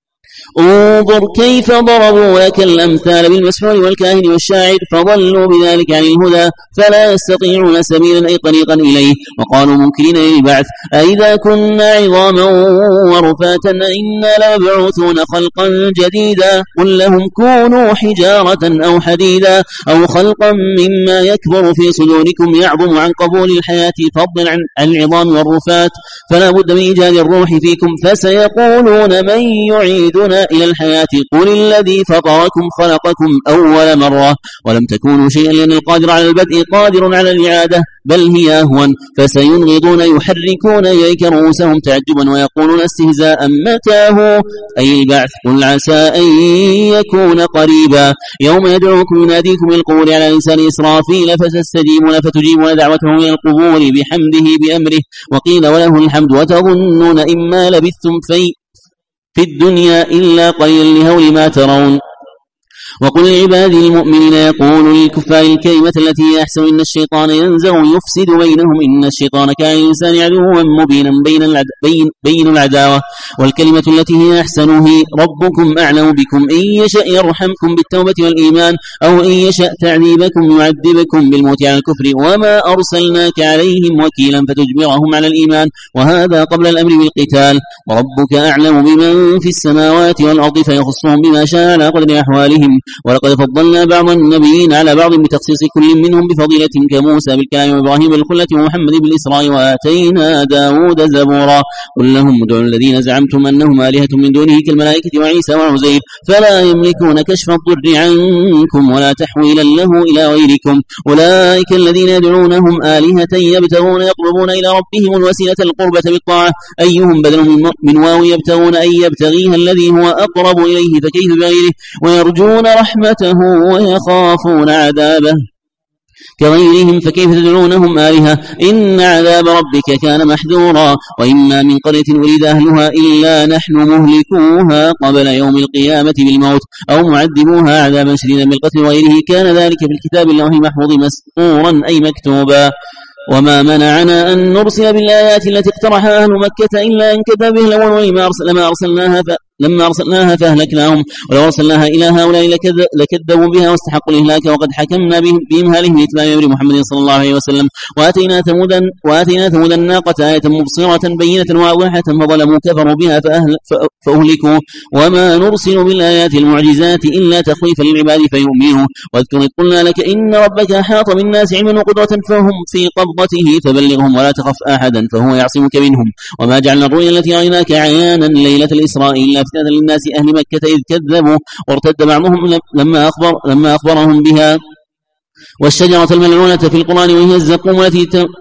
انظر كيف ضربوا لك الأمثال بالمسحور والكاهن والشاعر فضلوا بذلك عن الهدى فلا يستطيعون سبيلا أي طريقا إليه. وقالوا منكرين للبعث: أئذا كنا عظاما ورفاتا إنا لمبعوثون خلقا جديدا قل لهم كونوا حجارة أو حديدا أو خلقا مما يكبر في صدوركم يعظم عن قبول الحياة فضلا عن العظام والرفات فلا بد من إيجاد الروح فيكم فسيقولون من يعيدنا إلى الحياة قل الذي فطركم خلقكم أول مرة ولم تكونوا شيئا لأن القادر على البدء قادر على الإعادة بل هي أهون فسينغضون يحركون إليك رؤوسهم تعجبا ويقولون استهزاء متى هو أي البعث قل عسى أن يكون قريبا يوم يدعوكم يناديكم القبور على لسان إسرافيل فتستجيبون فتجيبون دعوته إلى القبور بحمده بأمره وقيل وله الحمد وتظنون إما لبثتم في الدنيا إلا قليلا لهول ما ترون. وقل لعبادي المؤمنين يقول للكفار الكلمة التي هي أحسن إن الشيطان ينزغ يفسد بينهم إن الشيطان كان للإنسان عدوا مبينا بين العداوة والكلمة التي هي أحسن هي ربكم أعلم بكم إن يشاء يرحمكم بالتوبة والإيمان أو إن يشاء تعذيبكم يعذبكم بالموت على الكفر وما أرسلناك عليهم وكيلا فتجبرهم على الإيمان وهذا قبل الأمر بالقتال وربك أعلم بمن في السماوات والأرض فيخصهم بما شاء على قدر أحوالهم ولقد فضلنا بعض النبيين على بعض بتخصيص كل منهم بفضيلة كموسى بالكلام وإبراهيم بالخلة ومحمد بالإسراء وآتينا داود زبورا قل لهم ادعوا الذين زعمتم أنهم آلهة من دونه كالملائكة وعيسى وعزير فلا يملكون كشف الضر عنكم ولا تحويلا له إلى غيركم أولئك الذين يدعونهم آلهة يبتغون يقربون إلى ربهم الوسيلة القربة بالطاعة أيهم بدل من واو يبتغون أي يبتغيها الذي هو أقرب إليه فكيف بغيره ويرجون رحمته ويخافون عذابه كغيرهم فكيف تدعونهم آلهة إن عذاب ربك كان محذورا وإما من قرية ولد أهلها إلا نحن مهلكوها قبل يوم القيامة بالموت أو معذبوها عذابا شديدا بالقتل وغيره كان ذلك في الكتاب اللوح المحفوظ مسطورا أي مكتوبا وما منعنا أن نرسل بالآيات التي اقترحها أهل مكة إلا أن كذب به الأول لما أرسلناها فأهلكناهم ولو أرسلناها إلى هؤلاء لكذبوا بها واستحقوا الإهلاك وقد حكمنا بإمهالهم بإتمام أمر محمد صلى الله عليه وسلم وآتينا ثمود الناقة آية مبصرة بينة واضحة فظلموا كفروا بها فأهلكوا وما نرسل بالآيات المعجزات إلا تخويفا للعباد فيؤمنوا واذكر إذ قلنا لك إن ربك أحاط بالناس علما وقدرة فهم في قبضته فبلغهم ولا تخف أحدا فهو يعصمك منهم وما جعلنا الرؤيا التي رأيناك عيانا ليلة الإسراء إلا فتنة للناس أهل مكة إذ كذبوا وارتد بعضهم لما أخبرهم بها والشجرة الملعونة في القرآن وهي الزقوم التي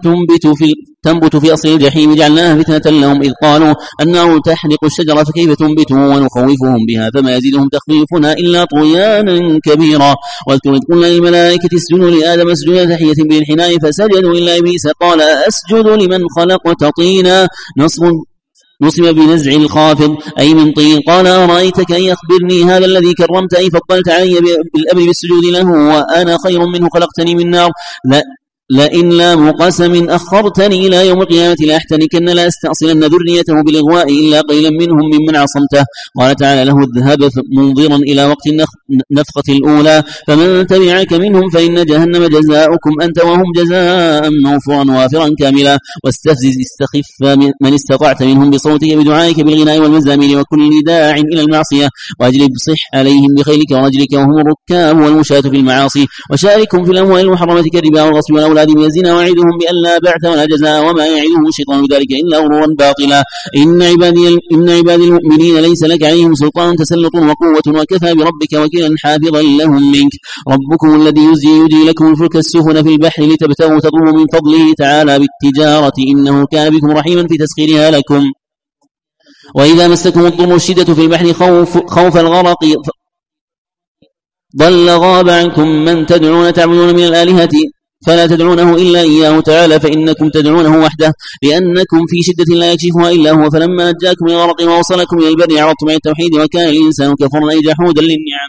تنبت في أصل الجحيم جعلناها فتنة لهم إذ قالوا النار تحرق الشجرة فكيف تنبت ونخوفهم بها فما يزيدهم تخويفنا إلا طغيانا كبيرا واذكر إذ قلنا للملائكة اسجدوا لآدم اسجدا تحية بالحناء فسجدوا إلا إبليس قال أسجد لمن خلقت طينا نصب بنزع الخافض أي من طين قال أرأيتك أن يخبرني هذا الذي كرمت أي فضلت علي بالأمر بالسجود له وأنا خير منه خلقتني من نار لئن لام قسم أخرتني إلى يوم القيامة لأحتنكن لا أستأصلن ذريته بالإغواء إلا قليلا منهم ممن عصمته قال تعالى له اذهب منظرا إلى وقت النفخة الأولى فمن تبعك منهم فإن جهنم جزاؤكم أنت وهم جزاء موفورا وافرا كاملا واستفزز استخف من استطعت منهم بصوتك بدعائك بالغناء والمزامير وكل داع إلى المعصية واجلب صح عليهم بخيلك ورجلك وهم الركاب والمشاة في المعاصي وشاركهم في الأموال المحرمة كالربا والغصب والأولاد بيزنا وعدهم بأن لا بعث ولا جزاء وما يعدهم الشيطان ذلك إلا غرورا باطلا إن عبادي المؤمنين ليس لك عليهم سلطان تسلط وقوة وكفى بربك وكيلا حافظا لهم منك ربكم الذي يجري لكم الفلك السفن في البحر لتبتغوا تطلبوا من فضله تعالى بالتجارة إنه كان بكم رحيما في تسخيرها لكم وإذا مسكم الضر الشدة في البحر خوف الغرق ضل غاب عنكم من تدعون تعبدون من الآلهة فلا تدعونه إلا إياه تعالى فإنكم تدعونه وحده لأنكم في شدة لا يكشفها إلا هو فلما نجاكم من الغرق ووصلكم إلى البر عرضتم عن التوحيد وكان الإنسان كفرا أي جحودا للنعم.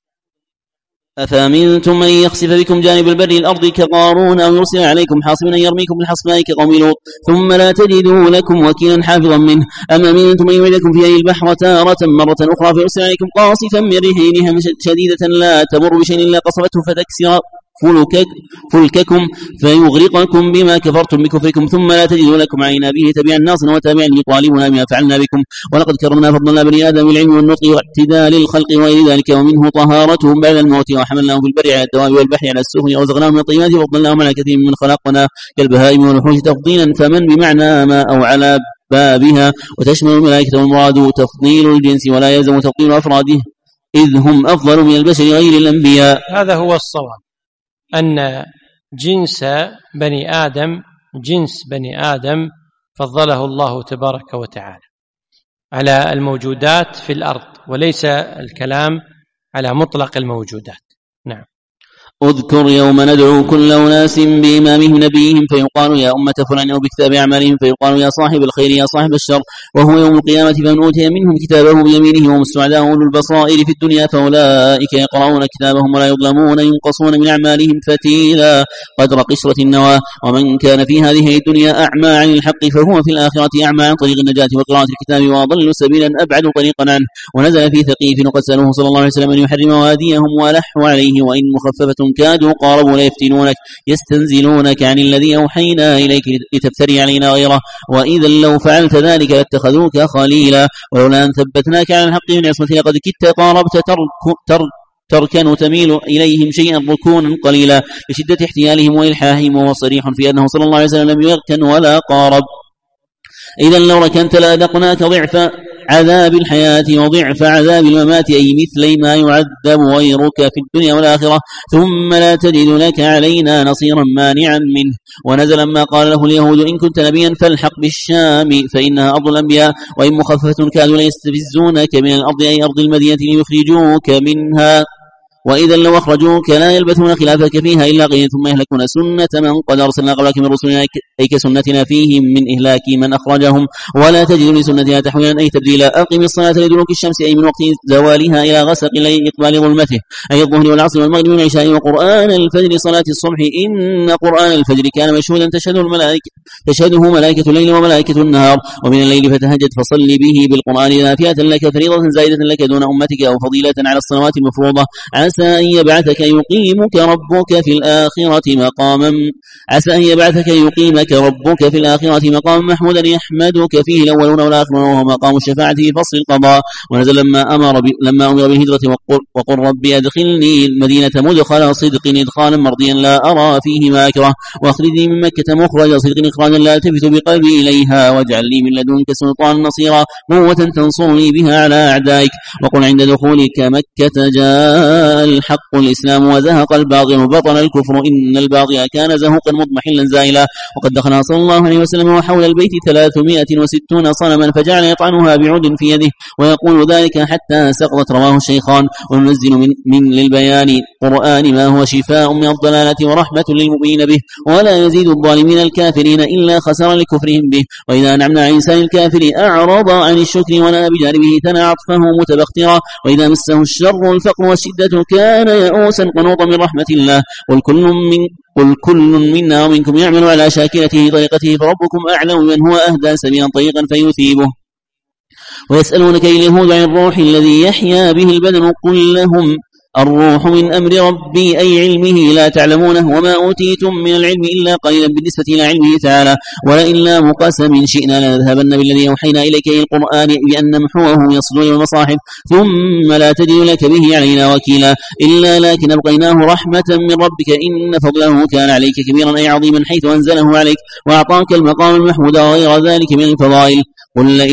أفأمنتم من يخسف بكم جانب البر الأرض كقارون أو يرسل عليكم حاصبا يرميكم بالحصباء كقوم لوط ثم لا تجدوا لكم وكيلا حافظا منه أم أمنتم من يعيدكم في البحر تارة مرة أخرى فيرسل عليكم قاصفا من ريح شديدة لا تمر بشيء إلا قصفته فتكسر فلككم فيغرقكم بما كفرتم بكفركم ثم لا تجدوا لكم علينا به تبعا ناصرا وتابعا لطالبنا بما فعلنا بكم ولقد كرمنا فضلنا بني آدم بالعلم والنطق واعتدال الخلق وغير ذلك ومنه طهارتهم بعد الموت وحملناهم في البر على الدواب والبحر على السفن ورزقناهم من الطيبات وفضلناهم على كثير من خلقنا كالبهائم والوحوش تفضيلا فمن بمعنى ما أو على بابها وتشمل الملائكة والمراد تفضيل الجنس ولا يلزم تفضيل أفراده إذ هم أفضل من البشر غير الأنبياء. هذا هو الصواب أن جنس بني آدم فضله الله تبارك وتعالى على الموجودات في الأرض وليس الكلام على مطلق الموجودات. نعم. اذكر يوم ندعو كل أناس بإمامهم نبيهم فيقال يا أمة فلان أو بكتاب أعمالهم فيقال يا صاحب الخير يا صاحب الشر وهو يوم القيامة فمن أوتي منهم كتابه بيمينه وهم السعداء أولو البصائر في الدنيا فأولئك يقرؤون كتابهم ولا يظلمون ينقصون من أعمالهم فتيلا قدر قشرة النواة ومن كان في هذه الدنيا أعمى عن الحق فهو في الآخرة أعمى عن طريق النجاة وقراءة الكتاب وأضل سبيلا أبعد طريقا عنه. ونزل في ثقيف وقد سألوه صلى الله عليه وسلم أن يحرم واديهم ولحوا عليه وإن مخففة كادوا قاربوا ليفتنونك يستنزلونك عن الذي أوحينا إليك لتفتري علينا غيره وإذا لو فعلت ذلك لاتخذوك خليلا ولولا أن ثبتناك على الحق من عصمتي لقد كدت قاربت تركن تميل إليهم شيئا ركونا قليلا لشدة احتيالهم وإلحاحهم وهو صريح في أنه صلى الله عليه وسلم لم يركن ولا قارب. إذا لو ركنت لأذقناك ضعف عذاب الحياة وضعف عذاب الممات أي مثل ما يعذب غيرك في الدنيا والآخرة ثم لا تجد لك علينا نصيرا مانعا منه. ونزل ما قال له اليهود إن كنت نبيا فالحق بالشام فإنها أرض الأنبياء وإن مخففة كادوا ليستفزونك من الأرض أي أرض المدينة ليخرجوك منها وإذا لو أخرجوك لا يلبثون خلافك فيها إلا قليلا ثم يهلكون سنة من قد أرسلنا قبلك من رسلنا أي كسنتنا فيهم من إهلاك من أخرجهم ولا تجد لسنتنا تحويلا أي تبديلا. أقم الصلاة لدلوك الشمس أي من وقت زوالها إلى غسق الليل إقبال ظلمته أي الظهر والعصر والمغرب والعشاء وقرآن الفجر صلاة الصبح إن قرآن الفجر كان مشهودا تشهده ملائكة الليل وملائكة النهار ومن الليل فتهجد فصل به بالقرآن نافلة لك فريضة زائدة لك دون أمتك أو فضيلة على الصلوات المفروضة عسى أن يبعثك يقيمك ربك في الآخرة مقاما محمودا يحمدك فيه الأولون والآخرون وهو مقام الشفاعة في فصل القضاء. ونزل لما أمر بالهجرة وقل ربي أدخلني المدينة مدخل صدق إدخالا مرضيا لا أرى فيه ما أكره واخرجني من مكة مخرج صدق إخراجا لا التفت بقلبي إليها واجعل لي من لدنك سلطانا نصيرا قوة تنصرني بها على أعدائك. وقل عند دخولك مكة جاء الحق الإسلام وزهق الباطل بطل الكفر إن الباطل كان زهوقا مضمحلا زائلا. وقد دخل صلى الله عليه وسلم وحول البيت 360 صنما فجعل يطعنها بعود في يده ويقول ذلك حتى سقطت رواه الشيخان. وننزل من للبيان قرآن ما هو شفاء من الضلالة ورحمة للمؤمنين به ولا يزيد الظالمين الكافرين إلا خسرا لكفرهم به. وإذا نعمنا عن إنسان الكافر أعرض عن الشكر ونأى بجانبه ثنى عطفه متبخترا وإذا مسه الشر الفقر والشدة كان يئوسا قنوطا من رحمة الله. قل كل منا ومنكم يعمل على شاكلته طريقته فربكم أعلم من هو أهدى سبيلا طريقا فيثيبه. ويسألونك اليهود عن الروح الذي يحيا به البدن قل لهم الروح من أمر ربي أي علمه لا تعلمونه وما أوتيتم من العلم إلا قليلا بالنسبة إلى علمه تعالى ولئن لا مقسم شئنا لنذهبن بالذي أوحينا إليك القرآن بأن نمحوه من الصدور والمصاحف ثم لا تجد لك به علينا وكيلا إلا لكن أبقيناه رحمة من ربك إن فضله كان عليك كبيرا أي عظيما حيث أنزله عليك وأعطاك المقام المحمود وغير ذلك من الفضائل. قل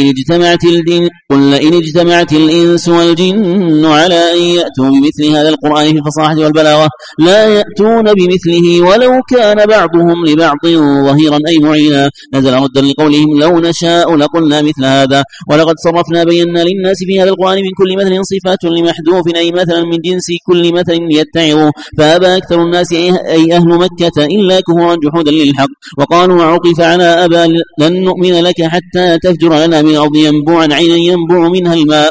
لئن اجتمعت الإنس والجن على أن يأتوا بمثل هذا القرآن في الفصاحة والبلاغة لا يأتون بمثله ولو كان بعضهم لبعض ظهيرا أي معينا. نزل ردا لقولهم لو نشاء لقلنا مثل هذا ولقد صرفنا بينا للناس في هذا القرآن من كل مثل صفات لمحذوف أي مثلا من جنس كل مثل ليتعظوا فأبى أكثر الناس أي أهل مكة إلا كفرا جحودا للحق وقالوا وعقف على أبى لن نؤمن لك حتى تفجر لنا من الأرض ينبوعا عينا ينبوع منها الماء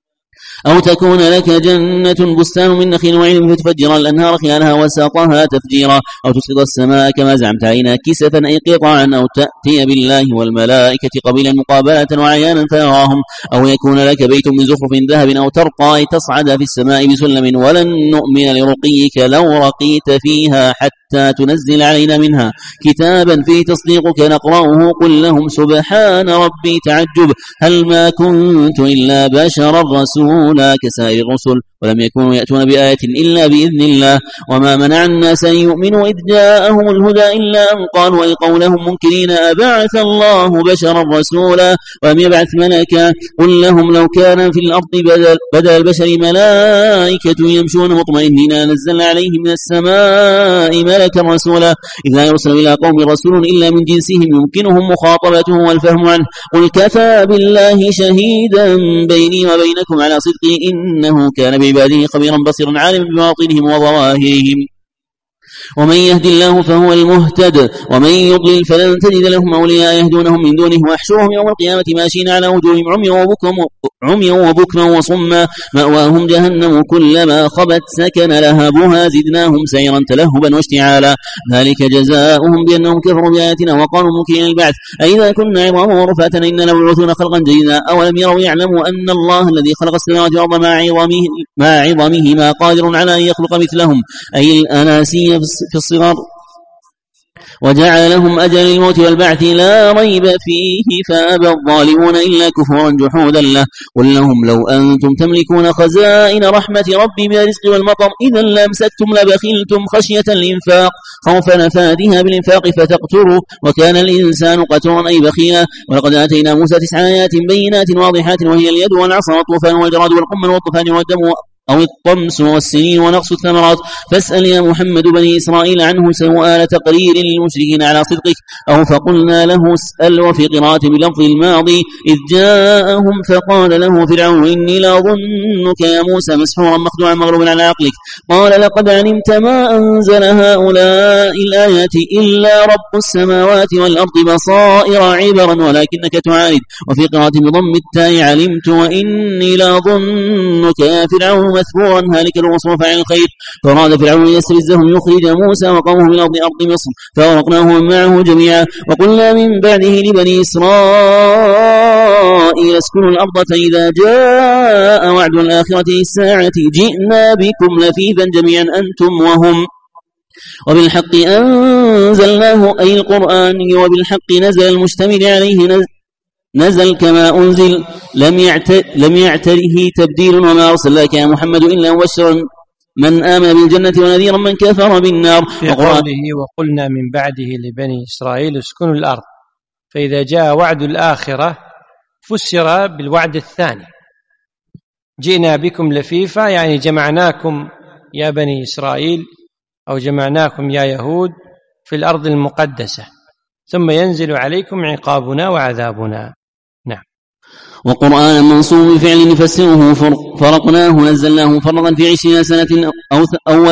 أو تكون لك جنة بستان من نخيل وعنب فتفجر الأنهار خلالها وساقها تفجيرا أو تسقط السماء كما زعمت علينا كسفا أي قطعا أو تأتي بالله والملائكة قبيلا مقابلة وعيانا فيراهم أو يكون لك بيت من زخرف ذهب أو ترقى أي تصعد في السماء بسلم ولن نؤمن لرقيك لو رقيت فيها حتى تنزل علينا منها كتابا فيه تصديقك نقرأه قل لهم سبحان ربي تعجب هل ما كنت إلا بشرا رسولا كسائر الرسل ولم يكونوا يأتون بآية إلا بإذن الله وما منع الناس أن يؤمنوا إذ جاءهم الهدى إلا أن قالوا أي قولهم منكرين أبعث الله بشرا رسولا ولم يبعث ملكا قل لهم لو كان في الأرض بدل البشر ملائكة يمشون مطمئنين نزلنا عليهم من السماء ملكا رسولا إذ لا يرسل إلى قوم رسول إلا من جنسهم يمكنهم مخاطبته والفهم عنه قل كفى بالله شهيدا بيني وبينكم على صدقي إنه كان بعباده خبيرا بصيرا عالما بباطنهم وظواهرهم ومن يهد الله فهو المهتد ومن يضلل فلن تجد لهم أولياء يهدونهم من دونه واحشرهم يوم القيامة ماشين على وجوههم عميا وبكما وصما مأواهم جهنم كلما خبت سكن لهبها زدناهم سيرا تلهبا واشتعالا ذلك جزاؤهم بأنهم كفروا بآياتنا وقالوا منكرين البعث أئذا كنا عظاما ورفاتا إننا لمبعوثون خلقا جديدا أولم يروا يعلموا أن الله الذي خلق السماوات والأرض مع عظمهما قادر على أن يخلق مثلهم أي الأناسي في الصغر وجعل لهم أجل الموت والبعث لا ريب فيه فأبى الظالمون إلا كفرا جحودا له قل لهم لو أنتم تملكون خزائن رحمة ربي من الرزق والمطر إذا لامسكتم لبخلتم خشية الإنفاق خوف نفادها بالإنفاق فتقتروا وكان الإنسان قتورا أي بخيلا ولقد آتينا موسى 9 آيات بينات واضحات وهي اليد والعصا والطوفان والجراد والقمل والطوفان والدم أو الطمس والسنين ونقص الثمرات فاسأل يا محمد بني إسرائيل عنه سؤال تقرير للمشركين على صدقك أو فقلنا له اسأل وفي قراءة بلفظ الماضي إذ جاءهم فقال له فرعون إني لأظنك يا موسى مسحورا مخدوعا مغلوبا على عقلك قال لقد علمت ما أنزل هؤلاء الآيات إلا رب السماوات والأرض بصائر عبرا ولكنك تعاند وفي قراءة بضم التاء علمت وإني لأظنك يا فرعون مثبورا هالكا ومصروفا عن الخير فأراد فرعون يستفزهم يخرج موسى وقومه من أرض مصر فأغرقناهم معه جميعا وقلنا من بعده لبني إسرائيل اسكنوا الأرض فإذا جاء وعد الآخرة الساعة جئنا بكم لفيفا جميعا أنتم وهم وبالحق أنزلناه أي القرآن وبالحق نزل المشتمل عليه نزل كما أنزل لم يعتره تبديل وما أرسلناك يا محمد إلا مبشرا من آمن بالجنة ونذيرا من كفر بالنار في قوله وقلنا من بعده لبني إسرائيل اسكنوا الأرض فإذا جاء وعد الآخرة فسر بالوعد الثاني جئنا بكم لفيفا يعني جمعناكم يا بني إسرائيل أو جمعناكم يا يهود في الأرض المقدسة ثم ينزل عليكم عقابنا وعذابنا. نعم. وقرآنا منصوب بفعل نفسره فرقناه نزلناه فرقا في 20 سنة أو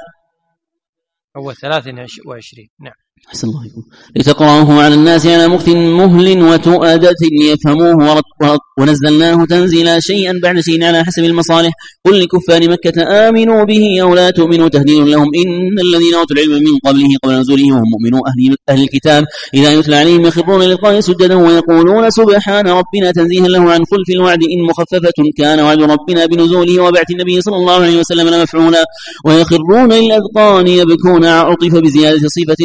23. نعم. أحسن الله عليكم. لتقرأه على الناس على مكث مهل وتؤدة ليفهموه ونزلناه تنزيلا شيئا بعد شيء على حسب المصالح قل لكفار مكة آمنوا به أو لا تؤمنوا تهديد لهم إن الذين أوتوا العلم من قبله قبل نزوله وهم مؤمنوا أهل الكتاب إذا يتلى عليهم يخرون للقاء سجدا ويقولون سبحان ربنا تنزيها له عن خلف الوعد إن مخففة كان وعد ربنا بنزوله وبعث النبي صلى الله عليه وسلم لمفعولا ويخرون للأذقان يبكون عطف بزيادة صفة ويزيد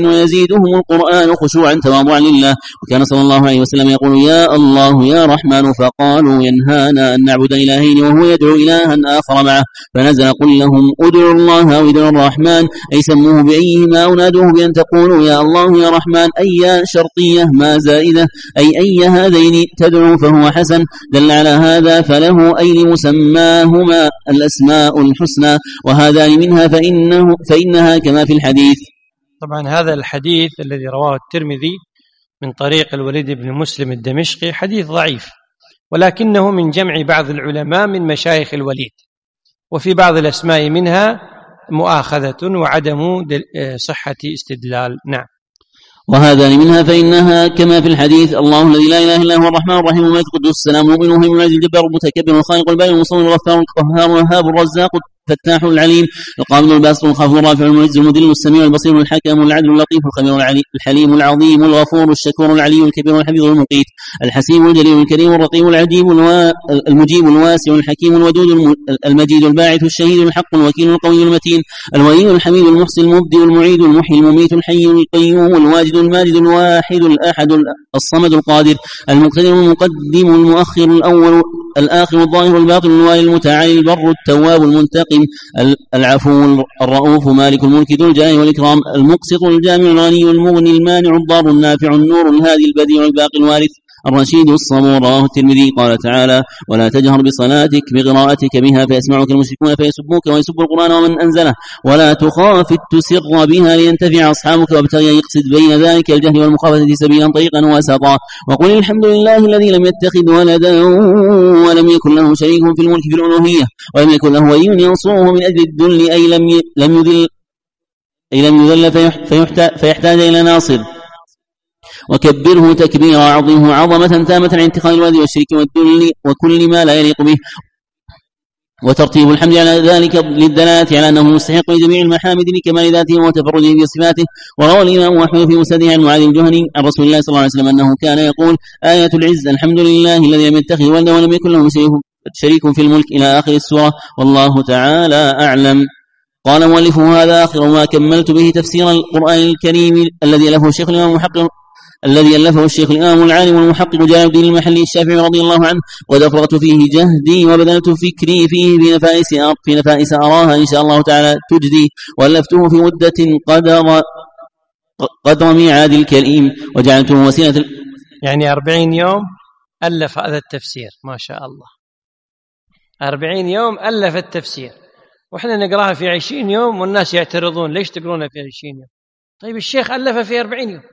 يزيدهم القرآن خشوعا تواضعا لله. وكان صلى الله عليه وسلم يقول يا الله يا رحمن، فقالوا ينهانا أن نعبد إلهين وهو يدعو إلها آخر معه، فنزل قل لهم ادعوا الله أو ادعوا الرحمن، أي سموه بأيهما أو نادوه بأن تقولوا يا الله يا رحمن، أي شرطية ما زائدة، أي هذين تدعو فهو حسن. دل على هذا فله أي لمسماهما الأسماء الحسنى، وهذان منها فإنها كما في الحديث. طبعا هذا الحديث الذي رواه الترمذي من طريق الوليد بن مسلم الدمشقي حديث ضعيف، ولكنه من جمع بعض العلماء من مشايخ الوليد، وفي بعض الأسماء منها مؤاخذة وعدم صحة استدلال. نعم. وهذان منها فإنها كما في الحديث الله الذي لا إله إلا هو الرحمن الرحيم الملك القدوس السلام المؤمن المهيمن العزيز الجبار المتكبر الخالق البارئ المصور الغفار القهار الوهاب الرزاق الفتاح العليم القابض الباسط الخافض الرافع المعز المذل السميع البصير الحكم العدل اللطيف الخبير الحليم العظيم الغفور الشكور العلي الكبير الحفيظ المقيت الحسيب الجليل الكريم الرقيب العجيب المجيب الواسع الحكيم الودود المجيد الباعث الشهيد الحق الوكيل القوي المتين الولي الحميد المحسن المبدئ المعيد المحيي المميت الحي القيوم الواجد الماجد الواحد الأحد الصمد القادر المقتدر المقدم المؤخر الأول الآخر الظاهر الباطن الوالي المتعالي البر التواب المنتقم العفو الرؤوف مالك الملك ذو الجلال والإكرام المقسط الجامع الغني المغني المانع الضار النافع النور الهادي البديع الباقي الوارث الرشيد الصبور. رواه الترمذي. قال تعالى ولا تجهر بصلاتك بقراءتك بها فيسمعك المشركون فيسبوك ويسبوا القرآن ومن أنزله ولا تخافت تسر بها لينتفع أصحابك وابتغي يقصد بين ذلك الجهل والمخافة سبيلا طريقا وسطا وقل الحمد لله الذي لم يتخذ ولدا ولم يكن له شريك في الملك في الألوهية ولم يكن له ولي ينصره من أجل الذل أي لم يذل فيحتاج إلى ناصر وكبره تكبيرا عظيمه عظمة تامة عن انتقال الوادي والشرك والذل وكل ما لا يليق به. وترتيب الحمد على ذلك للدلالة على أنه مستحق لجميع المحامد لكمال ذاته وتفرده بصفاته. وروى الإمام أحمد في مسنده عن معاذ الجهني عن رسول الله صلى الله عليه وسلم أنه كان يقول آية العز الحمد لله الذي لم يتخذ ولدا ولم يكن له شريك في الملك إلى آخر السورة والله تعالى أعلم. قال مؤلفه هذا آخر ما كملت به تفسير القرآن الكريم الذي ألفه الشيخ الإمام العالم المحقق جلال الدين المحلي الشافعي رضي الله عنه ودفرت فيه جهدي وبذلت فكري فيه في نفائس أراها إن شاء الله تعالى تجدي وألفته في مدة قدر ميعاد الكريم وجعلته وسيلة يعني 40 يوم ألف هذا التفسير ما شاء الله 40 يوم ألف التفسير وإحنا نقراها في 20 يوم والناس يعترضون ليش تقرونها في 20 يوم طيب الشيخ ألفها في 40 يوم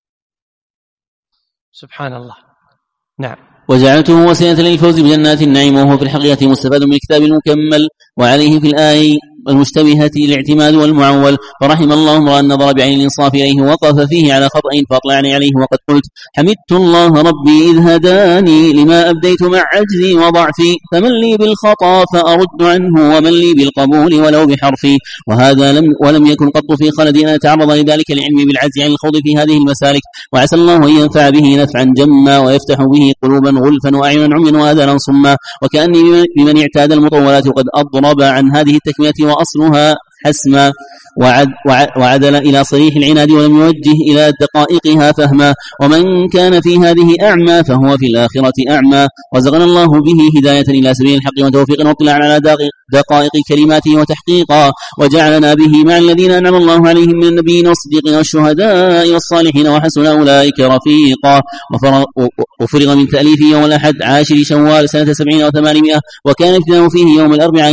سبحان الله. نعم. وجعلته وسيلة للفوز بجنات النعيم وهو في الحقيقة مستفاد من الكتاب المكمل وعليه في الآية المشتبهة الاعتماد والمعول فرحم الله امرأ نظر بعين الإنصاف إليه وقف فيه على خطأ فأطلعني عليه وقد قلت حمدت الله ربي إذ هداني لما أبديت مع عجزي وضعفي فمن لي بالخطأ فأرد عنه ومن لي بالقبول ولو بحرفي وهذا ولم يكن قط في خلدي أن أتعرض لذلك العلم بالعجز عن الخوض في هذه المسالك وعسى الله أن ينفع به نفعا جما ويفتح به قلوبا غلفا وأعينا عميا وآذانا صما وكأني بمن اعتاد المطولات وقد أضرب عن هذه التكملة وأصلها حسما وعدل إلى صريح العناد ولم يوجه إلى دقائقها فهما ومن كان في هذه أعمى فهو في الآخرة أعمى رزقنا الله به هداية إلى سبيل الحق وتوفيقا واطلاعا على دقائق كلماته وتحقيقا وجعلنا به مع الذين أنعم الله عليهم من النبيين والصديقين والشهداء والصالحين وحسن أولئك رفيقا وفرغ من تأليفه يوم الأحد 10 شوال سنة 70 و800 وكان ابتداء فيه يوم الأربعاء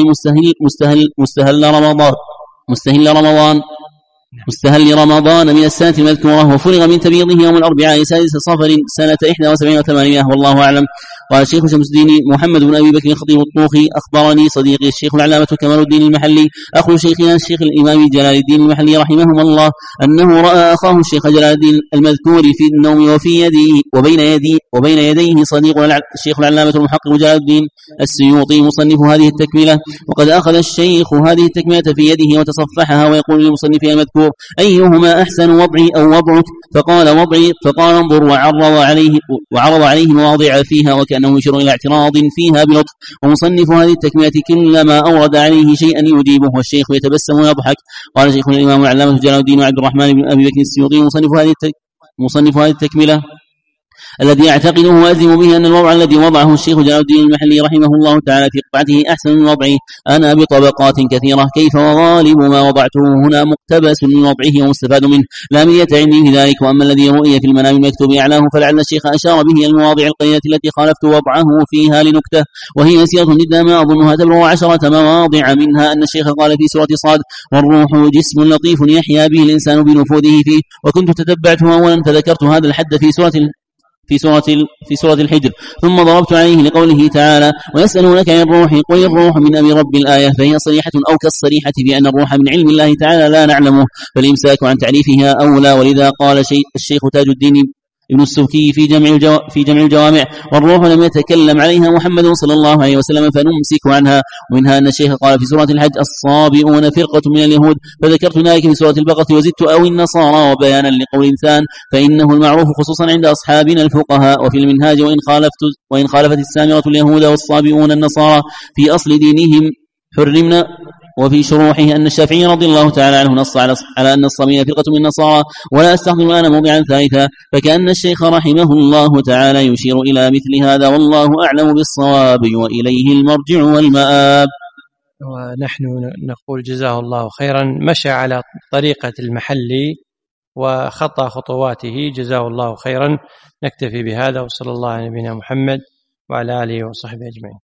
مستهل رمضان من السنة المذكورة وفرغ من تبييضه يوم الأربعاء 6 صفر سنة 71 و800 والله أعلم. قال الشيخ شمس الدين محمد بن أبي بكر الخطيب الطوخي أخبرني صديقي الشيخ العلامة كمال الدين المحلي أخو شيخنا الشيخ الإمام جلال الدين المحلي رحمهم الله أنه رأى أخاه الشيخ جلال الدين المذكور في النوم وفي يده وبين يديه صديقنا الشيخ العلامة المحقق جلال الدين السيوطي مصنف هذه التكملة وقد أخذ الشيخ هذه التكملة في يده وتصفحها ويقول للمصنف المذكور المشهور أيهما أحسن وضعي أو وضعك؟ فقال وضعي. فقال انظر، وعرض عليه مواضع فيها وكأنه يشير إلى اعتراض فيها بلطف. ومصنف هذه التكملة كلما أورد عليه شيئا يجيبه والشيخ يتبسم ويضحك. قال شيخ الإمام العلامة جلال الدين عبد الرحمن بن أبي بكر السيوطي مصنف هذه التكملة الذي يعتقده وأزم به أن الوضع الذي وضعه الشيخ جلال الدين المحلي رحمه الله تعالى في قطعته أحسن من وضعه أنا بطبقات كثيرة، كيف وغالب ما وضعته هنا مقتبس من وضعه ومستفاد منه لا مية عندي في ذلك. وأما الذي رؤي في المنام المكتوب أعلاه فلعل الشيخ أشار به المواضع القليلة التي خالفت وضعه فيها لنكتة، وهي يسيرة جدا ما أظنها تبلغ 10 مواضع، منها أن الشيخ قال في سورة صاد والروح جسم لطيف يحيا به الإنسان بنفوذه فيه. وكنت تتبعته أولا فذكرت هذا الحد في سورة الحجر، ثم ضربت عليه لقوله تعالى ويسألونك عن الروح قل الروح من أمر رب الآية، فهي صريحة أو كالصريحة بأن الروح من علم الله تعالى لا نعلمه، فالإمساك عن تعريفها أولى. ولذا قال الشيخ تاج الدين ابن السبكي في جمع الجوامع والروح لم يتكلم عليها محمد صلى الله عليه وسلم فنمسك عنها. ومنها أن الشيخ قال في سورة الحج الصابئون فرقة من اليهود، فذكرت ذلك في سورة البقرة وزدت أو النصارى وبيانا لقول إنسان فإنه المعروف خصوصا عند أصحابنا الفقهاء. وفي المنهاج وإن خالفت السامرة اليهود والصابئون النصارى في أصل دينهم حرمنا. وفي شروحه أن الشافعي رضي الله تعالى عنه نص على أن الصابئين فرقة من النصارى ولا أستخدم أنا موضعا ثالثا، فكأن الشيخ رحمه الله تعالى يشير إلى مثل هذا والله أعلم بالصواب وإليه المرجع والمآب. ونحن نقول جزاه الله خيرا، مشى على طريقة المحلي وخطى خطواته جزاه الله خيرا. نكتفي بهذا وصلى الله على نبينا محمد وعلى آله وصحبه أجمعين.